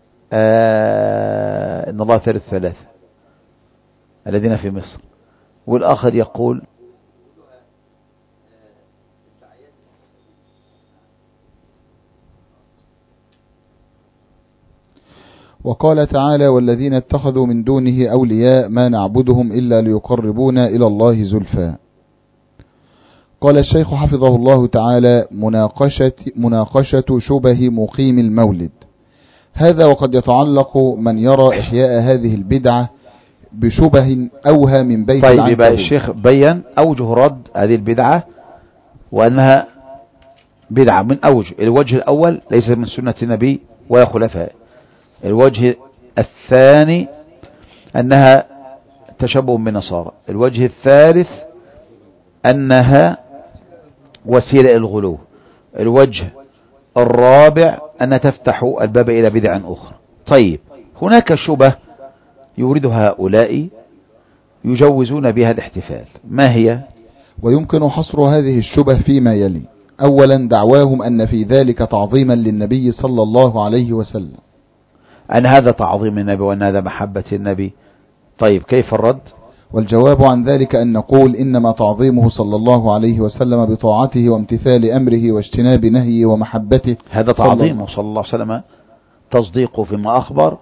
آه إن الله ثالث ثلاثة الذين في مصر، والآخر يقول وقال تعالى والذين اتخذوا من دونه أولياء ما نعبدهم إلا ليقربونا إلى الله زلفى. قال الشيخ حفظه الله تعالى مناقشة, مناقشة شبه مقيم المولد. هذا وقد يتعلق من يرى إحياء هذه البدعة بشبه أوهى من بيت طيب العنكبوت. يبقى الشيخ بيّن أوجه رد هذه البدعة وأنها بدعة من أوجه. الوجه الأول ليس من سنة النبي ولا خلفاء. الوجه الثاني أنها تشبه بالنصارى. الوجه الثالث أنها وسيلة الغلو. الوجه الرابع أنها تفتح الباب إلى بدع أخرى. طيب هناك شبه يورد هؤلاء يجوزون بها الاحتفال، ما هي؟ ويمكن حصر هذه الشبه فيما يلي. أولا دعواهم أن في ذلك تعظيما للنبي صلى الله عليه وسلم، أن هذا تعظيم النبي وأن هذا محبة النبي. طيب كيف الرد؟ والجواب عن ذلك أن نقول إنما تعظيمه صلى الله عليه وسلم بطاعته وامتثال أمره واجتناب نهيه ومحبته. هذا تعظيمه صلى الله عليه وسلم، تصديقه فيما أخبر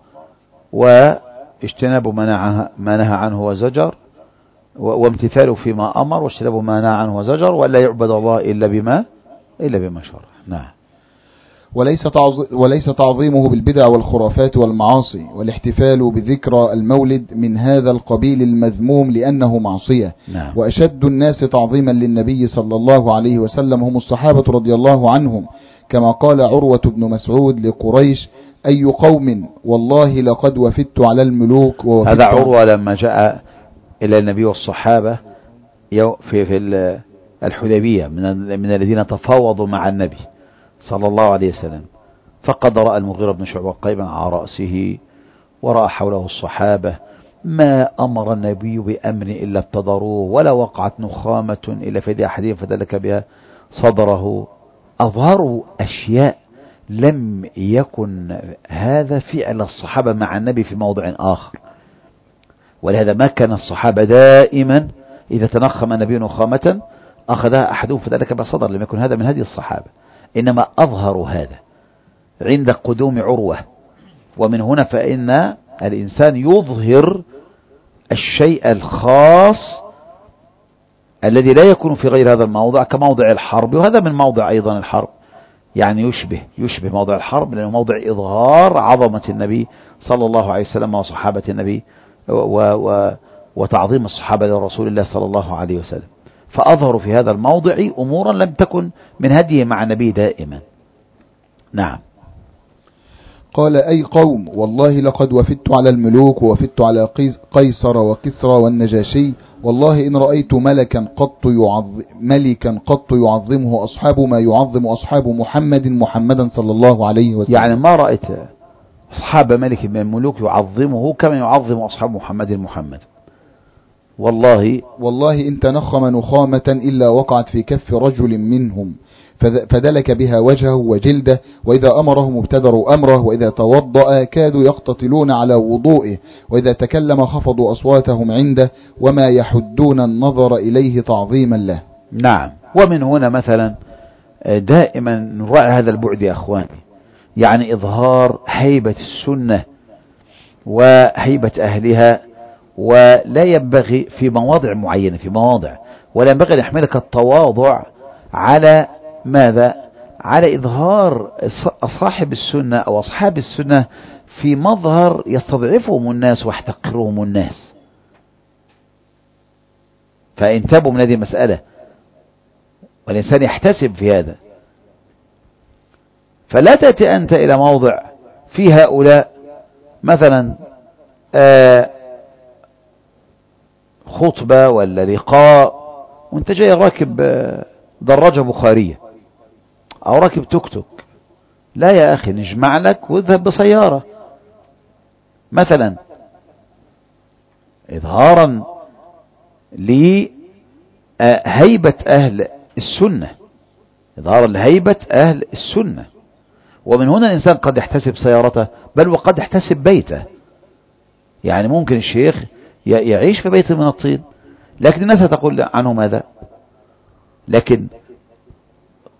واجتناب ما نهى عنه وزجر، وامتثاله فيما أمر واجتناب ما نهى عنه وزجر، ولا يعبد الله إلا بما إلا بما شرع. نعم. وليس وليس تعظيمه بالبدع والخرافات والمعاصي والاحتفال بذكرى المولد من هذا القبيل المذموم لأنه معصية. نعم. وأشد الناس تعظيما للنبي صلى الله عليه وسلم هم الصحابة رضي الله عنهم، كما قال عروة بن مسعود لقريش أي قوم والله لقد وفدت على الملوك. هذا عروة لما جاء إلى النبي والصحابة في في الحديبية من من الذين تفاوضوا مع النبي صلى الله عليه وسلم، فقد رأى المغيرة بن شعبة قائما على رأسه ورأى حوله الصحابة، ما أمر النبي بأمر إلا ابتدروه ولا وقعت نخامة إلا في يد أحدهم فدلك بها صدره. أظهروا أشياء لم يكن هذا فعل الصحابة مع النبي في موضع آخر، ولهذا ما كان الصحابة دائما إذا تنخم النبي نخامة أخذها أحدهم فدلك بصدر، لم يكن هذا من هدي الصحابة، إنما أظهروا هذا عند قدوم عروة. ومن هنا فإن الإنسان يظهر الشيء الخاص الذي لا يكون في غير هذا الموضع كموضع الحرب، وهذا من موضع أيضا الحرب، يعني يشبه يشبه موضع الحرب لأنه موضع إظهار عظمة النبي صلى الله عليه وسلم وصحابة النبي و و وتعظيم الصحابة لرسول الله صلى الله عليه وسلم، فأظهروا في هذا الموضع أمورا لم تكن من هديه مع النبي دائما. نعم. قال أي قوم والله لقد وفدت على الملوك ووفدت على قيصر وكسرى والنجاشي، والله إن رأيت ملكا قط يعظم ملكا قط يعظمه أصحاب ما يعظم أصحاب محمد محمدا صلى الله عليه وسلم. يعني ما رأيت أصحاب ملك من الملوك يعظمه كما يعظم أصحاب محمد محمد. والله والله إن تنخم نخامة إلا وقعت في كف رجل منهم فدلك بها وجهه وجلده، وإذا أمرهم ابتدروا أمره، وإذا توضأ كادوا يقتتلون على وضوئه، وإذا تكلم خفضوا أصواتهم عنده، وما يحدون النظر إليه تعظيما له. نعم. ومن هنا مثلا دائما نراعي هذا البعد يا أخواني، يعني إظهار هيبة السنة وهيبة أهلها، ولا ينبغي في مواضع معينة في مواضع ولا ينبغي أن يحملك التواضع على ماذا؟ على إظهار صاحب السنة أو أصحاب السنة في مظهر يستضعفهم الناس واحتقرهم الناس. فإن تابوا من هذه المسألة والإنسان يحتسب في هذا، فلا تأتي أنت إلى موضع في هؤلاء مثلا آه خطبة ولا لقاء وانت جاي راكب دراجة بخارية او راكب توك توك، لا يا اخي نجمع لك واذهب بسيارة مثلا، اظهارا لهيبة اهل السنة، اظهارا لهيبة اهل السنة. ومن هنا الانسان قد يحتسب سيارته بل وقد يحتسب بيته، يعني ممكن الشيخ يعيش في بيت من الطين لكن الناس تقول عنه ماذا؟ لكن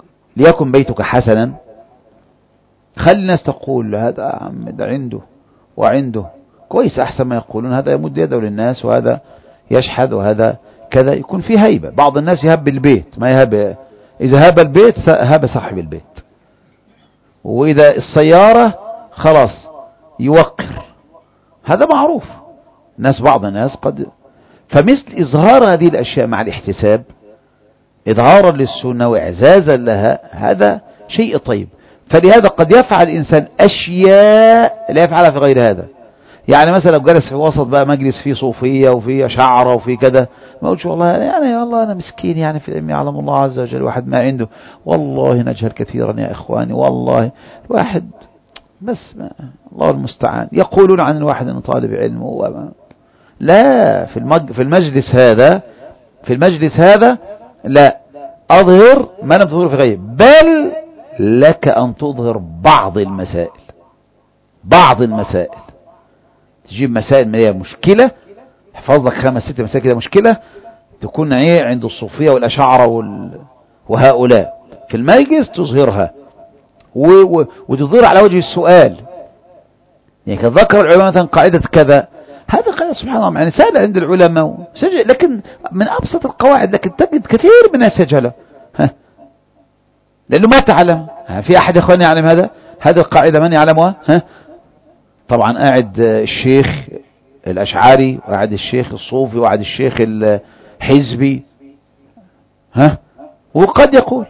ليكن بيتك حسنا، خلي الناس تقول هذا عم ده عنده وعنده كويس أحسن ما يقولون هذا يمد يده للناس وهذا يشحذ وهذا كذا، يكون فيه هيبة. بعض الناس يهب البيت، ما يهب، إذا هب البيت هب صاحب البيت، وإذا السيارة خلاص يوقر، هذا معروف. ناس بعض الناس قد، فمثل إظهار هذه الأشياء مع الاحتساب إظهارا للسنة وإعزازا لها، هذا شيء طيب. فلهذا قد يفعل الإنسان أشياء لا يفعلها في غير هذا. يعني مثلا لو جلس في وسط بقى مجلس فيه صوفية وفيه أشاعرة وفيه كذا، ما أقولش والله يعني والله أنا مسكين، يعني في العلم يعلم الله عز وجل، واحد ما عنده والله نجهل كثيرا يا إخواني، والله الواحد بس ما الله المستعان. يقولون عن الواحد أنه طالب علم، وما لا في المج في المجلس هذا في المجلس هذا لا أظهر ما لم تظهر في غيره، بل لك أن تظهر بعض المسائل بعض المسائل تجيب مسائل ما هي مشكلة، احفظ لك خمس ست مسائل كده مشكلة، تكون ايه عند الصوفية والأشاعرة وال... وهؤلاء في المجلس تظهرها و... و... وتظهر على وجه السؤال. يعني كان ذكر العلماء مثلا قاعدة كذا، هذا قاعدة سبحان الله يعني سهل عند العلماء سجل، لكن من أبسط القواعد، لكن تجد كثير من الناس يجهلها لأنه ما تعلم. في أحد إخواني يعلم هذا هذه القاعدة؟ من يعلمها؟ ها طبعا قاعد الشيخ الأشعري وقاعد الشيخ الصوفي وقاعد الشيخ الحزبي، ها وقد يقول،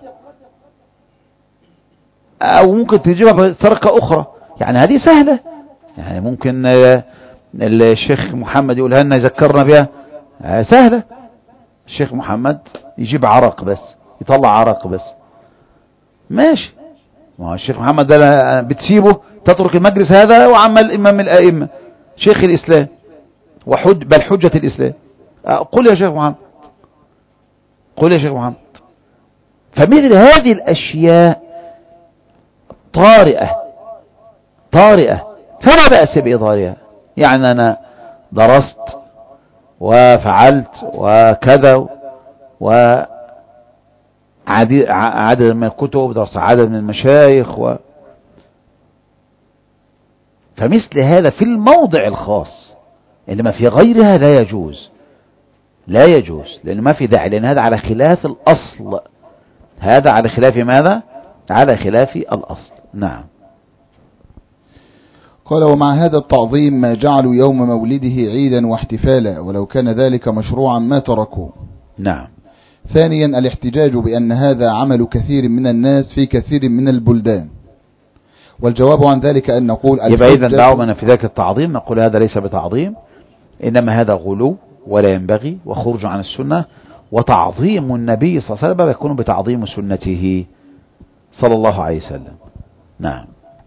أو ممكن تجيبها بطريقة أخرى، يعني هذه سهلة. يعني ممكن الشيخ محمد يقولها لنا يذكرنا بها، سهلة. الشيخ محمد يجيب عرق بس، يطلع عرق بس، ماشي. ما هو الشيخ محمد ده بتسيبه تترك المجلس هذا وعمل إمام الأئمة شيخ الإسلام وحج بل حجة الإسلام، قل يا شيخ محمد، قل يا شيخ محمد. فمثل هذه الأشياء طارئة طارئة فلا بأس بإظهارها. يعني أنا درست وفعلت وكذا وعدد من الكتب، درست عدد من المشايخ و... فمثل هذا في الموضع الخاص، إنما في غيرها لا يجوز لا يجوز لأنه ما في داعي، لأن هذا على خلاف الأصل، هذا على خلاف ماذا؟ على خلاف الأصل. نعم. قال: ومع هذا التعظيم ما جعلوا يوم مولده عيدا واحتفالا، ولو كان ذلك مشروعا ما تركوه. نعم. ثانيا الاحتجاج بأن هذا عمل كثير من الناس في كثير من البلدان، والجواب عن ذلك أن نقول يبقى إذن دعونا في ذلك التعظيم نقول هذا ليس بتعظيم، إنما هذا غلو ولا ينبغي وخروج عن السنة، وتعظيم النبي صلى الله عليه وسلم يكون بتعظيم سنته صلى الله عليه وسلم. نعم.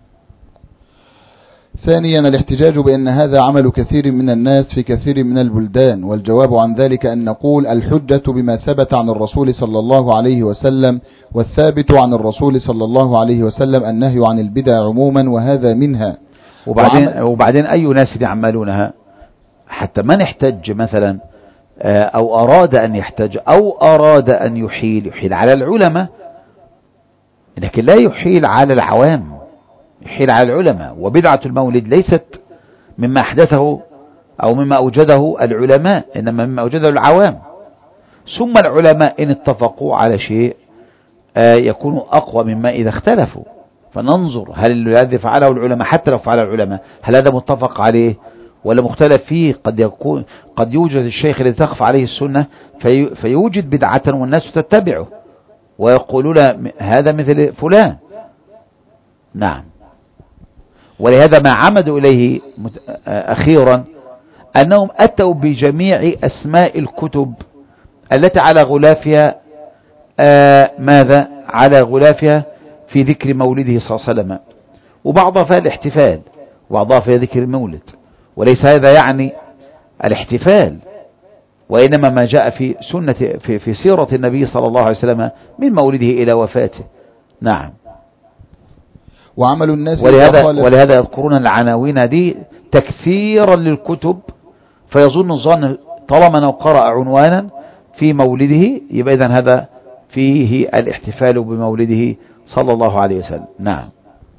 ثانيا الاحتجاج بأن هذا عمل كثير من الناس في كثير من البلدان، والجواب عن ذلك أن نقول الحجة بما ثبت عن الرسول صلى الله عليه وسلم، والثابت عن الرسول صلى الله عليه وسلم النهي عن البدع عموما، وهذا منها. وبعدين, وبعدين أي ناس يعملونها؟ حتى من احتج مثلا أو أراد أن يحتج أو أراد أن يحيل يحيل على العلماء، لكن لا يحيل على العوام، يحيل على العلماء. وبدعة المولد ليست مما أحدثه أو مما أوجده العلماء، إنما مما أوجده العوام. ثم العلماء إن اتفقوا على شيء يكون أقوى مما إذا اختلفوا، فننظر هل الذي فعله العلماء حتى لو فعله العلماء هل هذا متفق عليه ولا مختلف فيه. قد يكون قد يوجد الشيخ الذي تخفى عليه السنة في فيوجد بدعة والناس تتبعه ويقولون هذا مثل فلان. نعم. ولهذا ما عمدوا إليه أخيرا أنهم أتوا بجميع أسماء الكتب التي على غلافها آه ماذا على غلافها في ذكر مولده صلى الله عليه وسلم، وبعضها في الاحتفال وبعضها في ذكر المولد. وليس هذا يعني الاحتفال، وإنما ما جاء في سنة في, في سيرة النبي صلى الله عليه وسلم من مولده إلى وفاته. نعم. وعمل الناس ولهذا, ولهذا يذكرون العناوين دي تكثيرا للكتب، فيظن الظن طالما أنه قرأ عنوانا في مولده يبقى إذن هذا فيه الاحتفال بمولده صلى الله عليه وسلم. نعم.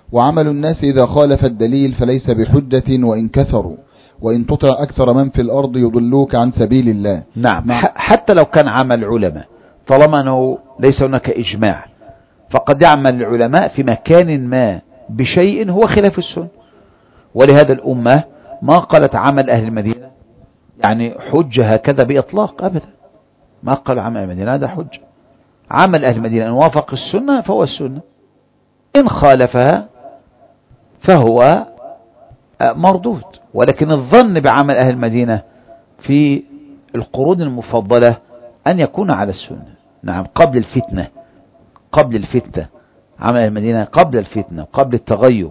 وعمل الناس إذا خالف الدليل فليس بحجة وإن كثروا، وإن تطع أكثر من في الأرض يضلوك عن سبيل الله. نعم، حتى لو كان عمل علماء طالما أنه ليس هناك إجماع، فقد يعمل العلماء في مكان ما بشيء هو خلاف السنة. ولهذا الأمة ما قالت عمل أهل المدينة يعني حجة هكذا بإطلاق أبدا، ما قال عمل أهل المدينة هذا حجة. عمل أهل المدينة إن وافق السنة فهو السنة، إن خالفها فهو مردود. ولكن الظن بعمل أهل المدينة في القرون المفضلة أن يكون على السنة. نعم، قبل الفتنة، قبل الفتنة عمل أهل المدينة قبل الفتنة قبل التغير،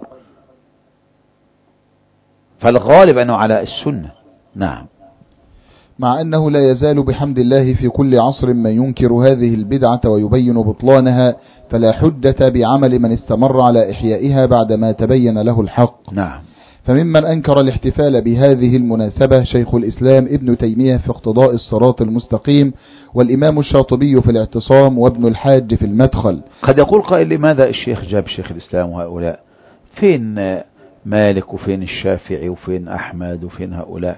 فالغالب أنه على السنة. نعم، مع أنه لا يزال بحمد الله في كل عصر من ينكر هذه البدعة ويبين بطلانها، فلا حجة بعمل من استمر على إحيائها بعدما تبين له الحق. نعم. فممن أنكر الاحتفال بهذه المناسبة شيخ الإسلام ابن تيمية في اقتضاء الصراط المستقيم، والإمام الشاطبي في الاعتصام، وابن الحاج في المدخل. قد يقول قائل لماذا الشيخ جاب شيخ الإسلام وهؤلاء؟ فين مالك وفين الشافعي وفين أحمد وفين هؤلاء؟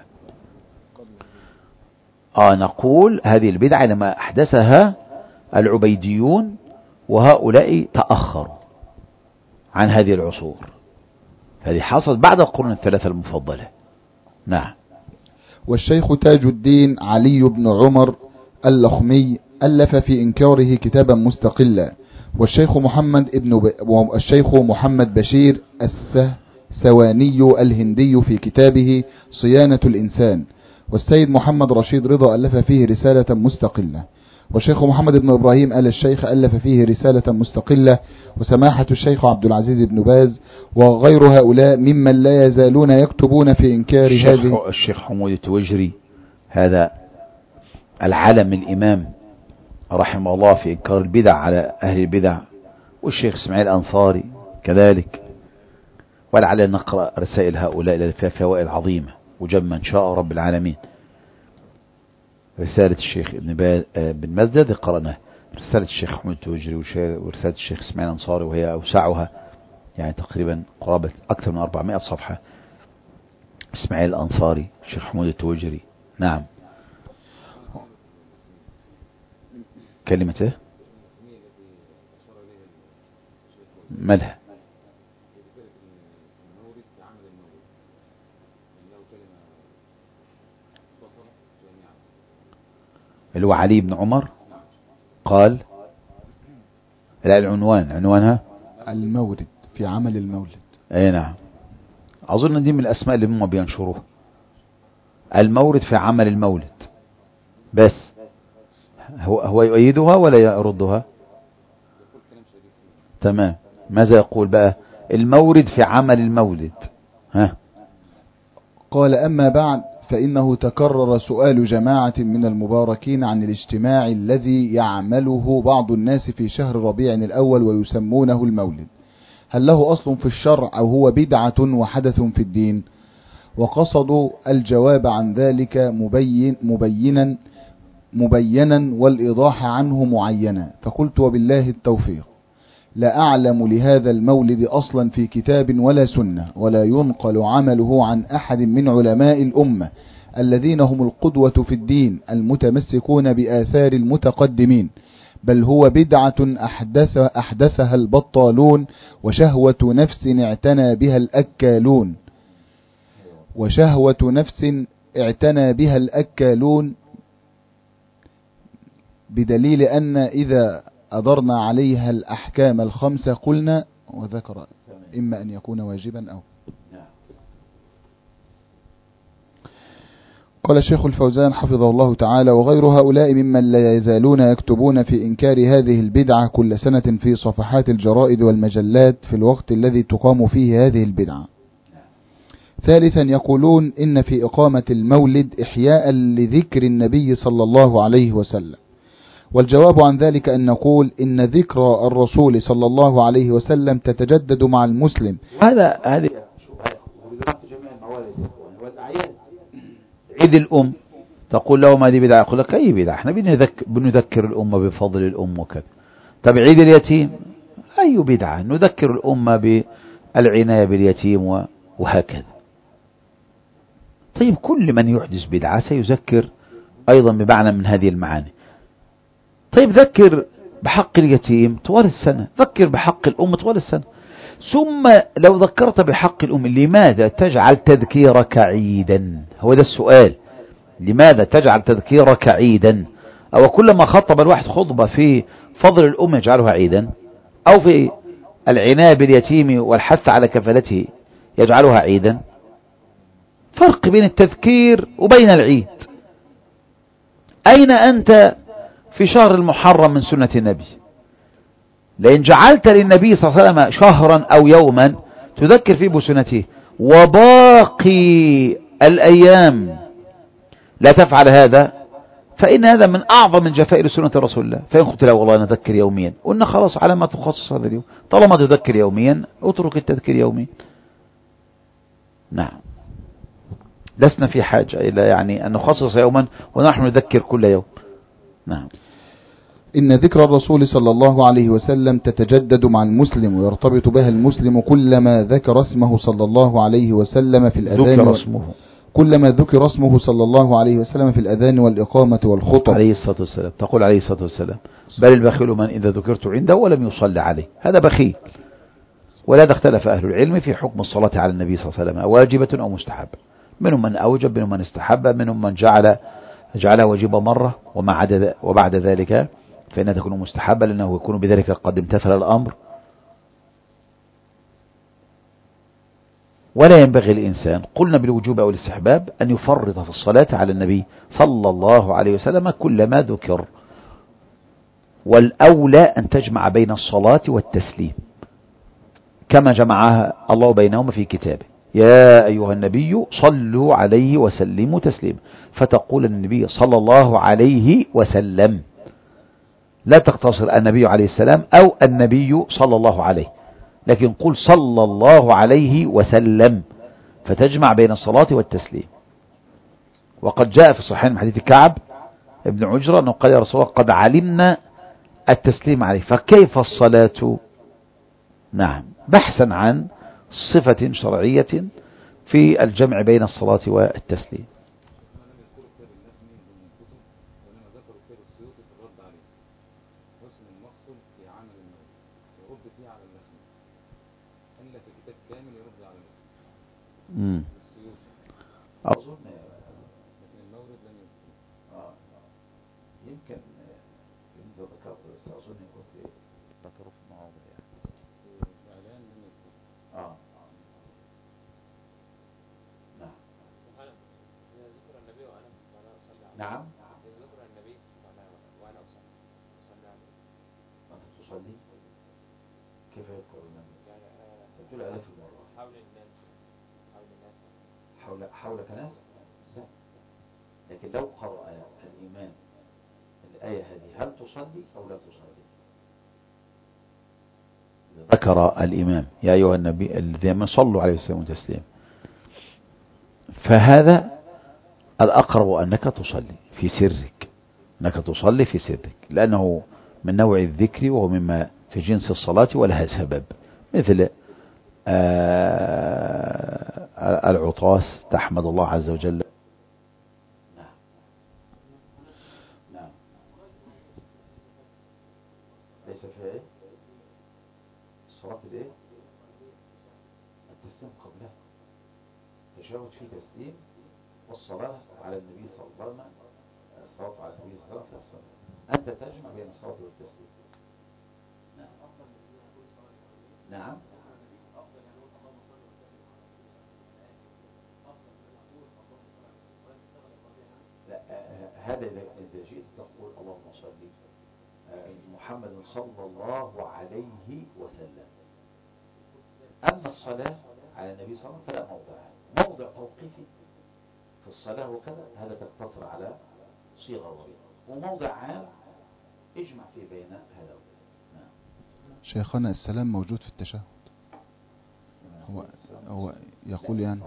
آه نقول هذه البدعة لما أحدثها العبيديون، وهؤلاء تأخروا عن هذه العصور، هذه حصلت بعد القرون الثلاثة المفضلة. نعم. والشيخ تاج الدين علي بن عمر اللخمي ألف في إنكاره كتابا مستقلا، والشيخ محمد ابن ب... والشيخ محمد بشير السواني الهندي في كتابه صيانة الإنسان، والسيد محمد رشيد رضا ألف فيه رسالة مستقلة، والشيخ محمد بن إبراهيم آل الشيخ ألف فيه رسالة مستقلة، وسماحة الشيخ عبد العزيز بن باز وغير هؤلاء ممن لا يزالون يكتبون في إنكار هذه. الشيخ حمود التوجري هذا العلم الإمام رحمه الله في إنكار البدع على أهل البدع، والشيخ اسماعيل الأنصاري كذلك. ولعل نقرأ رسائل هؤلاء التي فيها فوائد عظيمة وجمع إن شاء رب العالمين. رسالة الشيخ ابن بن مزدد قرأناها، رسالة الشيخ حمود التوجري ورسالة الشيخ اسماعيل الأنصاري وهي أوسعها، يعني تقريبا قرابة أكثر من أربعمائة صفحة. اسماعيل الأنصاري، الشيخ حمود التوجري. نعم. كلمته ملها اللي هو علي بن عمر قال العنوان عنوانها المورد في عمل المولد. اي نعم، اظن دي من الاسماء اللي هم بينشروها، المورد في عمل المولد. بس هو هو يؤيدها ولا يردها؟ تمام. ماذا يقول بقى المورد في عمل المولد؟ ها؟ قال أما بعد، فإنه تكرر سؤال جماعة من المباركين عن الاجتماع الذي يعمله بعض الناس في شهر ربيع الأول ويسمونه المولد، هل له أصل في الشرع أو هو بدعة وحدث في الدين؟ وقصدوا الجواب عن ذلك مبين مبينا مبينا والإيضاح عنه معينا، فقلت وبالله التوفيق. لا أعلم لهذا المولد أصلا في كتاب ولا سنة، ولا ينقل عمله عن أحد من علماء الأمة الذين هم القدوة في الدين المتمسكون بآثار المتقدمين، بل هو بدعة أحدث أحدثها البطالون، وشهوة نفس اعتنى بها الأكالون وشهوة نفس اعتنى بها الأكالون بدليل أن إذا أدرنا عليها الأحكام الخمسة قلنا، وذكر إما أن يكون واجبا أو. قال الشيخ الفوزان حفظه الله تعالى: وغير هؤلاء ممن لا يزالون يكتبون في إنكار هذه البدعة كل سنة في صفحات الجرائد والمجلات في الوقت الذي تقام فيه هذه البدعة. ثالثا يقولون إن في إقامة المولد إحياء لذكر النبي صلى الله عليه وسلم، والجواب عن ذلك أن نقول إن ذكر الرسول صلى الله عليه وسلم تتجدد مع المسلم. هذا هذه عيد الأم تقول لهم هذه بدعة، يقول لك أي بدعة، احنا بنذكر, بنذكر الأمة بفضل الأم وكذا. طب عيد اليتيم أي بدعة، نذكر الأمة العناية باليتيم وهكذا. طيب كل من يحدث بدعة سيذكر أيضا بمعنى من هذه المعاني. طيب ذكر بحق اليتيم طوال السنة، ذكر بحق الأم طوال السنة. ثم لو ذكرت بحق الأم لماذا تجعل تذكيرك عيدا؟ هو ده السؤال. لماذا تجعل تذكيرك عيدا؟ أو كلما خطب الواحد خطبة في فضل الأم يجعلها عيدا، أو في العناية باليتيم والحث على كفالته يجعلها عيدا؟ فرق بين التذكير وبين العيد. أين أنت في شهر المحرم من سنة النبي؟ لأن جعلت للنبي صلى الله عليه وسلم شهرا أو يوما تذكر فيه بسنته، وباقي الأيام لا تفعل هذا، فإن هذا من أعظم من جفاء سنة رسول الله. فإن قلت لا والله نذكر يوميا، قلنا خلاص على ما تخصص هذا اليوم، طالما تذكر يوميا اترك التذكير يوميا. نعم، لسنا في حاجة إلى يعني أن نخصص يوما ونحن نذكر كل يوم. نعم. إن ذكر الرسول صلى الله عليه وسلم تتجدد مع المسلم ويرتبط بها المسلم كلما ذكر اسمه صلى الله عليه وسلم في الأذان ذكر اسمه كلما ذكر اسمه صلى الله عليه وسلم في الأذان والإقامة والخطب عليه الصلاة والسلام. تقول عليه الصلاة والسلام بل البخيل من إذا ذكرت عنده ولم يصلي عليه، هذا بخيل. ولهذا اختلف أهل العلم في حكم الصلاة على النبي صلى الله عليه وسلم، واجبة أو مستحبة. منهم من أوجب، منهم من استحب، منهم من جعل جعلها واجبة مرة ومع وبعد ذلك فإنها تكون مستحبة، لأنه يكون بذلك قد امتثل الأمر. ولا ينبغي الإنسان قلنا بالوجوب أو الاستحباب أن يفرط في الصلاة على النبي صلى الله عليه وسلم كلما ذكر، والأولى أن تجمع بين الصلاة والتسليم كما جمعها الله بينهما في كتابه: يا أيها النبي صلوا عليه وسلموا تسليما، فتقول النبي صلى الله عليه وسلم، لا تقتصر النبي عليه السلام أو النبي صلى الله عليه، لكن قل صلى الله عليه وسلم، فتجمع بين الصلاة والتسليم. وقد جاء في الصحيحين من حديث كعب ابن عجرة أنه قال يا رسول الله قد علمنا التسليم عليه، فكيف الصلاة؟ نعم، بحثا عن صفة شرعية في الجمع بين الصلاة والتسليم. امم أظن يمكن إذا ذكرت بس أظن كنت ذكرت مواضع يعني آه نعم ذكر النبي وأنا أصلي. نعم ذكر النبي صلى الله عليه وسلم وأنا أصلي عليه. أنت تصلي كيف يذكر النبي؟ تقول ألف المرة حول الناس حول حولك ناس، لكن لو قرأ الإمام الآية هذه هل تصلي أو لا تصلي؟ ذكر الإمام يا أيها النبي الذين صلوا عليه وسلم تسليما، فهذا الأقرب أنك تصلي في سرك، أنك تصلي في سرك، لأنه من نوع الذكر وهو مما في جنس الصلاة ولها سبب، مثل آه العطاس تحمد الله عز وجل. نعم نعم ليس فيها ايه الصلاة الايه التسليم قبلها، تشهد فيه تسليم، والصلاة على النبي صلى الله عليه وسلم الصلاة على النبي صلى الله عليه وسلم في الصلاة، أنت تجمع بين الصلاة والتسليم. نعم نعم لا هذا إذا جئت تقول اللهم صل محمد صلى الله عليه وسلم. أما الصلاة على النبي صلى الله عليه وسلم فلا موضع موضع توقيفي في الصلاة وكذا، هذا تقتصر على صيغة وريقة، وموضع عام اجمع فيه بين هذا وذاك. نعم. شيخنا السلام موجود في التشهد، هو هو يقول يعني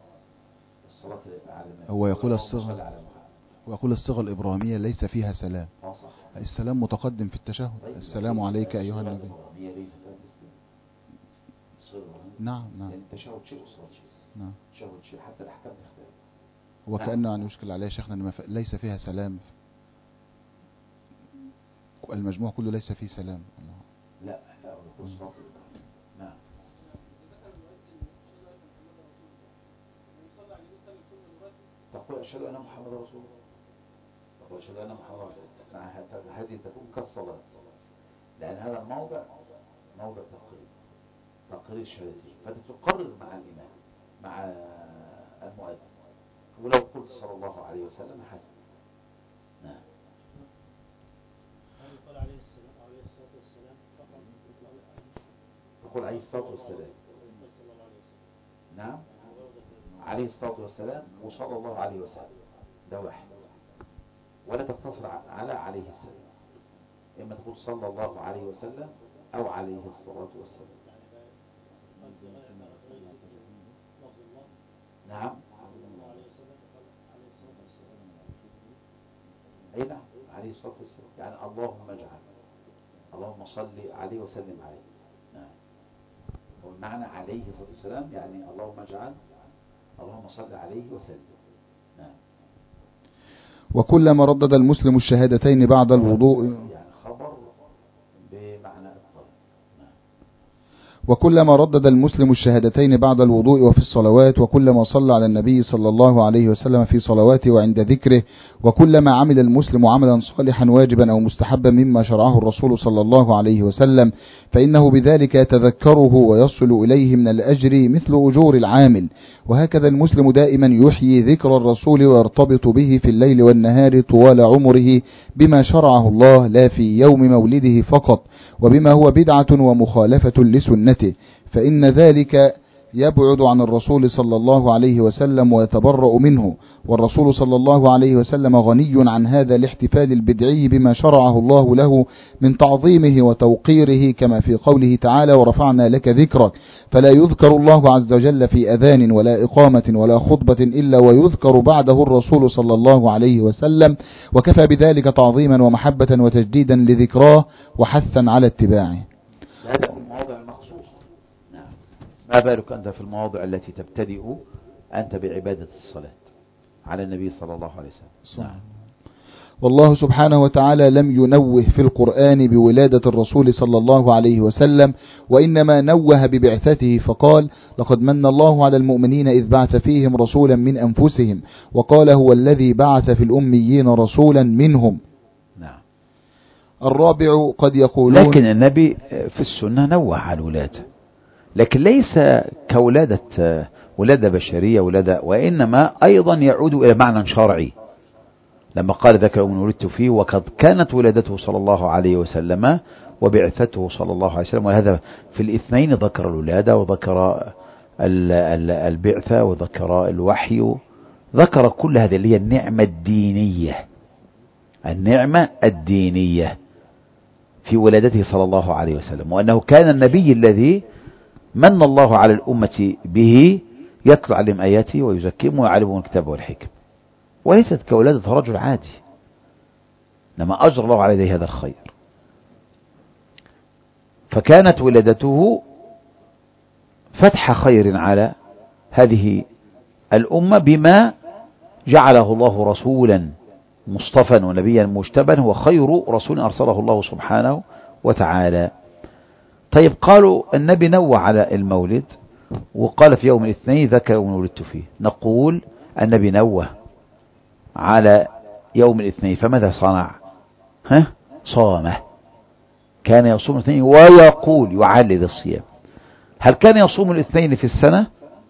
هو يقول الصيغة ويقول الصيغة الإبراهيمية ليس فيها سلام، السلام متقدم في التشهد، السلام عليك أيها النبي. نعم نعم. يعني التشهد شيء وصلاة شيء. نعم. التشهد شيء حتى الأحكام تختلف. وكأنه يعني يشكل عليه شيخنا أن ليس فيها سلام، المجموع كله ليس فيه سلام. لا لا يقول صلاة. نعم. تقول أشهد أن محمد رسول الله، تقول أشهد أن محمد رسول الله، هذه تكون كالصلاة، لأن هذا الموضع موضع تقرير تقرير الشهادتين، فتقرر مع الإمام مع المؤذن، ولو قلت صلى الله عليه وسلم حسن. نعم. قال عليه السلام عليه الصلاة والسلام فقط تقول عليه الصلاة والسلام. نعم عليه الصلاة والسلام وصلى الله عليه وسلم، ده واحد، ولا تقتصر على عليه السلام، إما تقول صلى الله عليه وسلم أو عليه الصلاة والسلام. نعم أي نعم عليه الصلاة والسلام، يعني اللهم اجعل، اللهم صل عليه وسلم عليه. نعم. والمعنى عليه الصلاة والسلام يعني اللهم اجعل، اللهم صل عليه وسلم. نعم. وكلما ردد المسلم الشهادتين بعد الوضوء، يعني خبر بمعنى الطلب. نعم. وكلما ردد المسلم الشهادتين بعد الوضوء وفي الصلوات، وكلما صلى على النبي صلى الله عليه وسلم في صلواته وعند ذكره، وكلما عمل المسلم عملا صالحا واجبا أو مستحبا مما شرعه الرسول صلى الله عليه وسلم، فإنه بذلك يتذكره ويصل إليه من الأجر مثل أجور العامل. وهكذا المسلم دائما يحيي ذكر الرسول ويرتبط به في الليل والنهار طوال عمره بما شرعه الله، لا في يوم مولده فقط، وبما هو بدعة ومخالفة لسنته، فإن ذلك يبعد عن الرسول صلى الله عليه وسلم ويتبرأ منه، والرسول صلى الله عليه وسلم غني عن هذا الاحتفال البدعي بما شرعه الله له من تعظيمه وتوقيره، كما في قوله تعالى ورفعنا لك ذكرك، فلا يذكر الله عز وجل في أذان ولا إقامة ولا خطبة إلا ويذكر بعده الرسول صلى الله عليه وسلم، وكفى بذلك تعظيما ومحبة وتجديدا لذكراه وحثا على اتباعه. هذا في المواضع المخصوصة. نعم. ما بالك أنت في المواضع التي تبتدئ أنت بعبادة الصلاة على النبي صلى الله عليه وسلم. نعم. والله سبحانه وتعالى لم ينوه في القرآن بولادة الرسول صلى الله عليه وسلم، وإنما نوه ببعثته فقال لقد من الله على المؤمنين إذ بعث فيهم رسولا من أنفسهم، وقال هو الذي بعث في الأميين رسولا منهم. نعم. الرابع قد يقولون لكن النبي في السنة نوه على الولادة، لكن ليس كولادة ولادة بشرية ولادة، وإنما أيضا يعود إلى معنى شرعي لما قال ذاك يوم ولدت فيه، وقد كانت ولادته صلى الله عليه وسلم وبعثته صلى الله عليه وسلم، وهذا في الاثنين ذكر الولادة وذكر البعثة وذكر الوحي، ذكر كل هذه اللي هي النعمة الدينية، النعمة الدينية في ولادته صلى الله عليه وسلم، وأنه كان النبي الذي من الله على الأمة به يتلو عليهم آياته ويزكيهم ويعلمهم الكتاب والحكم، وليست كولادة رجل عادي، إنما أجر الله عليه هذا الخير. فكانت ولادته فتح خير على هذه الأمة بما جعله الله رسولا مصطفى ونبيا مجتبا، هو خير رسول أرسله الله سبحانه وتعالى. طيب قالوا النبي نوى على المولد وقال في يوم الاثنين ذاك يوم ولدت فيه، نقول النبي نوى على يوم الاثنين فماذا صنع؟ ها؟ صامه، كان يصوم الاثنين ويقول يعلل الصيام. هل كان يصوم الاثنين في السنة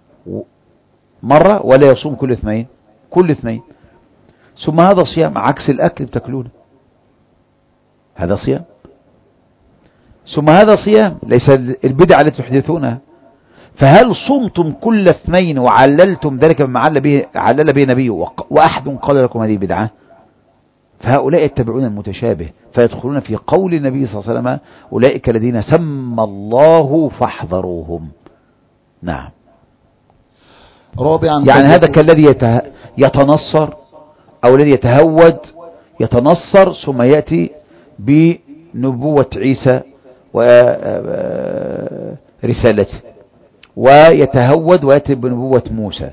مرة ولا يصوم كل اثنين؟ كل اثنين. ثم هذا صيام عكس الأكل بتاكلونه، هذا صيام. ثم هذا صيام ليس البدع التي تحدثونها. فهل صمتم كل اثنين وعللتم ذلك بما علل به علل به نبيه وأحد قال لكم هذه بدعة؟ فهؤلاء يتبعون المتشابه فيدخلون في قول النبي صلى الله عليه وسلم أولئك الذين سمى الله فاحذروهم. نعم. رابعا يعني هذا كالذي يتنصر أو الذي يتهود يتنصر ثم يأتي بنبوة عيسى ورسالته ويتهود ويأتي بنبوة موسى.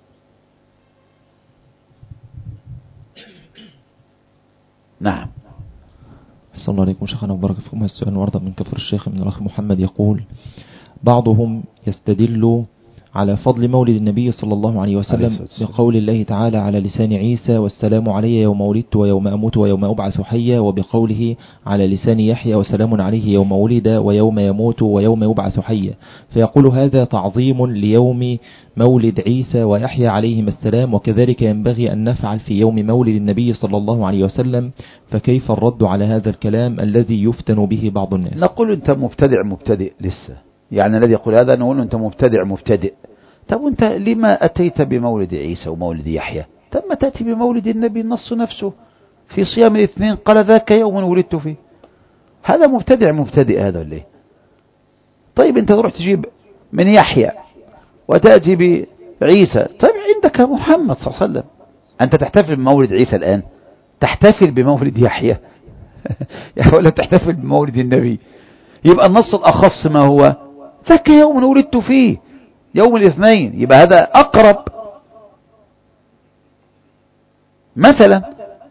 نعم. أحسن الله عليكم شيخنا وبارك فيكم. هذا السؤال ورد من كفر الشيخ من الأخ محمد يقول: بعضهم يستدل على فضل مولد النبي صلى الله عليه وسلم بقول الله تعالى على لسان عيسى: والسلام علي يوم ولدت ويوم أموت ويوم أبعث حيا، وبقوله على لسان يحيى: وسلام عليه يوم ولد ويوم يموت ويوم يبعث حيا. فيقول هذا تعظيم ليوم مولد عيسى ويحيى عليهما السلام، وكذلك ينبغي أن نفعل في يوم مولد النبي صلى الله عليه وسلم. فكيف الرد على هذا الكلام الذي يفتن به بعض الناس؟ نقول أنت مبتدع مبتدئ لسه، يعني الذي يقول هذا نقول أنت مبتدع مبتدئ. طب وانت لما أتيت بمولد عيسى ومولد يحيى؟ طب ما تأتي بمولد النبي النص نفسه في صيام الاثنين قال ذاك يوم ولدت فيه. هذا مبتدع مبتدئ هذا اللي. طيب انت تروح تجيب من يحيى وتأتي بعيسى. طيب عندك محمد صلى الله عليه وسلم، أنت تحتفل بمولد عيسى الآن؟ تحتفل بمولد يحيى ولا تحتفل بمولد النبي؟ يبقى النص الأخص ما هو؟ ذاك يوم ولدت فيه يوم الاثنين، يبقى هذا أقرب مثلا.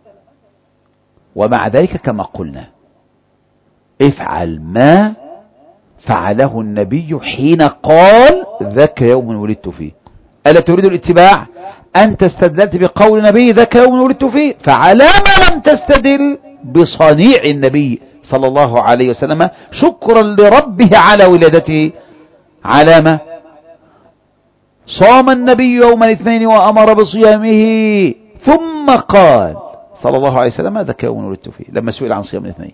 ومع ذلك كما قلنا افعل ما فعله النبي حين قال ذاك يوم ولدت فيه. ألا تريد الاتباع؟ أنت استدلت بقول النبي ذاك يوم ولدت فيه، فعلى ما لم تستدل بصنيع النبي صلى الله عليه وسلم شكرا لربه على ولادته؟ على ما صام النبي يوم الاثنين وأمر بصيامه ثم قال صلى الله عليه وسلم ذاك يوم ولدت فيه لما سئل عن صيام الاثنين.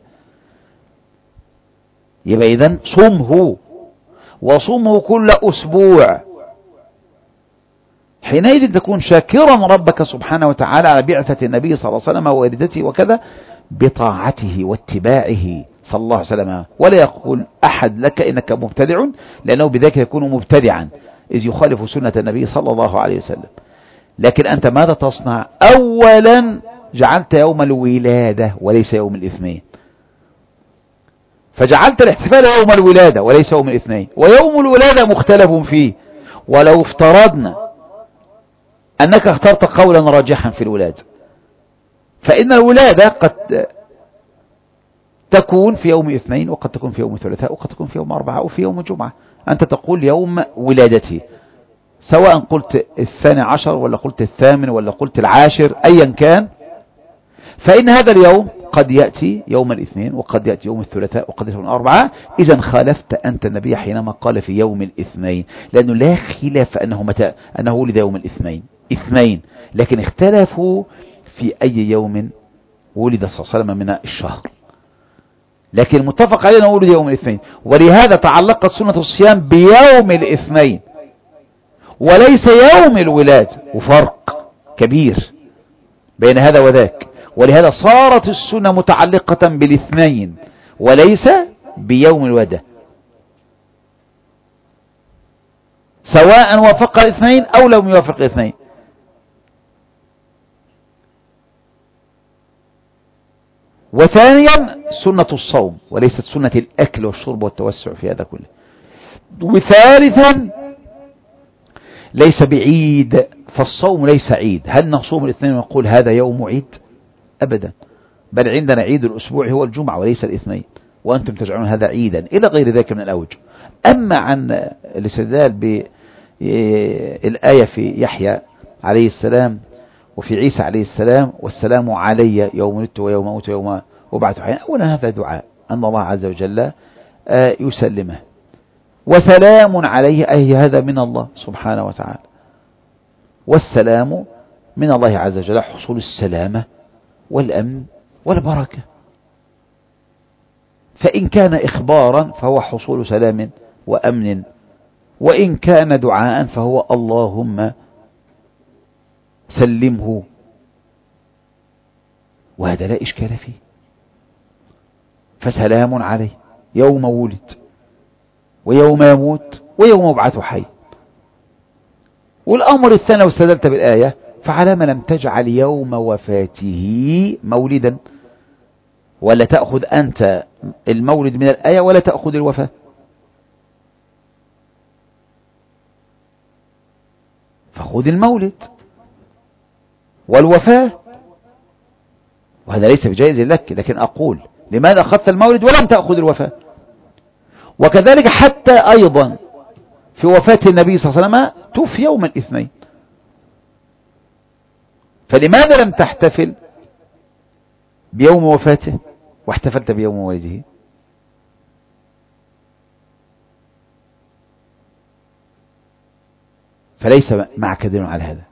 يبقى إذن صمه وصمه كل أسبوع، حينئذ تكون شاكرا ربك سبحانه وتعالى على بعثة النبي صلى الله عليه وسلم ووالدته وكذا بطاعته واتباعه صلى الله عليه وسلم. ولا يقول أحد لك إنك مبتدع، لأنه بذلك يكون مبتدعا إذ يخالف سنة النبي صلى الله عليه وسلم. لكن أنت ماذا تصنع؟ أولا جعلت يوم الولادة وليس يوم الاثنين، فجعلت الاحتفال يوم الولادة وليس يوم الاثنين، ويوم الولادة مختلف فيه. ولو افترضنا أنك اخترت قولا راجحا في الولادة، فإن الولادة قد تكون في يوم اثنين وقد تكون في يوم ثلاثاء وقد تكون في يوم أربعة أو في يوم جمعة. أنت تقول يوم ولادتي، سواء قلت الثاني عشر ولا قلت الثامن ولا قلت العاشر أيا كان، فإن هذا اليوم قد يأتي يوم الاثنين وقد يأتي يوم الثلاثاء وقد يأتي يوم الأربعاء. إذا خالفت أنت النبي حينما قال في يوم الاثنين، لأنه لا خلاف أنه متى أنه ولد يوم الاثنين اثنين، لكن اختلفوا في أي يوم ولد صلى الله عليه وسلم من الشهر، لكن المتفق عليه أنه ولد يوم الاثنين. ولهذا تعلقت سنة الصيام بيوم الاثنين وليس يوم الولادة، وفرق كبير بين هذا وذاك. ولهذا صارت السنة متعلقة بالاثنين وليس بيوم الولادة، سواء وافق الاثنين أو لم يوافق الاثنين. وثانيا سنة الصوم وليست سنة الأكل والشرب والتوسع في هذا كله. وثالثا ليس بعيد، فالصوم ليس عيد. هل نصوم الاثنين ونقول هذا يوم عيد؟ أبدا، بل عندنا عيد الأسبوع هو الجمعة وليس الاثنين، وأنتم تجعلون هذا عيدا إلى غير ذلك من الأوجه. أما عن الاستدلال بالآية في يحيى عليه السلام وفي عيسى عليه السلام والسلام علي يوم ولدت ويوم أموت ويوم أبعث حيا، أولا هذا دعاء أن الله عز وجل يسلمه، وسلام عليه أي هذا من الله سبحانه وتعالى، والسلام من الله عز وجل حصول السلامة والأمن والبركة. فإن كان إخبارا فهو حصول سلام وأمن، وإن كان دعاء فهو اللهم سلمه، وهذا لا إشكال فيه. فسلام عليه يوم ولد ويوم يموت ويوم يبعث حي. والأمر الثاني واستدلت بالآية فعلى ما لم تجعل يوم وفاته مولدا، ولا تأخذ أنت المولد من الآية ولا تأخذ الوفاة. خذ المولد والوفاة، وهذا ليس بجائز لك، لكن أقول لماذا أخذت المولد ولم تأخذ الوفاة؟ وكذلك حتى أيضا في وفاة النبي صلى الله عليه وسلم توفي يوم الاثنين، فلماذا لم تحتفل بيوم وفاته واحتفلت بيوم ولده؟ فليس معك دليل على هذا.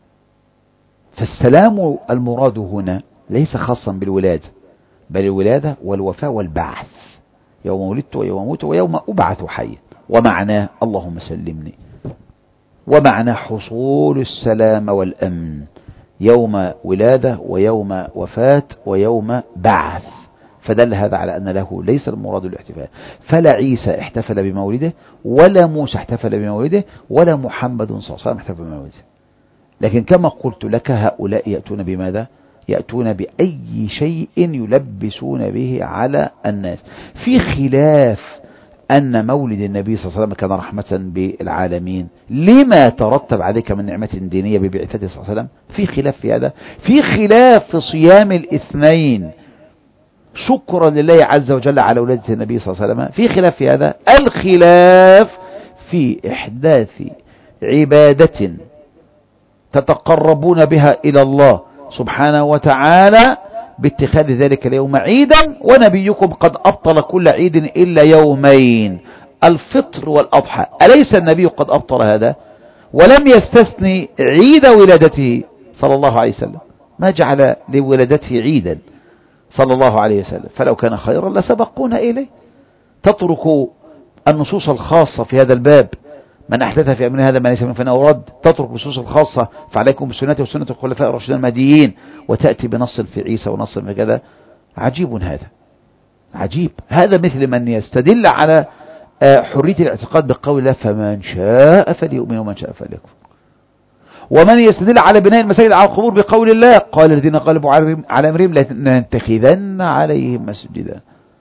فالسلام المراد هنا ليس خاصا بالولادة، بل الولادة والوفاة والبعث، يوم ولدت ويوم أموت ويوم أبعث حيا، ومعناه اللهم سلمني، ومعناه حصول السلام والأمن يوم ولادة ويوم وفاة ويوم بعث. فدل هذا على أن له ليس المراد الاحتفال. فلا عيسى احتفل بمولده، ولا موسى احتفل بمولده، ولا محمد صلى الله عليه وسلم احتفل بمولده. لكن كما قلت لك هؤلاء يأتون بماذا؟ يأتون بأي شيء يلبسون به على الناس، في خلاف أن مولد النبي صلى الله عليه وسلم كان رحمة بالعالمين، لما ترتب عليك من نعمة دينية ببعثته صلى الله عليه وسلم، في خلاف في هذا. في خلاف في صيام الاثنين شكرا لله عز وجل على ولادة النبي صلى الله عليه وسلم، في خلاف في هذا. الخلاف في إحداث عبادة تتقربون بها إلى الله سبحانه وتعالى باتخاذ ذلك اليوم عيدا، ونبيكم قد أبطل كل عيد إلا يومين، الفطر والأضحى. أليس النبي قد أبطل هذا ولم يستثني عيد ولادته صلى الله عليه وسلم؟ ما جعل لولادته عيدا صلى الله عليه وسلم، فلو كان خيرا لسبقونا إليه. تترك النصوص الخاصة في هذا الباب، من أحدث في أمرنا هذا ما ليس منه فإنه رد، تترك النصوص الخاصة فعليكم بسنتي وسنة الخلفاء الراشدين المهديين، وتأتي بنص في عيسى ونص في كذا. عجيب هذا، عجيب. هذا مثل من يستدل على حرية الاعتقاد بقول الله فمن شاء فليؤمن ومن شاء فليكفر، ومن يستدل على بناء المساجد على القبور بقول الله قال الذين غلبوا على أمرهم لنتخذن عليهم مسجدا.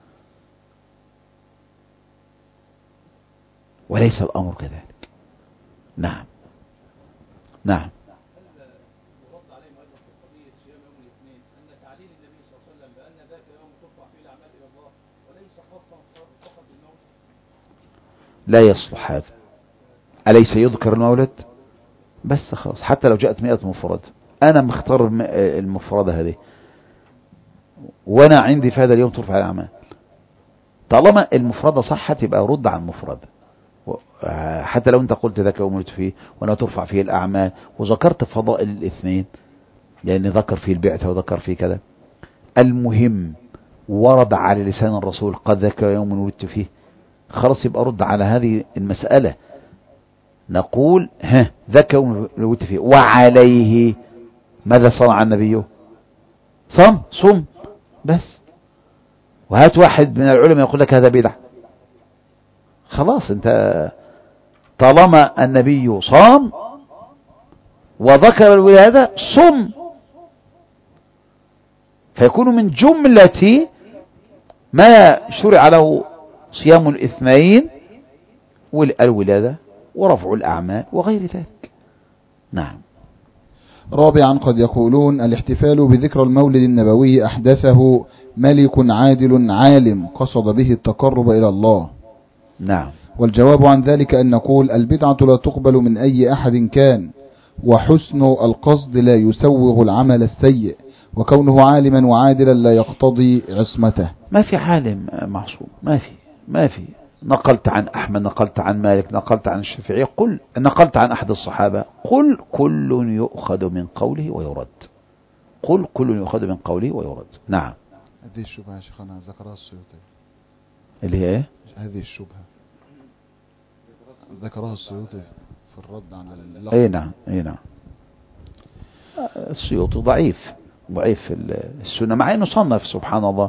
وليس الأمر كذلك. نعم نعم. لا يصلح هذا. أليس يذكر المولد بس خلاص، حتى لو جاءت مئة مفردة أنا مختار المفردة هذه، وأنا عندي في هذا اليوم ترفع الأعمال. طالما المفردة صحت يبقى رد عن المفردة، حتى لو أنت قلت ذاك يوم ولدت فيه وأنا ترفع فيه الأعمال، وذكرت فضائل الاثنين لأن ذكر فيه البعثة وذكر فيه كذا. المهم ورد على لسان الرسول قد ذاك يوم ولدت فيه، خلاص يبقى رد على هذه المسألة. نقول ها ذاك يوم ولدت فيه، وعليه ماذا صنع النبي؟ صم صم بس. وهات واحد من العلماء يقول لك هذا بدعة، خلاص انت طالما النبي صام وذكر الولادة صم، فيكون من جملة ما شرع له صيام الاثنين والولادة ورفع الأعمال وغير ذلك. نعم. رابعا قد يقولون الاحتفال بذكرى المولد النبوي أحدثه ملك عادل عالم قصد به التقرب إلى الله. نعم. والجواب عن ذلك أن نقول البدعة لا تقبل من أي أحد كان، وحسن القصد لا يسوغ العمل السيء، وكونه عالما وعادلا لا يقتضي عصمته. ما في عالم معصوم، ما في ما في نقلت عن أحمد، نقلت عن مالك، نقلت عن الشافعي، قل نقلت عن أحد الصحابة، قل كل يؤخذ من قوله ويرد، قل كل يؤخذ من قوله ويرد. نعم. هذه الشبهة يا شيخنا ذكرها السيوطي، اللي هي ايه؟ هذه الشبهة ذكرها السيوطي في الرد على اللفظ. اي نعم اي نعم. السيوطي ضعيف ضعيف في السنة، مع انه صنف سبحان الله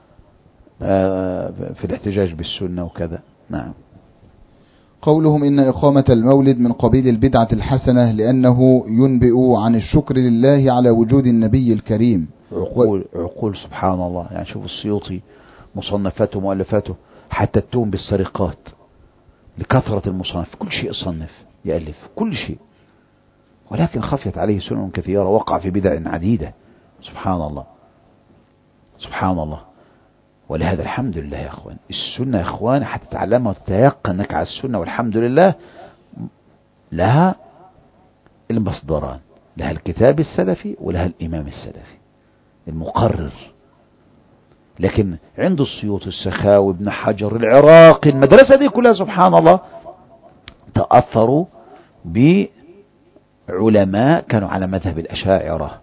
في الاحتجاج بالسنة وكذا. نعم. قولهم إن إقامة المولد من قبيل البدعة الحسنة لأنه ينبئ عن الشكر لله على وجود النبي الكريم. عقول, عقول سبحان الله. يعني شوف السيوطي مصنفاته ومؤلفاته حتى التوم بالسرقات لكثرة المصنف، كل شيء صنف يألف كل شيء. ولكن خفيت عليه سنن كثيرة، وقع في بدع عديدة. سبحان الله سبحان الله. ولهذا الحمد لله يا أخوان، السنة يا أخوان حتى تتعلمها وتتيقن أنك على السنة، والحمد لله لها المصدران، لها الكتاب السلفي ولها الإمام السلفي المقرر. لكن عند السيوط السخاوي ابن حجر العراقي المدرسة دي كلها سبحان الله تأثروا بعلماء كانوا على مذهب الأشاعرة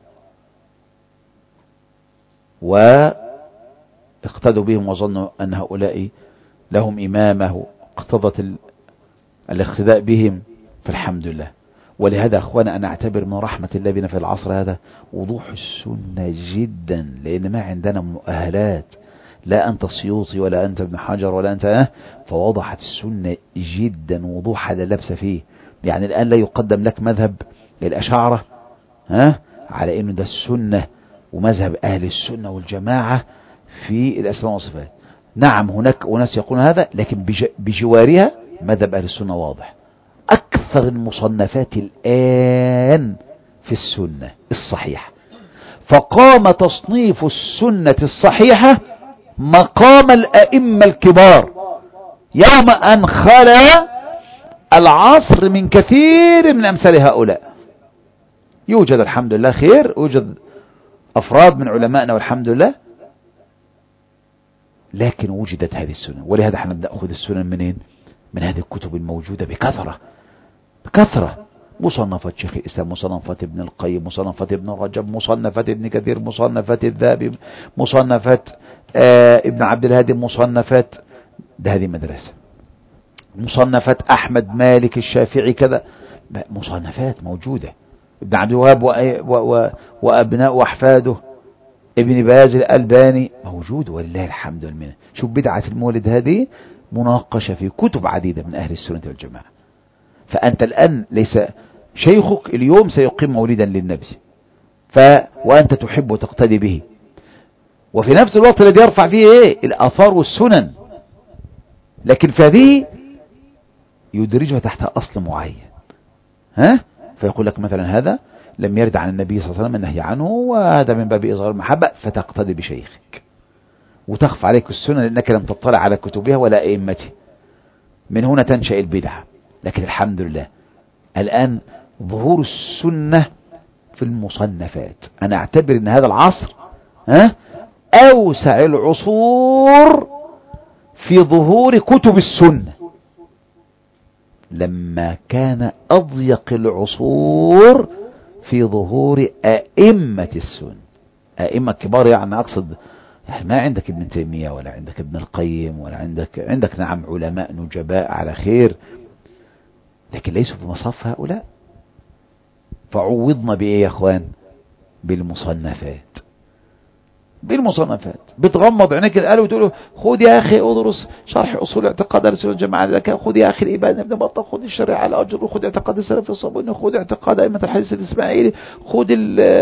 واقتدوا بهم وظنوا أن هؤلاء لهم إمامه، اقتضت الاقتداء بهم، فالحمد لله. ولهذا أخوانا أنا أعتبر من رحمة الله بنا في العصر هذا وضوح السنة جدا، لأن ما عندنا مؤهلات، لا أنت سيوطي ولا أنت ابن حجر ولا أنت أه فوضحت السنة جدا وضوحها لا لبس فيه. يعني الآن لا يقدم لك مذهب الأشاعرة ها على أنه ده السنة ومذهب أهل السنة والجماعة في الأسماء والصفات. نعم هناك أناس يقولون هذا، لكن بجوارها مذهب أهل السنة واضح. أكثر المصنفات الآن في السنة الصحيحة، فقام تصنيف السنة الصحيحة مقام الأئمة الكبار يوم أن خلى العصر من كثير من أمثال هؤلاء. يوجد الحمد لله خير، يوجد أفراد من علمائنا والحمد لله، لكن وجدت هذه السنة. ولهذا احنا نأخذ السنن منين؟ من هذه الكتب الموجودة بكثرة بكثرة، مصنفات شيخ الإسلام، مصنفات ابن القيم، مصنفات ابن رجب، مصنفات ابن كثير، مصنفات الذهبي، مصنفات آه ابن عبد الهادي، مصنفات ده هذه مدرسة، مصنفات أحمد مالك الشافعي كذا، مصنفات موجودة، ابن عبد الوهاب وأبناء وأحفاده، ابن باز الألباني موجود ولله الحمد والمنة. شوف بدعة المولد هذه مناقشة في كتب عديدة من أهل السنة والجماعة. فأنت الآن ليس شيخك اليوم سيقيم مولدا للنبي ف وأنت تحب وتقتدي به، وفي نفس الوقت الذي يرفع فيه ايه الآثار والسنن، لكن فهذه يدرجها تحت أصل معين ها فيقول لك مثلا هذا لم يرد عن النبي صلى الله عليه وسلم النهي عنه، وهذا من باب إظهار المحبة، فتقتدي بشيخك وتخفى عليك السنة لأنك لم تطلع على كتبها ولا أئمته. من هنا تنشأ البدعة. لكن الحمد لله الآن ظهور السنة في المصنفات، أنا أعتبر أن هذا العصر ها أوسع العصور في ظهور كتب السنة، لما كان أضيق العصور في ظهور أئمة السنة. أئمة كبار يعني أقصد يعني ما عندك ابن تيمية ولا عندك ابن القيم ولا عندك عندك نعم علماء نجباء على خير، لكن ليسوا في مصاف هؤلاء. فعوضنا بإيه يا أخوان؟ بالمصنفات بالمصنفات بتغمض عينيك الآن وتقول له خذ يا أخي أدرس شرح أصول اعتقاد أهل السنة والجماعة، لك خذ يا أخي الإبان ابن بطة، خذ الشريعة على الأجر، خذ اعتقاد السلف الصابوني، خذ اعتقاد أئمة الحديث الإسماعيلي، خذ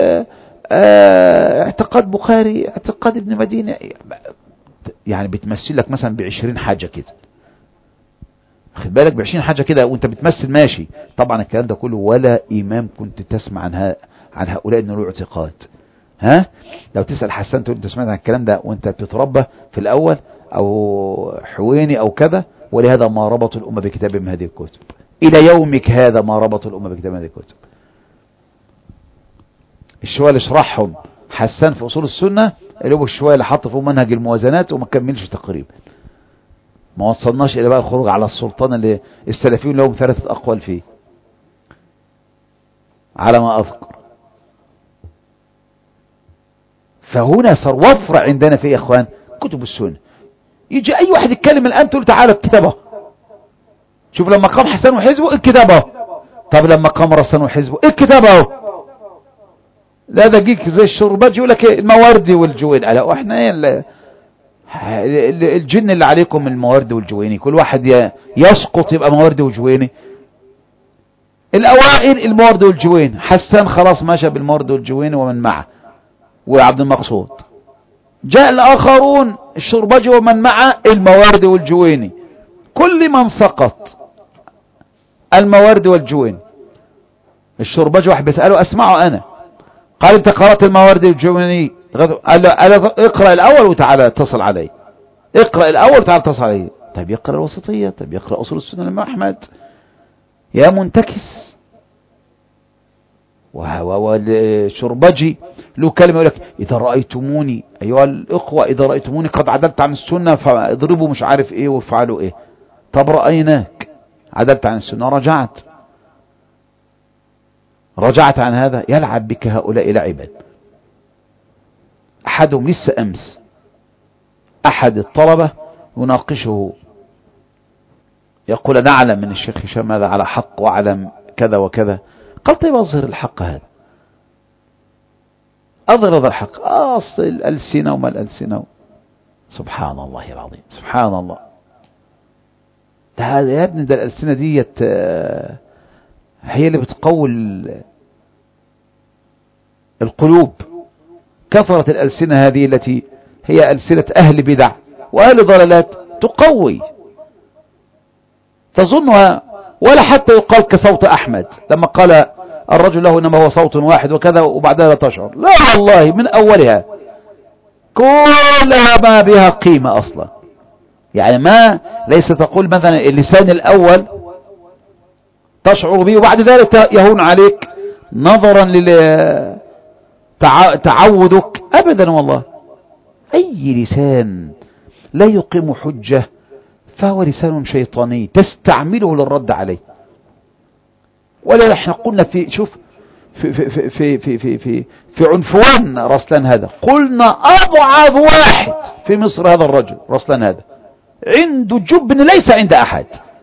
اعتقاد بخاري، اعتقاد ابن مدينة. يعني بتمثل لك مثلا بعشرين حاجة كده، خد بالك بعشرين حاجة كده وانت بتمثل ماشي. طبعا الكلام ده كله ولا إمام كنت تسمع عنها عن هؤلاء انه له اعتقاد. ها لو تسأل حسان تقول انت سمعت عن الكلام ده وانت بتتربى في الأول او حويني او كذا. ولهذا ما ربطوا الأمة بكتاب من هذه الكتب إلى يومك هذا، ما ربطوا الأمة بكتاب من هذه الكتب. الشوية اللي شرحهم حسان في أصول السنة اللي هو الشوية اللي حط فيه منهج الموازنات وما كملش تقريبا، ما وصلناش إلى بقى الخروج على السلطان اللي السلفيون لهم ثلاثة أقوال فيه على ما أذكر. فهنا صار وفرة عندنا في يا إخوان كتب السنة. يجي أي واحد يتكلم الآن تقول تعالى الكتابة، شوف لما قام حسن وحزبه الكتابة، طب لما قام رسن وحزبه الكتابة. لا دقيق زي الشربات يقول لك المواردي والجوين، ألا وإحنا ايه الجن اللي عليكم المواردي والجويني، كل واحد يسقط يبقى مواردي وجويني. الأوائل المواردي والجويني، حسن خلاص ماشى بالمواردي والجويني ومن معه وعبد المقصود. جاء الآخرون الشربجي ومن معه المواردي والجويني، كل من سقط المواردي والجويني الشربجي واحد بيسأله أسمعه أنا، قال أنت قرأت الموارد الجويني؟ قال له اقرأ الأول وتعالى اتصل علي، اقرأ الأول وتعالى اتصل علي. طيب يقرأ الوسطية، طيب يقرأ أصول السنة الإمام أحمد. يا منتكس. والشربجي له كلمة يقول لك إذا رأيتموني أيها الإخوة إذا رأيتموني قد عدلت عن السنة فاضربوا مش عارف إيه وافعلوا إيه. طب رأيناك عدلت عن السنة، رجعت رجعت عن هذا، يلعب بك هؤلاء لعبا. أحدهم لسه أمس أحد الطلبة يناقشه يقول نعلم من الشيخ هشام هذا على حق وعلم كذا وكذا. قال طيب أظهر الحق، هذا أظهر هذا الحق. أصل الألسنة وما الألسنة. سبحان الله العظيم، سبحان الله. ده هذا يا ابني، ده الألسنة ديت هي اللي بتقوي القلوب. كثرة الألسنة هذه التي هي ألسنة أهل بدع وأهل ضلالات تقوي، تظنها ولا حتى يقال كصوت أحمد لما قال الرجل له إنما هو صوت واحد وكذا وبعدها لا تشعر. لا والله من أولها كلها ما بها قيمة أصلا. يعني ما ليس تقول مثلا اللسان الأول تشعر به وبعد ذلك يهون عليك نظرا لتعودك أبدا. والله أي لسان لا يقيم حجة فهو لسان شيطاني تستعمله للرد عليه. ولا احنا قلنا في شوف في في في في في في, في, في عنفوان رسلان هذا، قلنا أضعف واحد في مصر هذا الرجل رسلان هذا، عنده جبن ليس عند أحد.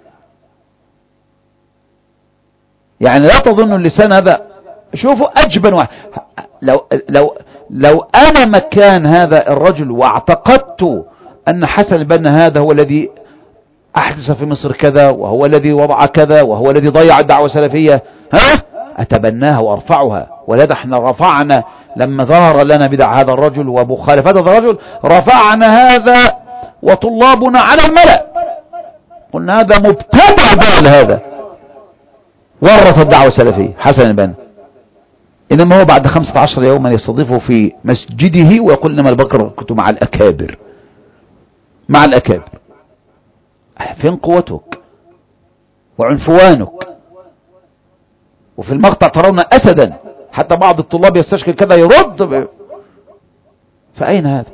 يعني لا تظن اللسان هذا، شوفوا أجبن واحد. لو لو لو أنا مكان هذا الرجل واعتقدت أن حسن البنا هذا هو الذي أحدث في مصر كذا وهو الذي وضع كذا وهو الذي ضيع الدعوة السلفية، ها أتبناها وأرفعها. ولذا احنا رفعنا لما ظهر لنا بدع هذا الرجل ومخالفات هذا الرجل، رفعنا هذا وطلابنا على الملأ، قلنا هذا مبتدع ضال، هذا ورث الدعوة السلفية حسن البنا. إنما هو بعد خمسة عشر يوما يستضيفه في مسجده ويقول إنما البكر كنت مع الأكابر، مع الأكابر. فين قوتك وعنفوانك؟ وفي المقطع ترون أسدا، حتى بعض الطلاب يستشكل كذا يرد. فأين هذا؟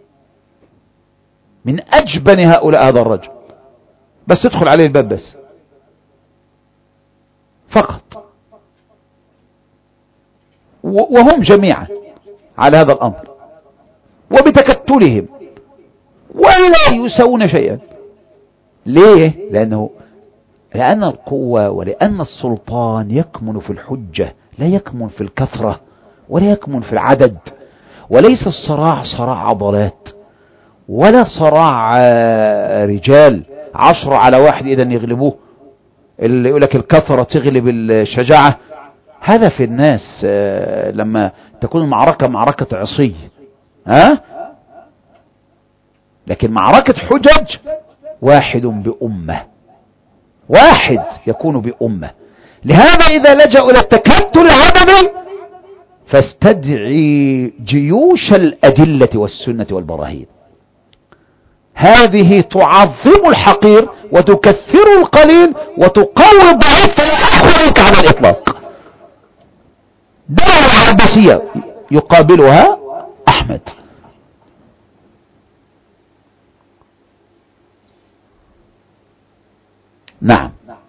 من أجبن هؤلاء هذا الرجل. بس ادخل عليه الباب بس فقط، وهم جميعا على هذا الأمر وبتكتلهم ولا يسوون شيئا. ليه؟ لأنه لأن القوة ولأن السلطان يكمن في الحجة، لا يكمن في الكثرة ولا يكمن في العدد. وليس الصراع صراع عضلات ولا صراع رجال عشرة على واحد إذا يغلبوه، اللي يقول لك الكثرة تغلب الشجاعة. هذا في الناس لما تكون المعركة معركة عصي، ها؟ لكن معركة حجج واحد بأمة، واحد يكون بأمة. لهذا إذا لجأوا إلى التكتل العددي فاستدعي جيوش الأدلة والسنة والبراهين. هذه تعظم الحقير وتكثر القليل وتقوي الضعيف، فلا أحد منك على الإطلاق. دولة العباسية يقابلها أحمد. نعم.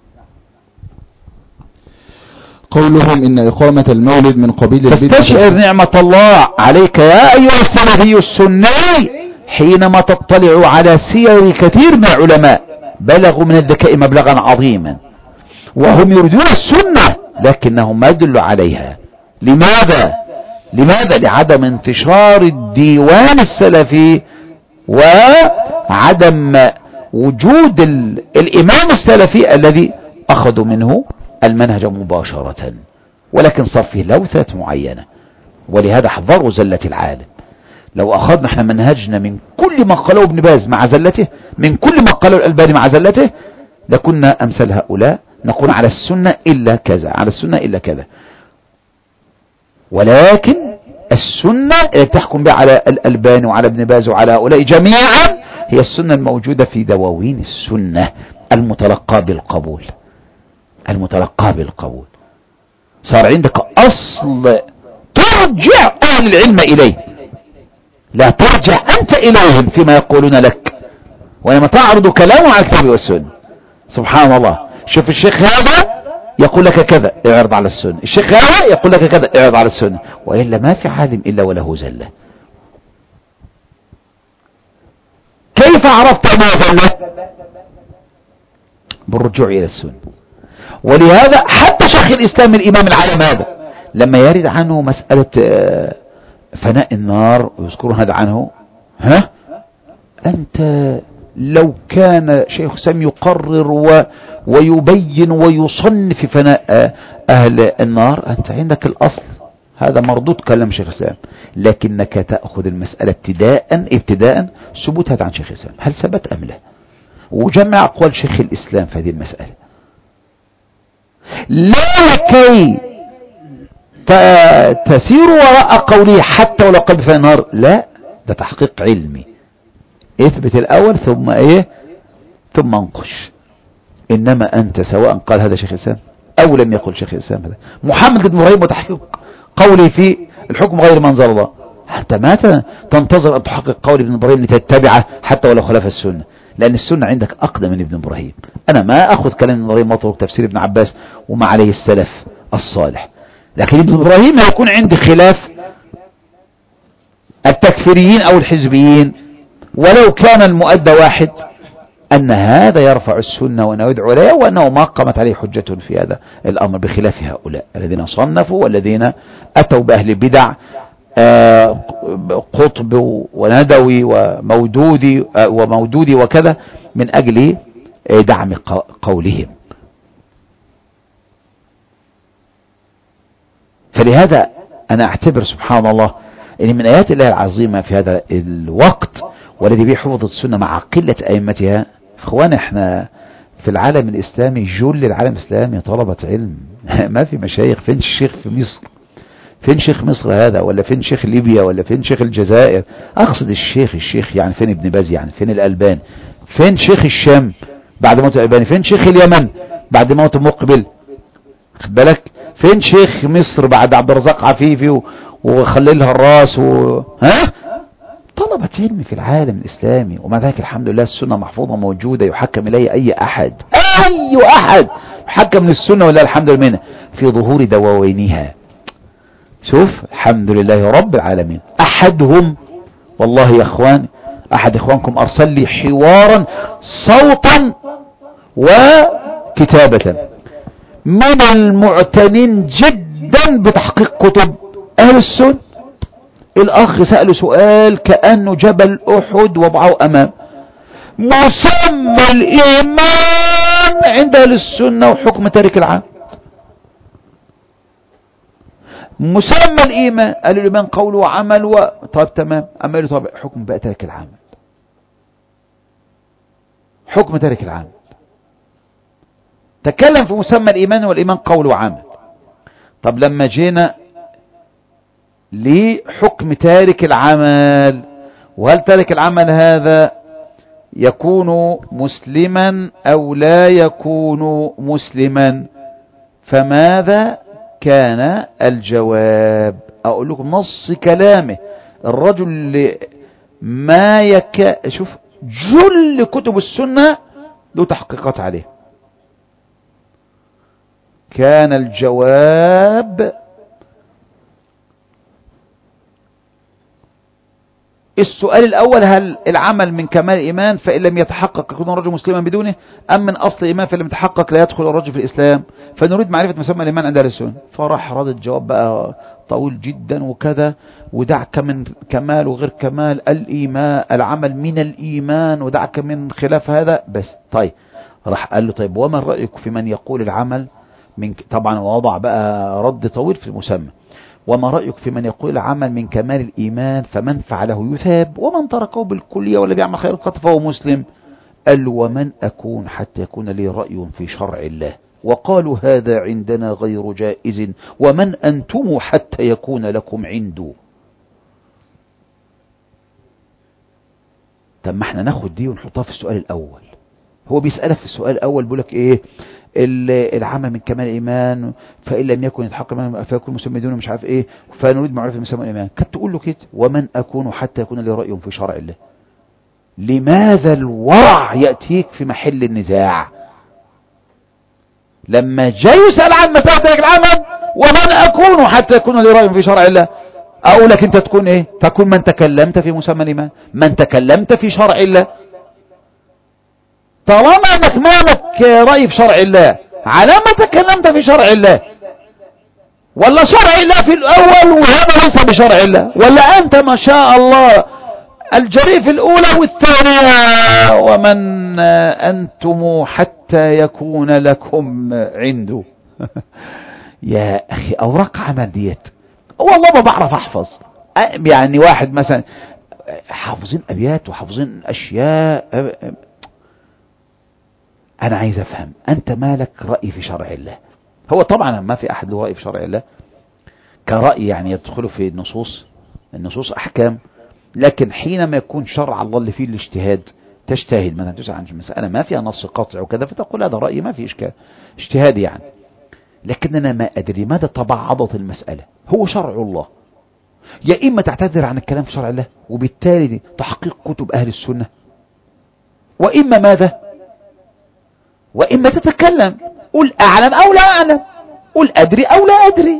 قولهم إن إقامة المولد من قبيل البدع. تستشعر نعمة الله عليك يا أيها السلفي السني حينما تطلع على سير كثير من العلماء بلغوا من الذكاء مبلغا عظيما وهم يريدون السنة لكنهم ما يدلوا عليها. لماذا؟ لماذا؟ لعدم انتشار الديوان السلفي وعدم وجود الإمام السلفي الذي أخذوا منه المنهج مباشرة، ولكن صار فيه لوثات معينة. ولهذا حذروا زلة العالم. لو أخذنا احنا منهجنا من كل ما قاله ابن باز مع زلته، من كل ما قاله الألباني مع زلته، لكنا أمثل هؤلاء نقول على السنة إلا كذا، على السنة إلا كذا. ولكن السنة اللي تحكم بها على الألباني وعلى ابن باز وعلى هؤلاء جميعا هي السنة الموجودة في دواوين السنة المتلقى بالقبول، المتلقى بالقبول. صار عندك أصل ترجع أهل العلم إليه، لا ترجع أنت إليهم فيما يقولون لك، وإنما تعرض كلامه على الكتاب والسنة. سبحان الله. شوف الشيخ هذا يقول لك كذا، اعرض على السنة. الشيخ هذا يقول لك كذا، اعرض على السنة. وإلا ما في عالم إلا وله زلة. كيف عرفت ما زلة؟ بالرجوع إلى السنة. ولهذا حتى شيخ الإسلام الإمام العالم هذا لما يرد عنه مسألة فناء النار ويذكرون هذا عنه، ها أنت لو كان شيخ الإسلام يقرر و ويبين ويصنف في فناء أهل النار، أنت عندك الأصل هذا مردود كلام شيخ الإسلام، لكنك تأخذ المسألة ابتداء ابتداء ثبوت هذا عن شيخ الإسلام، هل ثبت أم لا، وجمع أقوال شيخ الإسلام في هذه المسألة، لا كي تسير وراء قوله حتى ولو قد في النار، لا، ده تحقيق علمي، اثبت الأول ثم ايه ثم انقش. إنما أنت سواء قال هذا شيخ الإسلام أو لم يقل شيخ الإسلام هذا محمد بن إبراهيم وتحقيق قولي في الحكم غير ما أنزل الله، حتى ما تنتظر أن تحقق قول ابن إبراهيم لتتبعه حتى ولو خلاف السنة، لأن السنة عندك أقدم من ابن إبراهيم. أنا ما أخذ كلام ابن إبراهيم وأترك تفسير ابن عباس وما عليه السلف الصالح، لكن ابن إبراهيم يكون عندي خلاف التكفيريين أو الحزبيين، ولو كان المؤدى واحد، أن هذا يرفع السنة وأنه يدعو إليها وأنه ما قامت عليه حجة في هذا الأمر، بخلاف هؤلاء الذين صنفوا والذين أتوا بأهل البدع قطب وندوي ومودودي ومودودي وكذا من أجل دعم قولهم. فلهذا أنا أعتبر سبحان الله إن من آيات الله العظيمة في هذا الوقت والذي به حفظت السنة مع قلة أئمتها. إخوان إحنا في العالم الإسلامي جل العالم الإسلامي طلبة علم، ما في مشايخ. فين الشيخ في مصر؟ فين شيخ مصر هذا؟ ولا فين شيخ ليبيا؟ ولا فين شيخ الجزائر؟ أقصد الشيخ الشيخ يعني فين ابن باز؟ يعني فين الألباني؟ فين شيخ الشام بعد موت الألباني؟ فين شيخ اليمن بعد موت مقبل؟ خد بالك فين شيخ مصر بعد عبد الرزاق عفيفي وخليلها الراس و... ها طلبة علم في العالم الإسلامي. ومع ذلك الحمد لله السنة محفوظة موجودة، يحكم إليه أي أحد أي أحد يحكم من السنة ولا الحمد لله منه في ظهور دواوينها. شوف الحمد لله رب العالمين. أحدهم والله يا أخوان أحد إخوانكم أرسل لي حوارا صوتا وكتابة من المعتنين جدا بتحقيق كتب أهل السنة. الأخ سأله سؤال كأنه جبل أحد وضعه أمام مسمى الإيمان عند أهل السنة وحكم تارك العام. مسمى الإيمان قالوا الإيمان قول وعمل و... طيب تمام. أما له طيب حكم بقى تارك العمل، حكم تارك العمل. تكلم في مسمى الإيمان والإيمان قول وعمل. طب لما جينا لحكم تارك العمل، وهل تارك العمل هذا يكون مسلما أو لا يكون مسلما؟ فماذا كان الجواب؟ أقول لكم نص كلامه. الرجل اللي ما يك شوف جل كتب السنة له تحقيقات عليه. كان الجواب السؤال الأول: هل العمل من كمال الإيمان فإن لم يتحقق يكون الرجل مسلما بدونه، أم من أصل الإيمان فإن لم يتحقق لا يدخل الرجل في الإسلام؟ فنريد معرفة مسمى الإيمان عند أهل السنة. فراح رد الجواب بقى طويل جدا وكذا، ودعك من كمال وغير كمال الإيمان، العمل من الإيمان، ودعك من خلاف هذا. بس طيب راح قال له طيب وما رأيك في من يقول العمل من، طبعا وضع بقى رد طويل في المسمى، وما رأيك في من يقول العمل من كمال الإيمان فمن فعله يثاب ومن تركه بالكلية ولا بيعمل خير قط فهو مسلم. قال له ومن أكون حتى يكون لي رأي في شرع الله وقالوا هذا عندنا غير جائز ومن أنتم حتى يكون لكم عنده. طب ما احنا ناخد دي ونحطها في السؤال الأول. هو بيسألك في السؤال الأول بيقولك ايه العمل من كمال الإيمان، فإن لم يكن يتحقق فيكون مسمى دون مش عارف ايه، فنريد معرفة مسمى الإيمان. كنت تقول له كده ومن أكون حتى يكون لي رأي في شرع الله. لماذا الورع يأتيك في محل النزاع؟ لما جاي يسأل عن مسألة العمل ومن أكون حتى يكون لي رأي في شرع الله، أقول لك أنت تكون إيه؟ تكون من تكلمت في مسمى الإيمان، من تكلمت في شرع الله. طالما أنك ما لك رأي في شرع الله، على ما تكلمت في شرع الله؟ ولا شرع الله في الأول وهذا ليس بشرع الله؟ ولا أنت ما شاء الله الجري في الأولى والثانية ومن أنتم حتى يكون لكم عنده؟ يا أخي أوراق عمل ديت والله ما بعرف أحفظ. يعني واحد مثلا حافظين أبيات وحافظين أشياء، أنا عايز أفهم أنت مالك رأي في شرع الله؟ هو طبعا ما في أحد له رأي في شرع الله كرأي، يعني يدخله في النصوص، النصوص أحكام، لكن حينما يكون شرع الله اللي فيه الاجتهاد تجتهد مثلا تسأل عن مسألة ما فيها نص قاطع وكذا فتقول هذا رأيي ما في إشكال اجتهادي يعني، لكن أنا ما أدري ماذا تبعضت المسألة. هو شرع الله، يا إما تعتذر عن الكلام في شرع الله وبالتالي تحقيق كتب أهل السنة، وإما ماذا، وإما تتكلم قل أعلم أو لا أعلم، قل أدري أو لا أدري.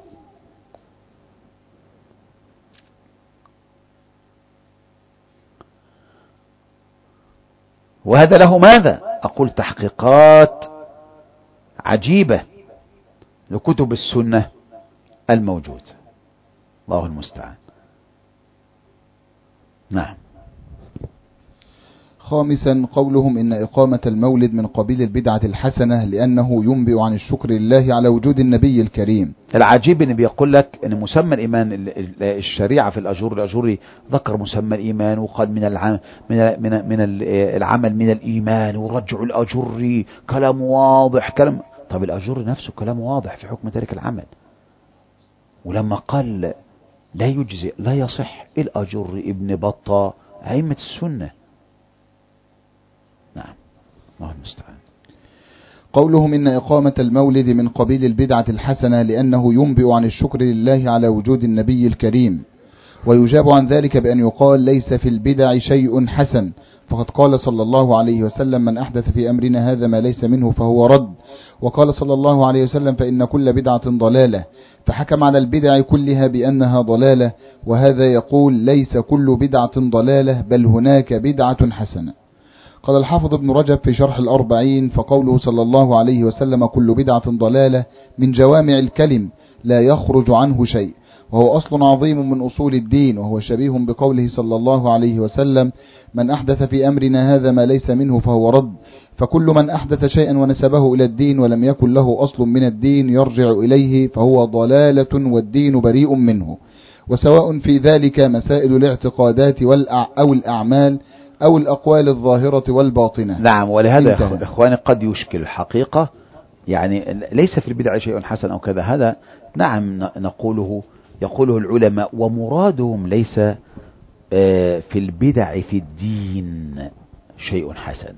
وهذا له ماذا أقول تحقيقات عجيبة لكتب السنة الموجودة، الله المستعان. نعم. خامسا قولهم إن إقامة المولد من قبيل البدعة الحسنة لأنه ينبئ عن الشكر لله على وجود النبي الكريم. العجيب إن بيقول لك إن مسمى الإيمان الشريعة في الأجور الأجوري ذكر مسمى الإيمان وقال من العمل من من من العمل من الإيمان، ورجع الأجوري كلام واضح كلام. طب الأجوري نفسه كلام واضح في حكم ترك العمل، ولما قال لا يجزئ لا يصح الأجوري ابن بطة أئمة السنة. نعم الله المستعان. قولهم إن إقامة المولد من قبيل البدعة الحسنة لأنه ينبئ عن الشكر لله على وجود النبي الكريم، ويجاب عن ذلك بأن يقال ليس في البدع شيء حسن، فقد قال صلى الله عليه وسلم من أحدث في أمرنا هذا ما ليس منه فهو رد، وقال صلى الله عليه وسلم فإن كل بدعة ضلالة، فحكم على البدع كلها بأنها ضلالة، وهذا يقول ليس كل بدعة ضلالة بل هناك بدعة حسنة. قال الحافظ ابن رجب في شرح الأربعين فقوله صلى الله عليه وسلم كل بدعة ضلالة من جوامع الكلم لا يخرج عنه شيء، وهو أصل عظيم من أصول الدين، وهو شبيه بقوله صلى الله عليه وسلم من أحدث في أمرنا هذا ما ليس منه فهو رد، فكل من أحدث شيئا ونسبه إلى الدين ولم يكن له أصل من الدين يرجع إليه فهو ضلالة والدين بريء منه، وسواء في ذلك مسائل الاعتقادات والأع أو الأعمال أو الأقوال الظاهرة والباطنة. نعم. ولهذا يا إخواني قد يشكل الحقيقة، يعني ليس في البدع شيء حسن أو كذا، هذا نعم نقوله يقوله العلماء، ومرادهم ليس في البدع في الدين شيء حسن،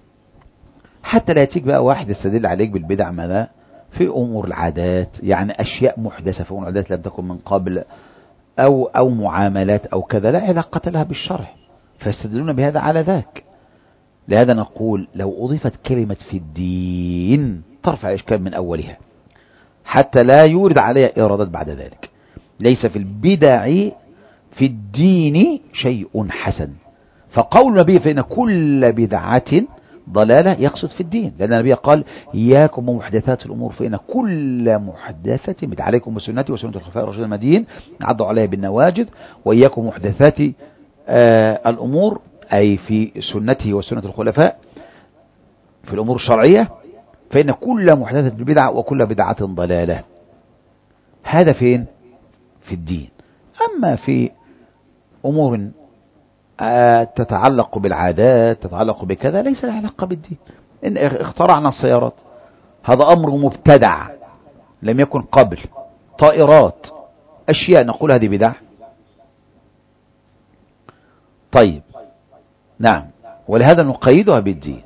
حتى لا يأتيك بقى واحد يستدل عليك بالبدع ماذا في أمور العادات، يعني أشياء محدثة في أمور العادات لم تكن من قبل، أو أو معاملات أو كذا لا علاقة لها بالشرع، فيستدلون بهذا على ذاك. لهذا نقول لو أضيفت كلمة في الدين ترفع الإشكال من أولها حتى لا يورد عليها إرادات بعد ذلك. ليس في البدع في الدين شيء حسن، فقول النبي فإن كل بدعة ضلالة يقصد في الدين، لأن النبي قال إياكم ومحدثات الأمور فإن كل محدثة بدعة، عليكم بسنتي وسنة الخلفاء الراشدين المهديين عضوا عليها بالنواجذ، وإياكم محدثات آه الأمور أي في سنته وسنة الخلفاء في الأمور الشرعية، فإن كل محدثة بدعة وكل بدعة ضلالة. هذا فين؟ في الدين. أما في أمور آه تتعلق بالعادات تتعلق بكذا ليس لها علاقة بالدين. إن اخترعنا السيارات هذا أمر مبتدع لم يكن قبل. طائرات، أشياء نقول هذه بدع. طيب نعم، ولهذا نقيدها بالدين.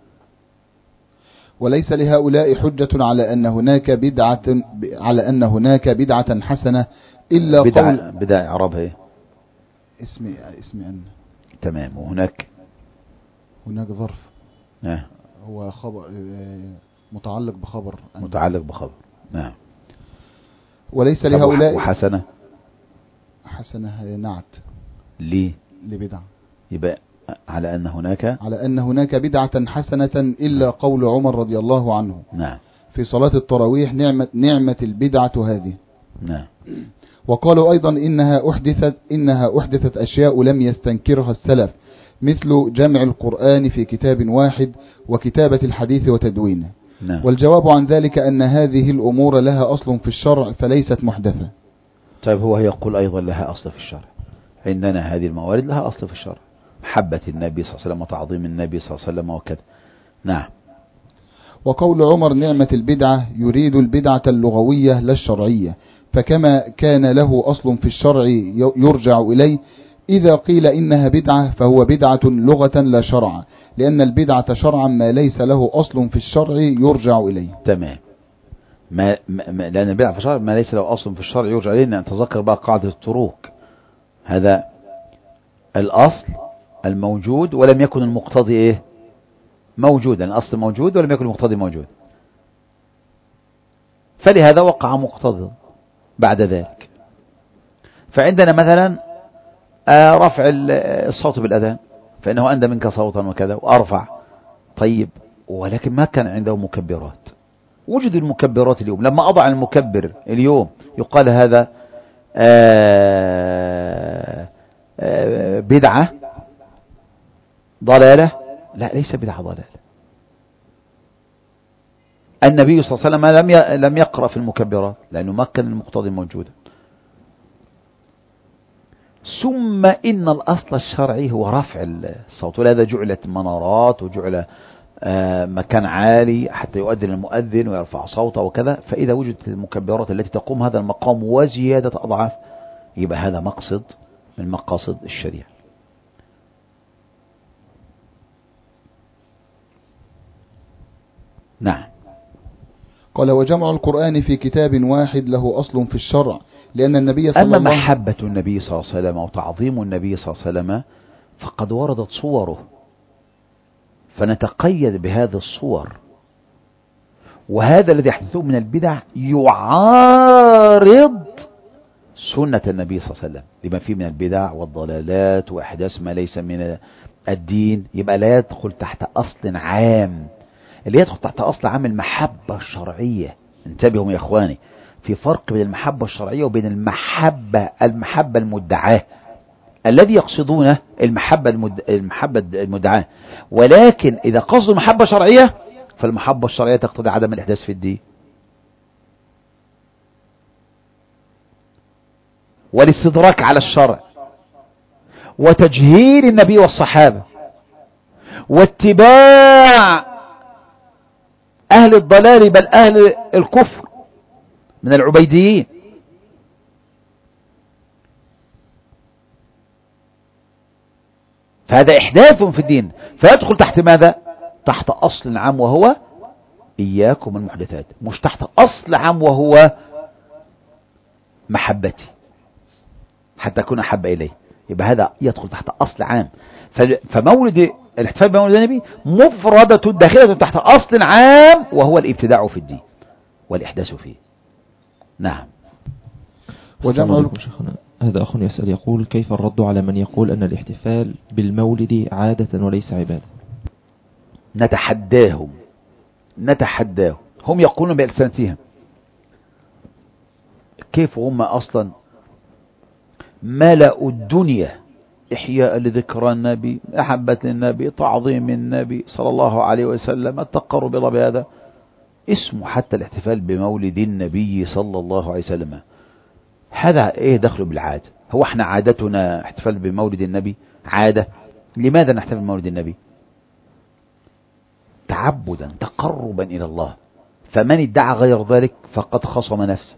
وليس لهؤلاء حجة على أن هناك بدعة على أن هناك بدعة حسنة إلا بدعة قول بدعة عربها إيه؟ اسمي اسمي أن تمام. وهناك هناك ظرف نعم. هو خبر متعلق بخبر أن. متعلق بخبر نعم. وليس لهؤلاء وحسنة حسنة نعت ليه لبدعة، يبقى على أن هناك على أن هناك بدعة حسنة إلا قول عمر رضي الله عنه نعم في صلاة التراويح نعمة, نعمة البدعة هذه. نعم. وقالوا أيضا إنها أحدثت إنها أحدثت أشياء لم يستنكرها السلف، مثل جمع القرآن في كتاب واحد وكتابة الحديث وتدوينه. نعم. والجواب عن ذلك أن هذه الأمور لها أصل في الشرع فليست محدثة. طيب هو يقول أيضا لها أصل في الشرع. عندنا هذه الموارد لها أصل في الشرع، محبة النبي صلى الله عليه وسلم وتعظيم النبي صلى الله عليه وسلم وكذا. نعم. وقول عمر نعمة البدعة يريد البدعة اللغوية لا الشرعية، فكما كان له أصل في الشرع يرجع إليه، إذا قيل إنها بدعة فهو بدعة لغة لا شرعا، لأن البدعة شرعا ما ليس له أصل في الشرع يرجع إليه. تمام. ما, ما لأن البدعة في الشرع ما ليس له أصل في الشرع يرجع إليه. نتذكر بقى قاعدة التروك، هذا الأصل الموجود ولم يكن المقتضي إيه موجودا. الأصل موجود ولم يكن المقتضي موجود، فلهذا وقع مقتضى بعد ذلك. فعندنا مثلا رفع الصوت بالأذان، فإنه أندى منك صوتا وكذا وأرفع. طيب ولكن ما كان عنده مكبرات. وجد المكبرات اليوم، لما أضع المكبر اليوم يقال هذا آآ آآ بدعة ضلالة. لا، ليس بدعة ضلالة. النبي صلى الله عليه وسلم لم لم يقرأ في المكبرات لأنه ما كان المقتضي موجودا. ثم إن الأصل الشرعي هو رفع الصوت، ولهذا جعلت منارات وجعل مكان عالي حتى يؤذن المؤذن ويرفع صوته وكذا. فإذا وجدت المكبرات التي تقوم هذا المقام وزيادة أضعاف، يبقى هذا مقصد من مقاصد الشريعة. نعم. قال وجمع القرآن في كتاب واحد له أصل في الشرع، لأن النبي صلى الله عليه أما وسلم محبة النبي صلى الله عليه وسلم وتعظيم النبي صلى الله عليه وسلم فقد وردت صوره، فنتقيد بهذه الصور. وهذا الذي يحدثه من البدع يعارض سنة النبي صلى الله عليه وسلم لما فيه من البدع والضلالات وإحداث ما ليس من الدين. يبقى لا يدخل تحت أصل عام. اللي يدخل تحت أصل عام المحبة الشرعية. انتبهوا يا إخواني، في فرق بين المحبة الشرعية وبين المحبة المحبة المدعاة. الذي يقصدونه المحبة المد... المحبة المدعاة، ولكن إذا قصدوا المحبة شرعية فالمحبة الشرعية تقتضي عدم الإحداث في الدين والاستدراك على الشرع وتجهيل النبي والصحابة واتباع أهل الضلال بل أهل الكفر من العبيديين. فهذا إحداث في الدين، فيدخل تحت ماذا؟ تحت أصل عام وهو إياكم المحدثات، مش تحت أصل عام وهو محبتي حتى أكون أحب إليه. يبقى هذا يدخل تحت أصل عام. فمولد الاحتفال بمولد النبي مفردة داخلة تحت أصل عام وهو الابتداع في الدين والإحداث فيه. نعم. وجمع هذا أخ يسأل يقول كيف الرد على من يقول أن الاحتفال بالمولد عادة وليس عبادة؟ نتحداهم نتحداهم هم يقولون بألسنتهم. كيف هم أصلا ملأوا الدنيا إحياء لذكرى النبي، محبة النبي، تعظيم النبي صلى الله عليه وسلم، التقرب إلى بهذا اسمه حتى الاحتفال بمولد النبي صلى الله عليه وسلم. هذا ايه دخله بالعادة؟ هو احنا عادتنا احتفال بمولد النبي عادة؟ لماذا نحتفل بمولد النبي؟ تعبدا تقربا إلى الله. فمن ادعى غير ذلك فقد خصم نفسه.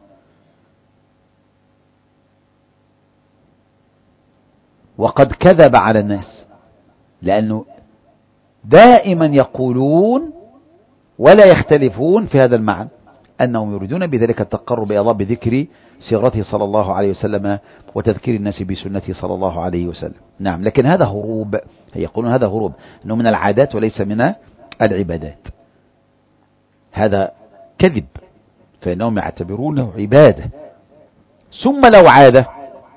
وقد كذب على الناس، لأنه دائما يقولون ولا يختلفون في هذا المعنى، أنهم يريدون بذلك التقرب إلى الله بذكر سيرته صلى الله عليه وسلم وتذكير الناس بسنته صلى الله عليه وسلم. نعم، لكن هذا هروب، يقولون هذا هروب، أنه من العادات وليس من العبادات. هذا كذب، فإنهم يعتبرونه عبادة. ثم لو عادة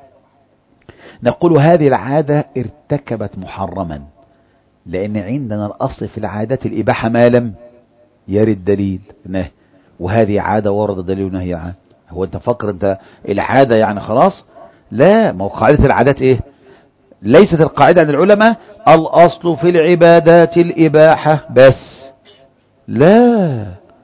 نقول هذه العادة ارتكبت محرما، لأن عندنا الأصل في العادات الإباحة ما لم يرد دليل نهي، وهذه عادة ورد دليل نهي عنه. هو أنت فكر أنت العادة يعني خلاص؟ لا، ما هو قاعدة العادات إيه؟ ليست القاعدة عند العلماء الأصل في العبادات الإباحة بس، لا،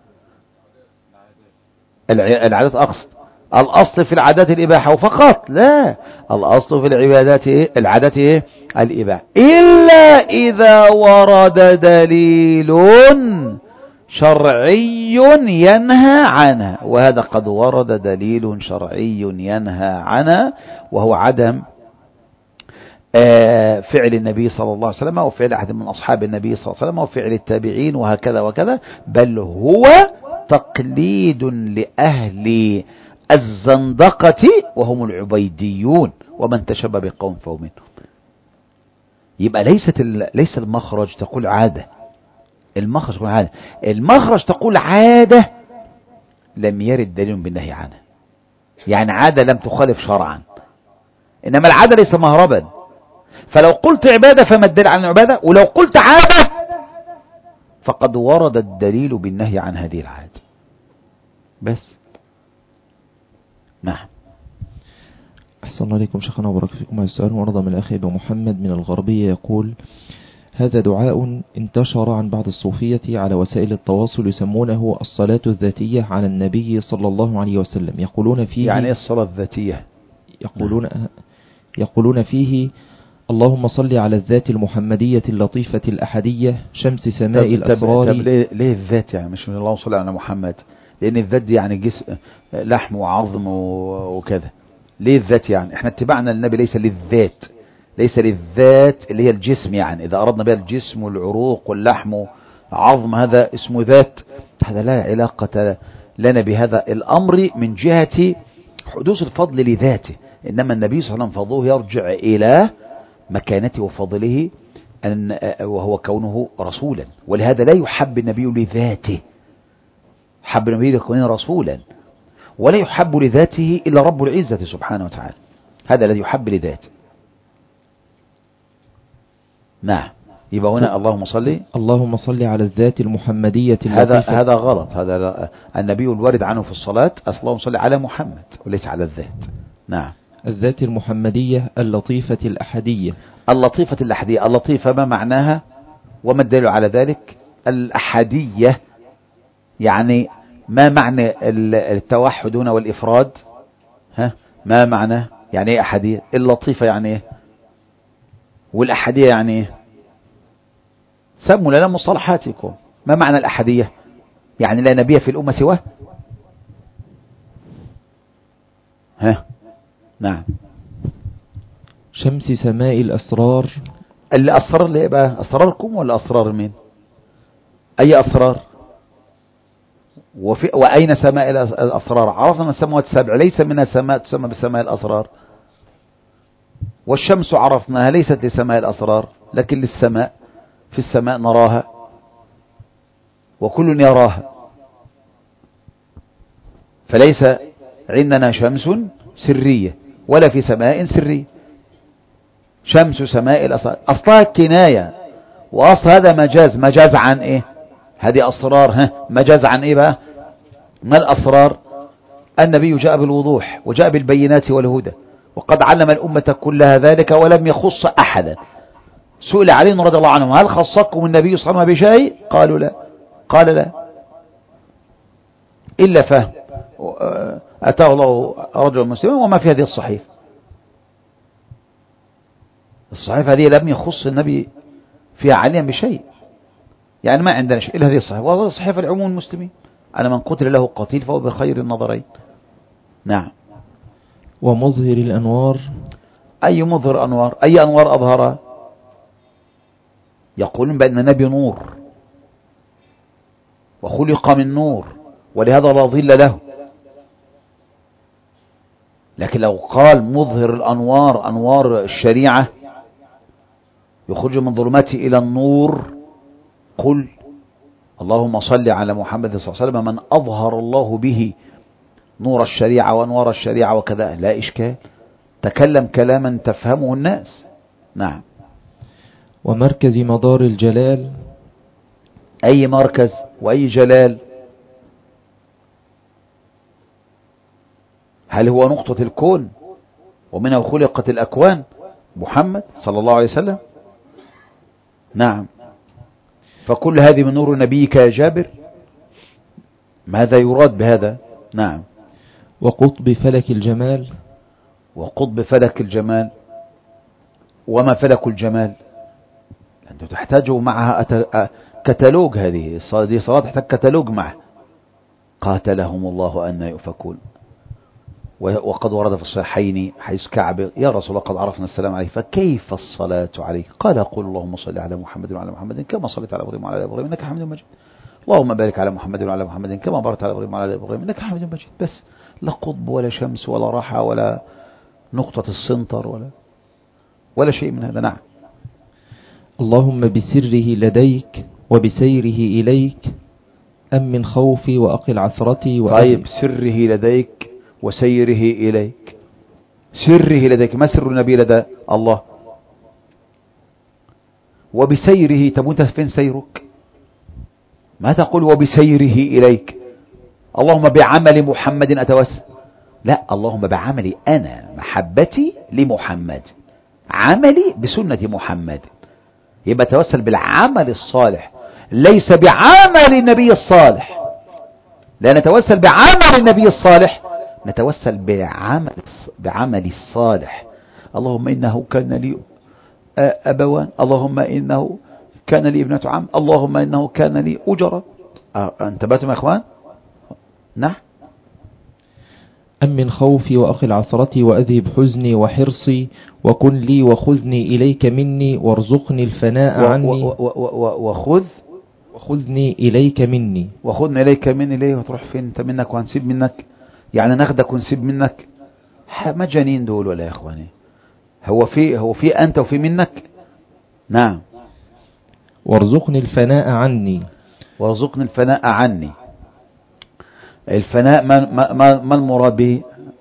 العادات أقصد الأصل في العادات الإباحة فقط، لا، الأصل في العبادات إيه؟ العادات إيه؟ الإباحة، إلا إذا ورد دليل شرعي ينهى عنها، وهذا قد ورد دليل شرعي ينهى عنها، وهو عدم فعل النبي صلى الله عليه وسلم وفعل أحد من أصحاب النبي صلى الله عليه وسلم وفعل التابعين وهكذا وكذا، بل هو تقليد لأهل الزندقة وهم العبيديون ومن تشبه بقوم فهو منهم. يبقى ليست ليس المخرج تقول عادة، المخرج تقول عادة، المخرج تقول عادة لم يرد دليل بالنهي عنها، يعني عادة لم تخالف شرعا، إنما العادة ليس مهربا. فلو قلت عبادة فما الدليل عن العبادة، ولو قلت عادة فقد ورد الدليل بالنهي عن هذه العادة بس. نعم. أحسن الله عليكم شيخنا وبارك فيكم. هذا السؤال ورد من الأخ أبو محمد من الغربية، يقول: هذا دعاء انتشر عن بعض الصوفية على وسائل التواصل يسمونه الصلاة الذاتية على النبي صلى الله عليه وسلم، يقولون فيه يعني الصلاة الذاتية يقولون يقولون فيه: اللهم صل على الذات المحمدية اللطيفة الأحدية شمس سماء طب الأسرار. طب ليه, ليه الذات يعني مش من اللهم صل على محمد؟ لأن الذات دي يعني جسم لحم وعظم وكذا. ليه الذات؟ يعني احنا اتباعنا للنبي ليس للذات، ليس للذات اللي هي الجسم، يعني إذا أردنا بها الجسم والعروق واللحم وعظم هذا اسمه ذات، هذا لا علاقة لنا بهذا الأمر من جهة حدوث الفضل لذاته، إنما النبي صلى الله عليه وسلم فضله يرجع إلى مكانته وفضله أن وهو كونه رسولا، ولهذا لا يحب النبي لذاته، حب النبي لكونه رسولا، ولا يحب لذاته إلا رب العزة سبحانه وتعالى، هذا الذي يحب لذاته. نعم. يبقى هنا اللهم صل اللهم صل على الذات المحمدية هذا هذا غلط، هذا النبي الوارد عنه في الصلاة اللهم صل على محمد وليس على الذات. نعم. الذات المحمدية اللطيفة الأحدية. اللطيفة الأحدية، اللطيفة ما معناها وما الدليل على ذلك؟ الأحدية يعني ما معنى التوحد هنا والإفراد؟ ها ما معنى؟ يعني ايه أحدية؟ اللطيفة يعني ايه؟ والأحدية يعني ايه؟ سموا لنا مصطلحاتكم. ما معنى الأحدية؟ يعني لا نبي في الأمة سواه. ها نعم. شمس سماء الأسرار. الأسرار اللي يبقى أسراركم ولا أسرار مين؟ أي أسرار؟ وفي وأين سماء الأسرار؟ عرفنا من السماوات السبع ليس منها سماء تسمى بسماء الأسرار، والشمس عرفناها ليست لسماء الأسرار لكن للسماء، في السماء نراها وكل يراها، فليس عندنا شمس سرية ولا في سماء سرية. شمس سماء الأسرار أصلها كناية، وأصل هذا مجاز. مجاز عن إيه؟ هذه أسرار. ها مجاز عن إيه بقى؟ ما الأسرار؟ النبي جاء بالوضوح وجاء بالبينات والهدى وقد علم الأمة كلها ذلك ولم يخص أحدا. سئل علي رضي الله عنه: هل خصكم النبي صلى الله عليه وسلم بشيء؟ قالوا لا. قال: لا إلا فهم أتاه الله رجل مسلم وما في هذه الصحيفة. الصحيفة هذه لم يخص النبي فيها عليا بشيء، يعني ما عندنا شيء إلا هذه الصحيفة، وهذه الصحيفة لعموم المسلمين على من قتل له قتيل فهو بخير النظرين. نعم. ومظهر الأنوار. أي مظهر أنوار؟ أي أنوار أظهرها؟ يقولون بأن النبي نور وخلق من نور ولهذا لا ظل له. لكن لو قال مظهر الأنوار أنوار الشريعة يخرج من ظلمته إلى النور، قل اللهم صل على محمد صلى الله عليه وسلم من أظهر الله به نور الشريعة وأنوار الشريعة وكذا، لا إشكال، تكلم كلاما تفهمه الناس. نعم. ومركز مدار الجلال. أي مركز وأي جلال؟ هل هو نقطة الكون ومنه خلقت الأكوان؟ محمد صلى الله عليه وسلم. نعم. فكل هذه من نور نبيك يا جابر. ماذا يراد بهذا؟ نعم. وقطب فلك الجمال. وقطب فلك الجمال. وما فلك الجمال؟ أنتم تحتاجوا معها كتالوج، هذه دي صلاة تحتاج كتالوج معه. قاتلهم الله أن يؤفكون. وقد ورد في الصحيحين حيث كعب يا رسول الله قد عرفنا السلام عليك فكيف الصلاة عليك؟ قال قل اللهم صل على محمد وعلى محمد كما صليت على إبراهيم وعلى آل إبراهيم إنك حميد مجيد، اللهم بارك على محمد وعلى محمد كما باركت على إبراهيم وعلى آل إبراهيم إنك حميد مجيد. بس لا قطب ولا شمس ولا راحة ولا نقطة السنتر ولا ولا شيء من هذا. نعم. اللهم بسره لديك وبسيره إليك أم من خوفي وأقل عثرتي. طيب سره لديك وسيره إليك. سره لديك، ما سر النبي لدى الله؟ وبسيره، طب وانت فين سيرك؟ ما تقول وبسيره إليك؟ اللهم بعمل محمد أتوسل، لا، اللهم بعملي أنا محبتي لمحمد، عملي بسنة محمد، يبقى توسل بالعمل الصالح ليس بعمل النبي الصالح. لا نتوسل بعمل النبي الصالح، نتوسل بعمل بعمل الصالح. اللهم إنه كان لي أبوان، اللهم إنه كان لي ابنة عم، اللهم إنه كان لي أجرة. انتبهتم يا إخوان؟ نعم. أم من خوفي وأقل عثرتي وأذهب حزني وحرصي وكن لي وخذني إليك مني وارزقني الفناء عني. وخذ وخذني إليك مني. وخذني إليك مني ليه؟ وتروح فين انت منك وهنسيب منك؟ يعني ناخدك ونسيب منك؟ مجانين دول ولا يا إخواني؟ هو في هو في أنت وفي منك؟ نعم. وارزقني الفناء عني. وارزقني الفناء عني. الفناء ما ما ما المراد به؟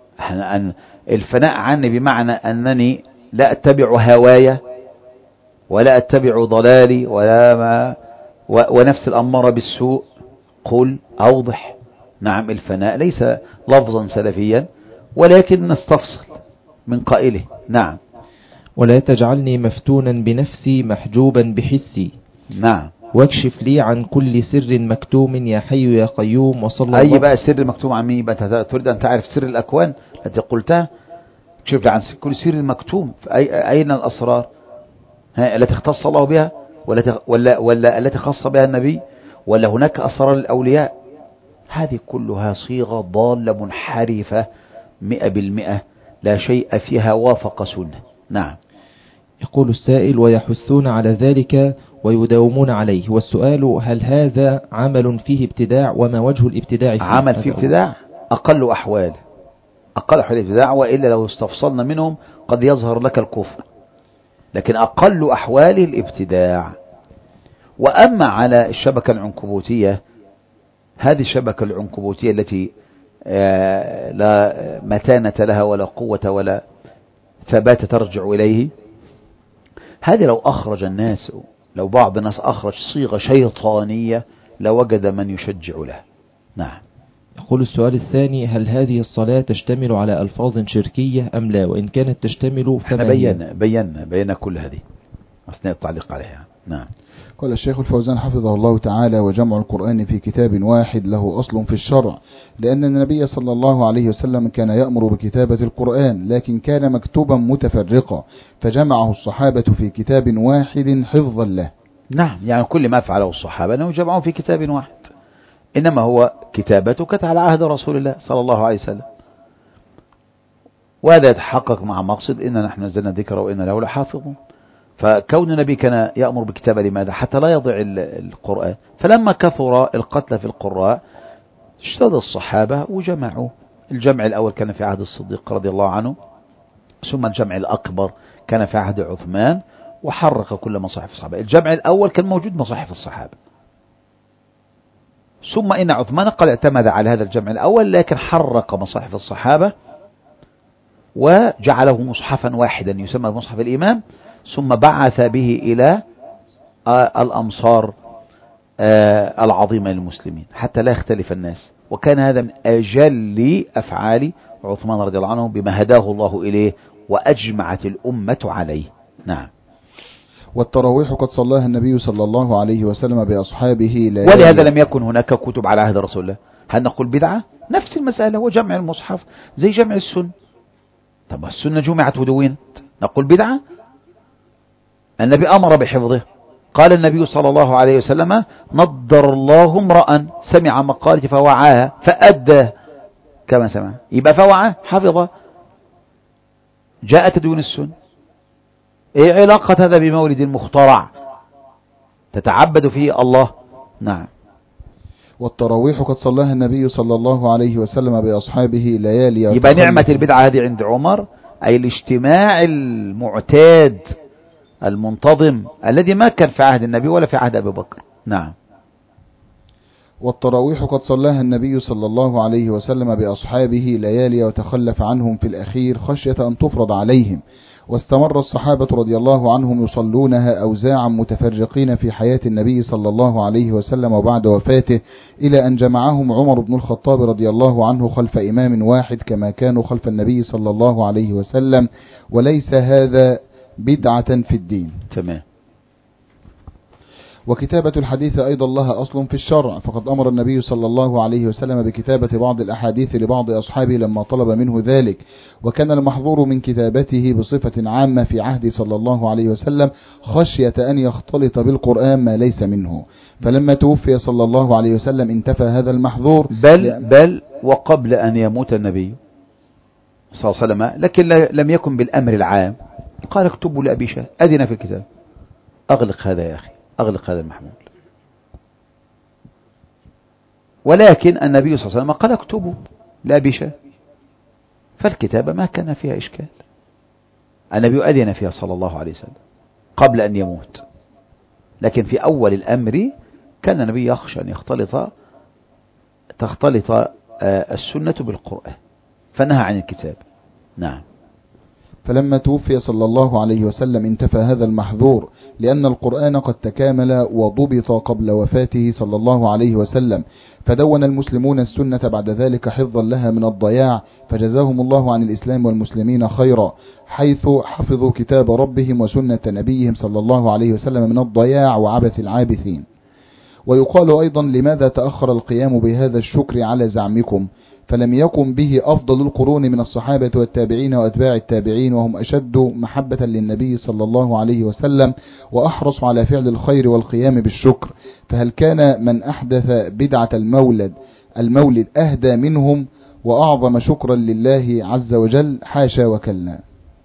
الفناء عني بمعنى أنني لا أتبع هوايا ولا أتبع ضلالي ولا ما ونفس الأمارة بالسوء. قل أوضح. نعم. الفناء ليس لفظا سلفيا ولكن نستفصل من قائله. نعم. ولا تجعلني مفتونا بنفسي محجوبا بحسي. نعم. واكشف لي عن كل سر مكتوم يا حي يا قيوم. وصلى أي بقى سر مكتوم عن مين؟ يبقى تريد أن تعرف سر الأكوان التي قلتها، اكشف لي عن كل سر مكتوم. أي أين الأسرار التي اختص الله بها ولا ولا ولا التي خص بها النبي، ولا هناك أسرار الأولياء؟ هذه كلها صيغة ضالة منحرفة مئة بالمئة، لا شيء فيها وافق سنة. نعم. يقول السائل ويحثون على ذلك ويداومون عليه، والسؤال هل هذا عمل فيه ابتداع وما وجه الابتداع فيه؟ عمل فيه ابتداع أقل أحوال أقل أحوال الابتداع، وإلا لو استفصلنا منهم قد يظهر لك الكفر، لكن أقل أحوال الابتداع. وأما على الشبكة العنكبوتية، هذه الشبكة العنكبوتية التي لا متانة لها ولا قوة ولا ثبات ترجع إليه، هذه لو أخرج الناس لو بعض الناس أخرج صيغة شيطانية لوجد من يشجع له. نعم. يقول السؤال الثاني هل هذه الصلاة تشتمل على ألفاظ شركية أم لا؟ وإن كانت تشتمل فما بينا بينا بينا كل هذه أثناء التعليق عليها. نعم. قال الشيخ الفوزان حفظه الله تعالى وجمع القرآن في كتاب واحد له أصل في الشرع، لأن النبي صلى الله عليه وسلم كان يأمر بكتابة القرآن لكن كان مكتوبا متفرقا فجمعه الصحابة في كتاب واحد حفظا له. نعم. يعني كل ما فعله الصحابة أنه جمعوه في كتاب واحد. إنما هو كتابته كانت على عهد رسول الله صلى الله عليه وسلم، وهذا يتحقق مع مقصد إن نحن نزلنا ذكر وإن له لحافظون. فكون النبي كان يأمر بالكتابة لماذا؟ حتى لا يضيع القرآن. فلما كثر القتل في القراء اشتد الصحابة وجمعوا. الجمع الأول كان في عهد الصديق رضي الله عنه، ثم الجمع الأكبر كان في عهد عثمان، وحرق كل مصاحف الصحابة. الجمع الأول كان موجود مصاحف الصحابة، ثم إن عثمان قد اعتمد على هذا الجمع الأول، لكن حرق مصاحف الصحابة وجعله مصحفا واحدا يسمى مصحف الإمام، ثم بعث به إلى الأمصار العظيمة للمسلمين حتى لا يختلف الناس. وكان هذا من أجل أفعال عثمان رضي الله عنه بما هداه الله إليه وأجمعت الأمة عليه. نعم. والتراويح قد صلاها النبي صلى الله عليه وسلم بأصحابه، ولهذا لم يكن هناك كتب على عهد رسول الله. هل نقول بدعة؟ نفس المسألة، هو جمع المصحف زي جمع السنة. طب السنة جمعت ودونت، نقول بدعة؟ النبي أمر بحفظه، قال النبي صلى الله عليه وسلم: نضر الله امرأ سمع مقالتي فوعاها فأدى كما سمع. يبقى فوعاه حفظه. جاء تدوين السنة. ايه علاقة هذا بمولد المخترع تتعبد فيه الله؟ نعم. والتراويح قد صلاها النبي صلى الله عليه وسلم بأصحابه ليالي. يبقى نعمة البدعة هذه عند عمر أي الاجتماع المعتاد المنتظم الذي ما كان في عهد النبي ولا في عهد أبي بكر. نعم. والتراويح قد صلاها النبي صلى الله عليه وسلم بأصحابه ليالي وتخلف عنهم في الأخير خشية أن تفرض عليهم، واستمر الصحابة رضي الله عنهم يصلونها أوزاعا متفرقين في حياة النبي صلى الله عليه وسلم وبعد وفاته، إلى أن جمعهم عمر بن الخطاب رضي الله عنه خلف إمام واحد كما كانوا خلف النبي صلى الله عليه وسلم، وليس هذا بدعة في الدين. تمام. وكتابة الحديث أيضا لها أصل في الشرع، فقد أمر النبي صلى الله عليه وسلم بكتابة بعض الأحاديث لبعض أصحابه لما طلب منه ذلك، وكان المحظور من كتابته بصفة عامة في عهد صلى الله عليه وسلم خشية أن يختلط بالقرآن ما ليس منه، فلما توفي صلى الله عليه وسلم انتفى هذا المحظور. بل, بل وقبل أن يموت النبي صلى الله عليه وسلم، لكن لم يكن بالأمر العام، قال اكتبوا لأبي شاه أذن في الكتاب. أغلق هذا يا أخي، أغلق هذا المحمول. ولكن النبي صلى الله عليه وسلم قال اكتبوا لأبي شاه، فالكتابة ما كان فيها إشكال. النبي أذن فيها صلى الله عليه وسلم قبل أن يموت، لكن في أول الأمر كان النبي يخشى أن يختلط تختلط السنة بالقرآن فنهى عن الكتاب. نعم. فلما توفي صلى الله عليه وسلم انتفى هذا المحظور، لأن القرآن قد تكامل وضبط قبل وفاته صلى الله عليه وسلم، فدون المسلمون السنة بعد ذلك حفظا لها من الضياع، فجزاهم الله عن الإسلام والمسلمين خيرا، حيث حفظوا كتاب ربهم وسنة نبيهم صلى الله عليه وسلم من الضياع وعبث العابثين. ويقال أيضا: لماذا تأخر القيام بهذا الشكر على زعمكم؟ فلم يكن به أفضل القرون من الصحابة والتابعين وأتباع التابعين، وهم أشد محبة للنبي صلى الله عليه وسلم وأحرص على فعل الخير والقيام بالشكر، فهل كان من أحدث بدعة المولد المولد أهدى منهم وأعظم شكرا لله عز وجل؟ حاشا وكلا.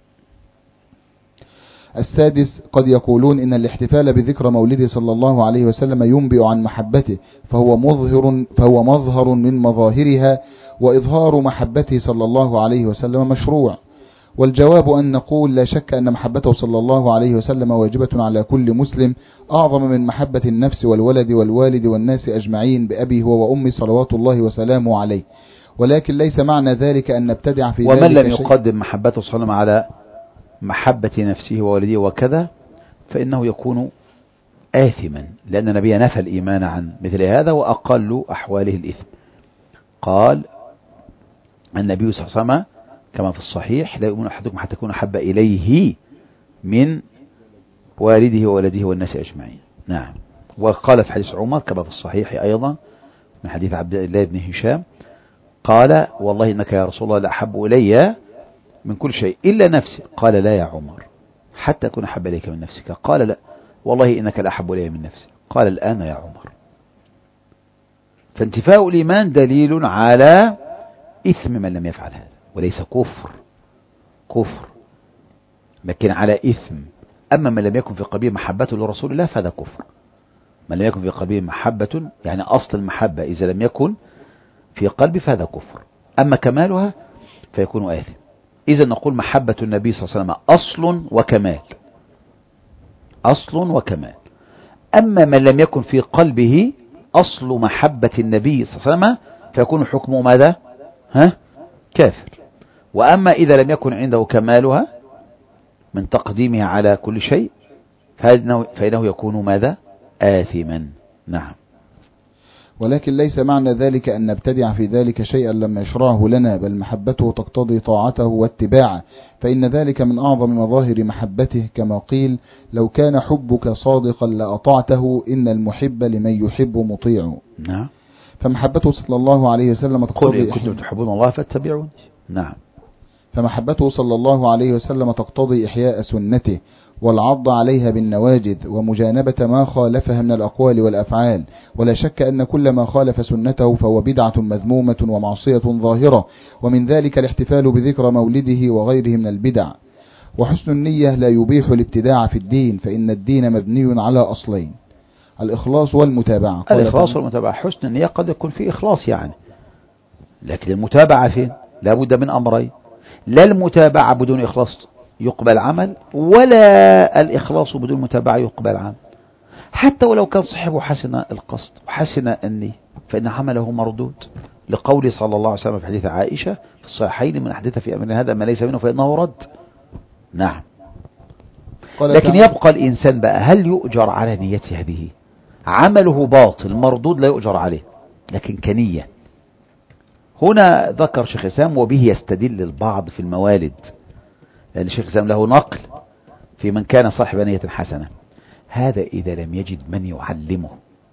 السادس: قد يقولون إن الاحتفال بذكرى مولده صلى الله عليه وسلم ينبئ عن محبته، فهو مظهر, فهو مظهر من مظاهرها، وإظهار محبته صلى الله عليه وسلم مشروع. والجواب أن نقول: لا شك أن محبته صلى الله عليه وسلم واجبة على كل مسلم، أعظم من محبة النفس والولد والوالد والناس أجمعين بأبي هو وأمي صلوات الله وسلامه عليه، ولكن ليس معنى ذلك أن نبتدع في ذلك. ومن لم يقدم محبته صلى الله عليه وسلم على محبة نفسه ووالده وكذا فإنه يكون آثما، لأن النبي نفى الإيمان عن مثل هذا وأقل أحواله الإثم. قال النبي صلى الله عليه وسلم كما في الصحيح: لا يؤمن أحدكم حتى يكون أحب إليه من والده وولده والناس أجمعين. نعم. وقال في حديث عمر كما في الصحيح أيضا من حديث عبد الله بن هشام قال: والله إنك يا رسول الله لأحب إلي من كل شيء إلا نفسي. قال: لا يا عمر حتى أكون أحب إليك من نفسك. قال: لا والله إنك لأحب إلي من نفسي. قال: الآن يا عمر. فانتفاء الإيمان دليل على إثم من لم يفعل هذا، وليس كفر كفر لكن على إثم. أما من لم يكن في قلبه محبة لرسول الله فهذا كفر. من لم يكن في قلبه محبة يعني أصل المحبة إذا لم يكن في قلبه فهذا كفر، أما كمالها فيكون آثم. إذا نقول محبة النبي صلى الله عليه وسلم أصل وكمال، أصل وكمال. أما من لم يكن في قلبه أصل محبة النبي صلى الله عليه وسلم فيكون حكمه ماذا؟ ها؟ كافر. وأما إذا لم يكن عنده كمالها من تقديمها على كل شيء فإنه, فإنه يكون ماذا؟ آثما. نعم. ولكن ليس معنى ذلك أن نبتدع في ذلك شيئا لم يشرعه لنا، بل محبته تقتضي طاعته واتباعه، فإن ذلك من أعظم مظاهر محبته، كما قيل: لو كان حبك صادقا لأطعته، إن المحب لمن يحب مطيع. نعم. فمحبته صلى الله عليه وسلم تقتضي قل إن كنتم تحبون الله فاتبعون. نعم. فمحبته صلى الله عليه وسلم تقتضي إحياء سنته والعض عليها بالنواجذ ومجانبة ما خالفها من الأقوال والأفعال، ولا شك أن كل ما خالف سنته فهو بدعة مذمومة ومعصية ظاهرة، ومن ذلك الاحتفال بذكر مولده وغيره من البدع. وحسن النية لا يبيح الابتداع في الدين، فإن الدين مبني على أصلين: الإخلاص والمتابعة. الإخلاص والمتابعة. حسن النية قد يكون فيه إخلاص يعني، لكن المتابعة فين؟ لا بد من أمرين: لا المتابعة بدون إخلاص يقبل عمل، ولا الإخلاص بدون متابعة يقبل عمل. حتى ولو كان صاحبه حسن القصد وحسن النية فإن عمله مردود، لقول صلى الله عليه وسلم في حديث عائشة في الصحيحين: من أحدث في أمرنا هذا ما ليس منه فإنه رد. نعم. لكن يبقى الإنسان بقى، هل يؤجر على نيته هذه؟ عمله باطل مردود لا يؤجر عليه، لكن كنية. هنا ذكر شيخ الإسلام وبه يستدل البعض في الموالد، لأن الشيخ الإسلام له نقل في من كان صاحب نية حسنة. هذا إذا لم يجد من يعلمه.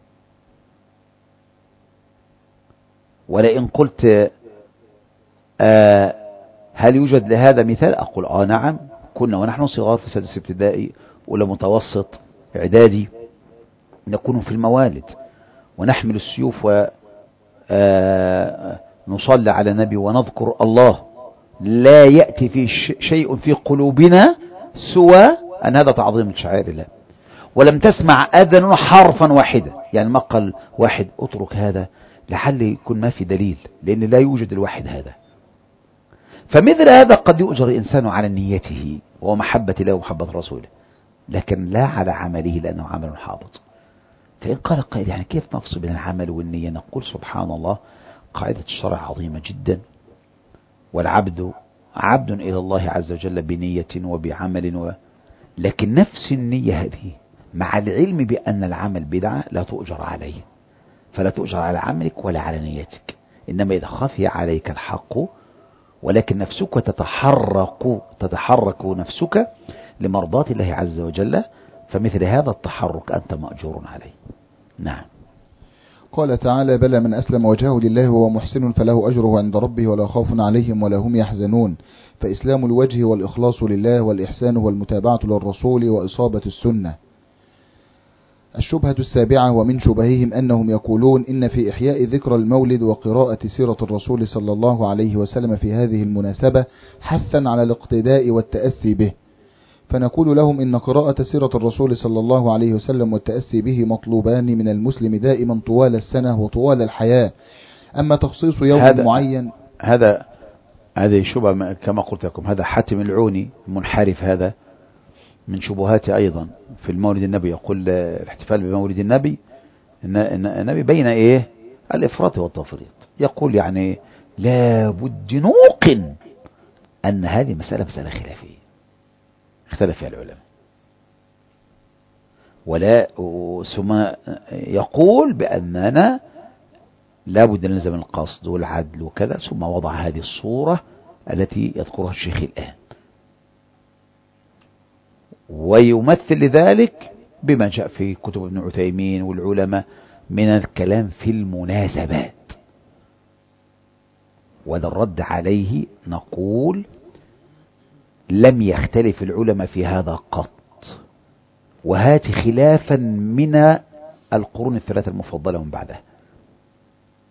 ولئن قلت آه هل يوجد لهذا مثال؟ أقول آه نعم، كنا ونحن صغار في سادس ابتدائي أولى متوسط إعدادي نكون في الموالد ونحمل السيوف ونصلي على النبي ونذكر الله، لا يأتي في شيء في قلوبنا سوى أن هذا تعظيم لشعائر الله. ولم تسمع أذن حرفا واحدا، يعني ما قال واحد اترك هذا لعل يكون ما في دليل، لأن لا يوجد الواحد هذا. فمثل هذا قد يؤجر الإنسان على نيته ومحبة الله ومحبة رسوله، لكن لا على عمله لأنه عمل حابط. فإن قال قائل يعني كيف نفصل بين العمل والنية؟ نقول سبحان الله، قاعدة الشرع عظيمة جدا، والعبد عبد إلى الله عز وجل بنية وبعمل و... لكن نفس النية هذه مع العلم بأن العمل بدعة لا تؤجر عليه، فلا تؤجر على عملك ولا على نيتك، إنما إذا خفي عليك الحق ولكن نفسك تتحرك تتحرك نفسك لمرضاة الله عز وجل، فمثل هذا التحرك أنت مأجور عليه. نعم. قال تعالى: بلى من أسلم وجهه لله وهو محسن فله أجره عند ربه ولا خوف عليهم ولا هم يحزنون. فإسلام الوجه والإخلاص لله، والإحسان والمتابعة للرسول وإصابة السنة. الشبهة السابعة: ومن شبههم أنهم يقولون إن في إحياء ذكر المولد وقراءة سيرة الرسول صلى الله عليه وسلم في هذه المناسبة حثا على الاقتداء والتأسي به، فنقول لهم إن قراءة سيرة الرسول صلى الله عليه وسلم والتأسي به مطلوبان من المسلم دائما طوال السنة وطوال الحياة. أما تخصيص يوم هذا معين هذا هذه شبهة كما قلت لكم. هذا حاتم العوني منحرف، هذا من شبهات أيضا في المولد النبي. يقول الاحتفال بمولد النبي النبي بين إيه الإفراط والتفريط. يقول يعني لا بد نوقن أن هذه مسألة مسألة خلافية اختلف فيها العلماء، ولا ثم يقول بأننا لا بد أن نلزم القصد والعدل وكذا، ثم وضع هذه الصورة التي يذكرها الشيخ الآن، ويمثل لذلك بما جاء في كتب ابن عثيمين والعلماء من الكلام في المناسبات. وذا الرد عليه نقول لم يختلف العلماء في هذا قط، وهات خلافا من القرون الثلاثة المفضلة ومن بعدها.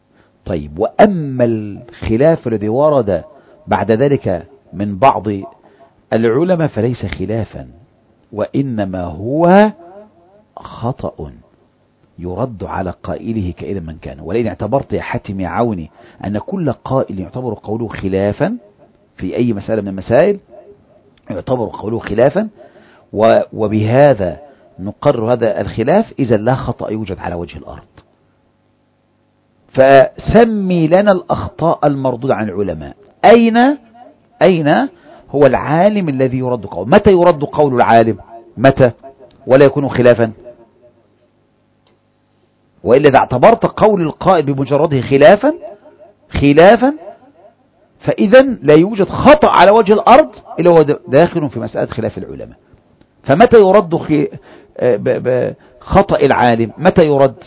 طيب، وأما الخلاف الذي ورد بعد ذلك من بعض العلماء فليس خلافا، وإنما هو خطأ يرد على قائله كائنا من كان. ولئن اعتبرت يا حاتم يا عوني أن كل قائل يعتبر قوله خلافا في أي مسألة من المسائل يعتبر قوله خلافا، وبهذا نقرر هذا الخلاف، إذا لا خطأ يوجد على وجه الأرض. فسمي لنا الأخطاء المردودة عن العلماء. أين أين هو العالم الذي يرد قوله؟ متى يرد قول العالم؟ متى؟ ولا يكون خلافا؟ وإلا إذا اعتبرت قول القائل بمجرده خلافا خلافا فإذا لا يوجد خطأ على وجه الأرض إلا هو داخل في مسألة خلاف العلماء. فمتى يرد خي... ب... ب... خطأ العالم؟ متى يرد؟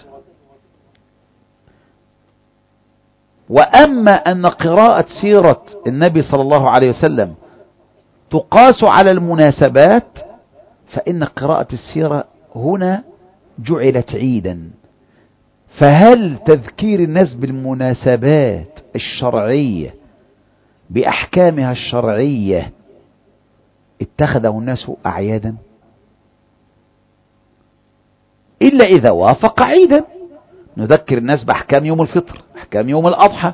وأما أن قراءة سيرة النبي صلى الله عليه وسلم تقاس على المناسبات، فإن قراءة السيرة هنا جعلت عيدا. فهل تذكير الناس بالمناسبات الشرعية بأحكامها الشرعية اتخذه الناس أعيادا؟ إلا إذا وافق عيدا، نذكر الناس بأحكام يوم الفطر، أحكام يوم الأضحى.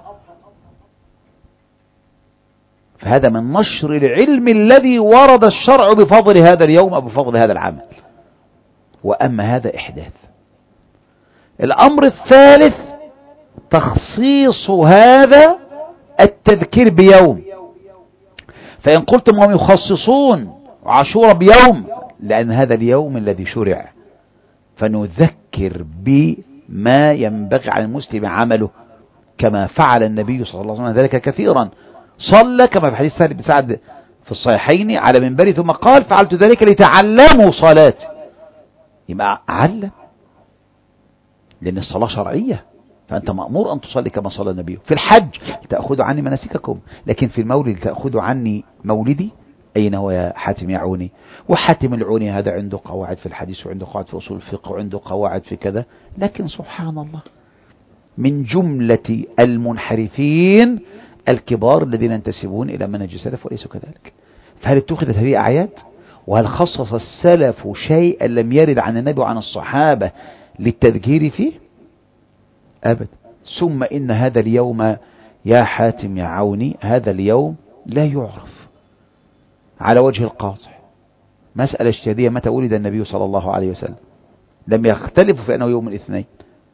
فهذا من نشر العلم الذي ورد الشرع بفضل هذا اليوم أو بفضل هذا العمل. وأما هذا إحداث. الأمر الثالث تخصيص هذا التذكير بيوم. فإن قلتم هم يخصصون عاشوراء بيوم، لأن هذا اليوم الذي شرع، فنذكر بما ينبغي على المسلم عمله، كما فعل النبي صلى الله عليه وسلم ذلك كثيرا. صلى كما في حديث سهل بن سعد في الصحيحين على منبره ثم قال فعلت ذلك لتعلموا صلاتي. يبقى علم، لأن الصلاة شرعية، فأنت مأمور أن تصلي كما صلى النبي. في الحج تأخذوا عني مناسككم، لكن في المولد تأخذوا عني مولدي. أين هو يا حاتم يعوني؟ وحاتم العوني هذا عنده قواعد في الحديث وعنده قواعد في أصول الفقه وعنده قواعد في كذا، لكن سبحان الله من جملة المنحرفين الكبار الذين ينتسبون إلى منهج السلف وليسوا كذلك. فهل اتخذت هذه آيات؟ وهل خصص السلف شيئا لم يرد عن النبي وعن الصحابة للتذكير فيه؟ أبدا. ثم إن هذا اليوم يا حاتم يا عوني، هذا اليوم لا يعرف على وجه القاطع. مسألة اجتهادية، متى ولد النبي صلى الله عليه وسلم؟ لم يختلفوا في أنه يوم الاثنين،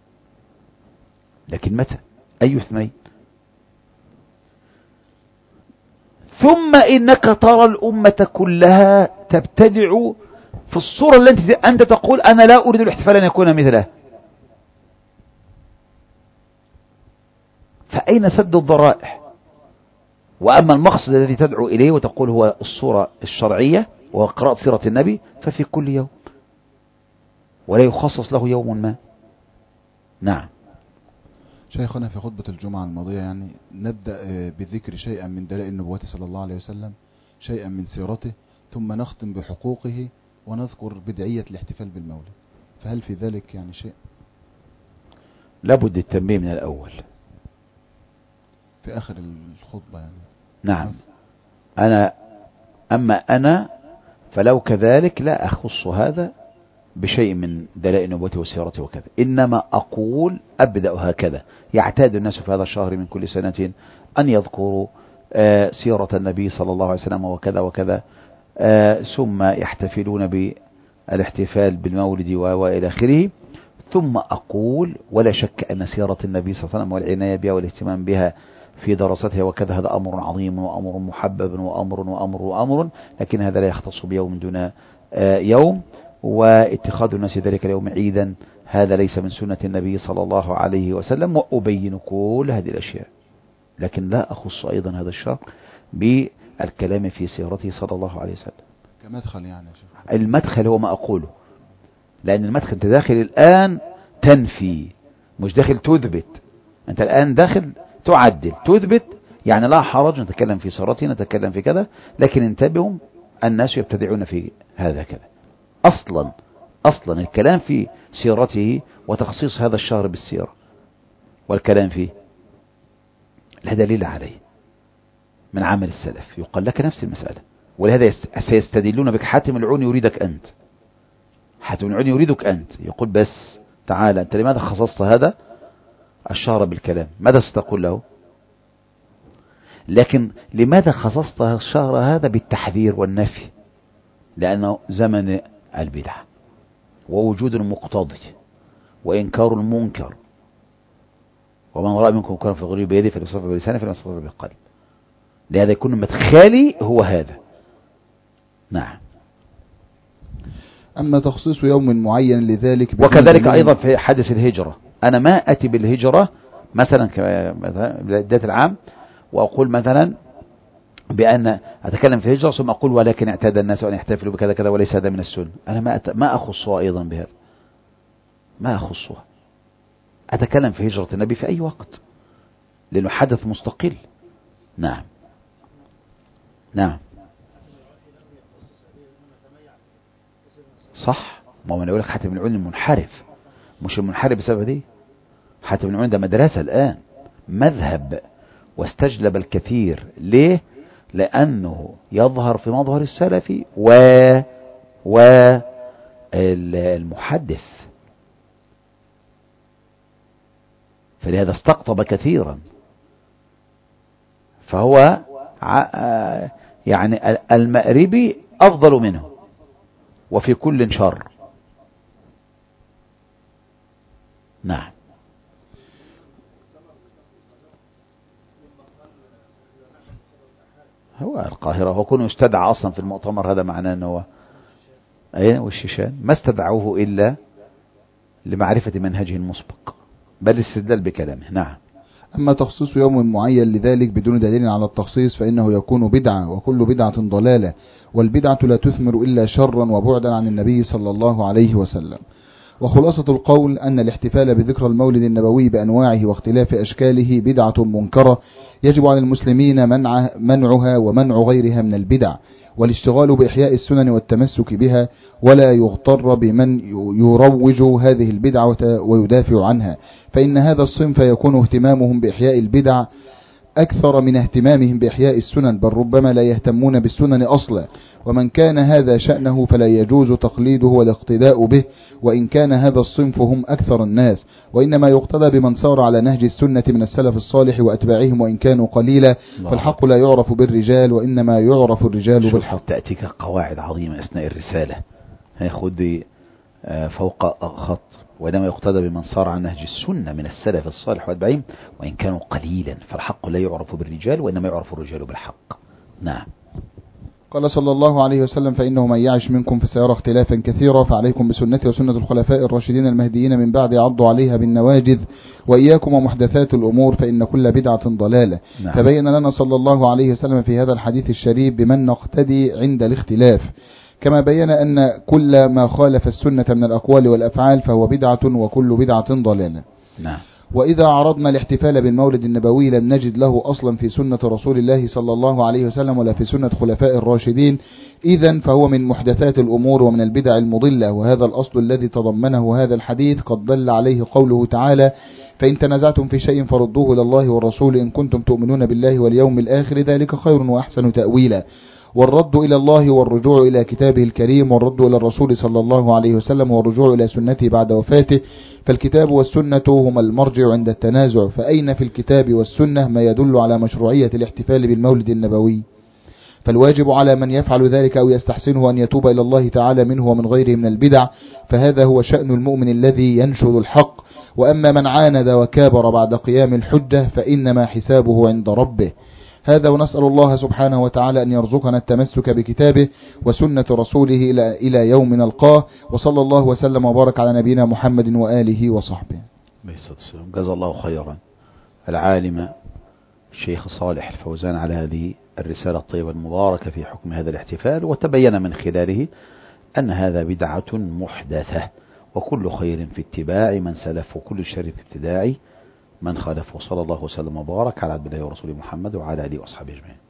لكن متى؟ أي اثنين؟ ثم إنك ترى الأمة كلها تبتدع في الصورة التي أنت تقول أنا لا أريد الاحتفال أن يكون مثلها. فأين سد الذرائع؟ وأما المقصد الذي تدعو إليه وتقول هو الصورة الشرعية وقراءة سيرة النبي، ففي كل يوم ولا يخصص له يوم ما. نعم شيخنا، في خطبة الجمعة الماضية يعني نبدأ بذكر شيئا من دلائل نبوته صلى الله عليه وسلم، شيئا من سيرته، ثم نختم بحقوقه ونذكر بدعية الاحتفال بالمولد. فهل في ذلك يعني شيء؟ لابد التنبيه من الأول في آخر الخطبة يعني. نعم. أنا أما أنا فلو كذلك لا أخص هذا بشيء من دلائل نبوته وسيرته وكذا، إنما أقول أبدأ هكذا. يعتاد الناس في هذا الشهر من كل سنة أن يذكروا آه سيرة النبي صلى الله عليه وسلم وكذا وكذا، آه ثم يحتفلون بالاحتفال بالمولد وإلى آخره. ثم أقول ولا شك أن سيرة النبي صلى الله عليه وسلم والعناية بها والاهتمام بها في دراستها وكذا هذا أمر عظيم وأمر محبب وأمر وأمر وأمر، لكن هذا لا يختص بيوم دون آه يوم. واتخاذ الناس ذلك اليوم عيدا هذا ليس من سنة النبي صلى الله عليه وسلم، وأبين كل هذه الأشياء، لكن لا أخص أيضا هذا الشهر بالكلام في سيرته صلى الله عليه وسلم كمدخل. يعني يا شيخ المدخل هو ما أقوله، لأن المدخل أنت داخل الآن تنفي مش داخل تثبت. أنت الآن داخل تعدل تثبت، يعني لا حرج نتكلم في سيرته نتكلم في كذا، لكن انتبهوا الناس يبتدعون في هذا كذا. أصلا أصلا الكلام في سيرته وتخصيص هذا الشهر بالسيرة والكلام فيه لا دليل عليه من عمل السلف، يقال لك نفس المسألة. ولهذا سيستدلون بك حاتم العون يريدك أنت، حاتم العون يريدك أنت، يقول بس تعالى أنت لماذا خصصت هذا الشهر بالكلام؟ ماذا ستقول له؟ لكن لماذا خصصت الشهر هذا بالتحذير والنفي؟ لأنه زمن البدع ووجود المقتضي وإنكار المنكر، ومن رأى منكم منكرا فليغيره بيده فليصرف بلسانه فليصرف بالقلب. لهذا يكون مدخلي هو هذا. نعم. أما تخصيص يوم معين لذلك، وكذلك أيضا في حدث الهجرة، أنا ما أتي بالهجرة مثلا بداية العام وأقول مثلا بأن أتكلم في هجرة ثم أقول ولكن اعتاد الناس أن يحتفلوا بكذا كذا وليس هذا من السنة. أنا ما أت... ما أخصها أيضا بهذا، ما أخصها. أتكلم في هجرة النبي في أي وقت لأنه حدث مستقل. نعم نعم صح. ما هو أنا أقول لك حاتم العون المنحرف، مش المنحرف بسبب دي. حاتم العون ده مدرسة الآن، مذهب، واستجلب الكثير. ليه؟ لأنه يظهر في مظهر السلفي و والمحدث، فلهذا استقطب كثيرا. فهو يعني المأربي أفضل منه وفي كل شر. نعم. هو القاهرة، هو كونه يستدعى أصلا في المؤتمر هذا معناه أنه هو أيه والشيشان ما استدعوه إلا لمعرفة منهجه المسبق بل استدلال بكلامه. نعم. أما تخصيص يوم معين لذلك بدون دليل على التخصيص فإنه يكون بدعة، وكل بدعة ضلالة، والبدعة لا تثمر إلا شرا وبعدا عن النبي صلى الله عليه وسلم. وخلاصة القول أن الاحتفال بذكرى المولد النبوي بأنواعه واختلاف أشكاله بدعة منكرة يجب على المسلمين منع منعها ومنع غيرها من البدع، والاشتغال بإحياء السنن والتمسك بها، ولا يغتر بمن يروج هذه البدعة ويدافع عنها، فإن هذا الصنف يكون اهتمامهم بإحياء البدع أكثر من اهتمامهم بإحياء السنن، بل ربما لا يهتمون بالسنن أصلا. ومن كان هذا شأنه فلا يجوز تقليده والاقتداء به، وإن كان هذا الصنف هم أكثر الناس، وإنما يقتدى بمن سار على نهج السنة من السلف الصالح وأتباعهم وإن كانوا قليلا، فالحق لا يعرف بالرجال وإنما يعرف الرجال بالحق. تأتيك قواعد عظيمة أثناء الرسالة خذ فوق خط، وإنما يقتدى بمن صار على نهج السنة من السلف الصالح وأتباعهم وإن كانوا قليلا، فالحق لا يعرف بالرجال وإنما يعرف الرجال بالحق. نعم. قال صلى الله عليه وسلم: فإنه من يعش منكم فسيرى اختلافا كثيرا، فعليكم بسنتي وسنة الخلفاء الراشدين المهديين من بعد عضوا عليها بالنواجذ، وإياكم ومحدثات الأمور فإن كل بدعة ضلالة. نعم. فبين لنا صلى الله عليه وسلم في هذا الحديث الشريف بمن نقتدي عند الاختلاف، كما بين أن كل ما خالف السنة من الأقوال والأفعال فهو بدعة وكل بدعة ضلالة. نعم. وإذا عرضنا الاحتفال بالمولد النبوي لم نجد له أصلا في سنة رسول الله صلى الله عليه وسلم ولا في سنة خلفاء الراشدين، إذن فهو من محدثات الأمور ومن البدع المضلة، وهذا الأصل الذي تضمنه هذا الحديث قد دل عليه قوله تعالى: فإن تنازعتم في شيء فردوه إلى الله والرسول إن كنتم تؤمنون بالله واليوم الآخر ذلك خير وأحسن تأويلا. والرد إلى الله والرجوع إلى كتابه الكريم، والرد إلى الرسول صلى الله عليه وسلم، والرجوع إلى سنته بعد وفاته، فالكتاب والسنة هما المرجع عند التنازع، فأين في الكتاب والسنة ما يدل على مشروعية الاحتفال بالمولد النبوي؟ فالواجب على من يفعل ذلك أو يستحسنه أن يتوب إلى الله تعالى منه ومن غيره من البدع، فهذا هو شأن المؤمن الذي ينشر الحق. وأما من عاند وكابر بعد قيام الحجة فإنما حسابه عند ربه. هذا، ونسأل الله سبحانه وتعالى أن يرزقنا التمسك بكتابه وسنة رسوله إلى يوم نلقاه. وصلى الله وسلم وبارك على نبينا محمد وآله وصحبه. جزا الله خيرا العالم الشيخ صالح الفوزان على هذه الرسالة الطيبة المباركة في حكم هذا الاحتفال، وتبين من خلاله أن هذا بدعة محدثة، وكل خير في اتباع من سلف وكل شر في ابتداع من خالفه. صلى الله وسلم وبارك على عبد الله ورسوله محمد وعلى آله وأصحابه أجمعين.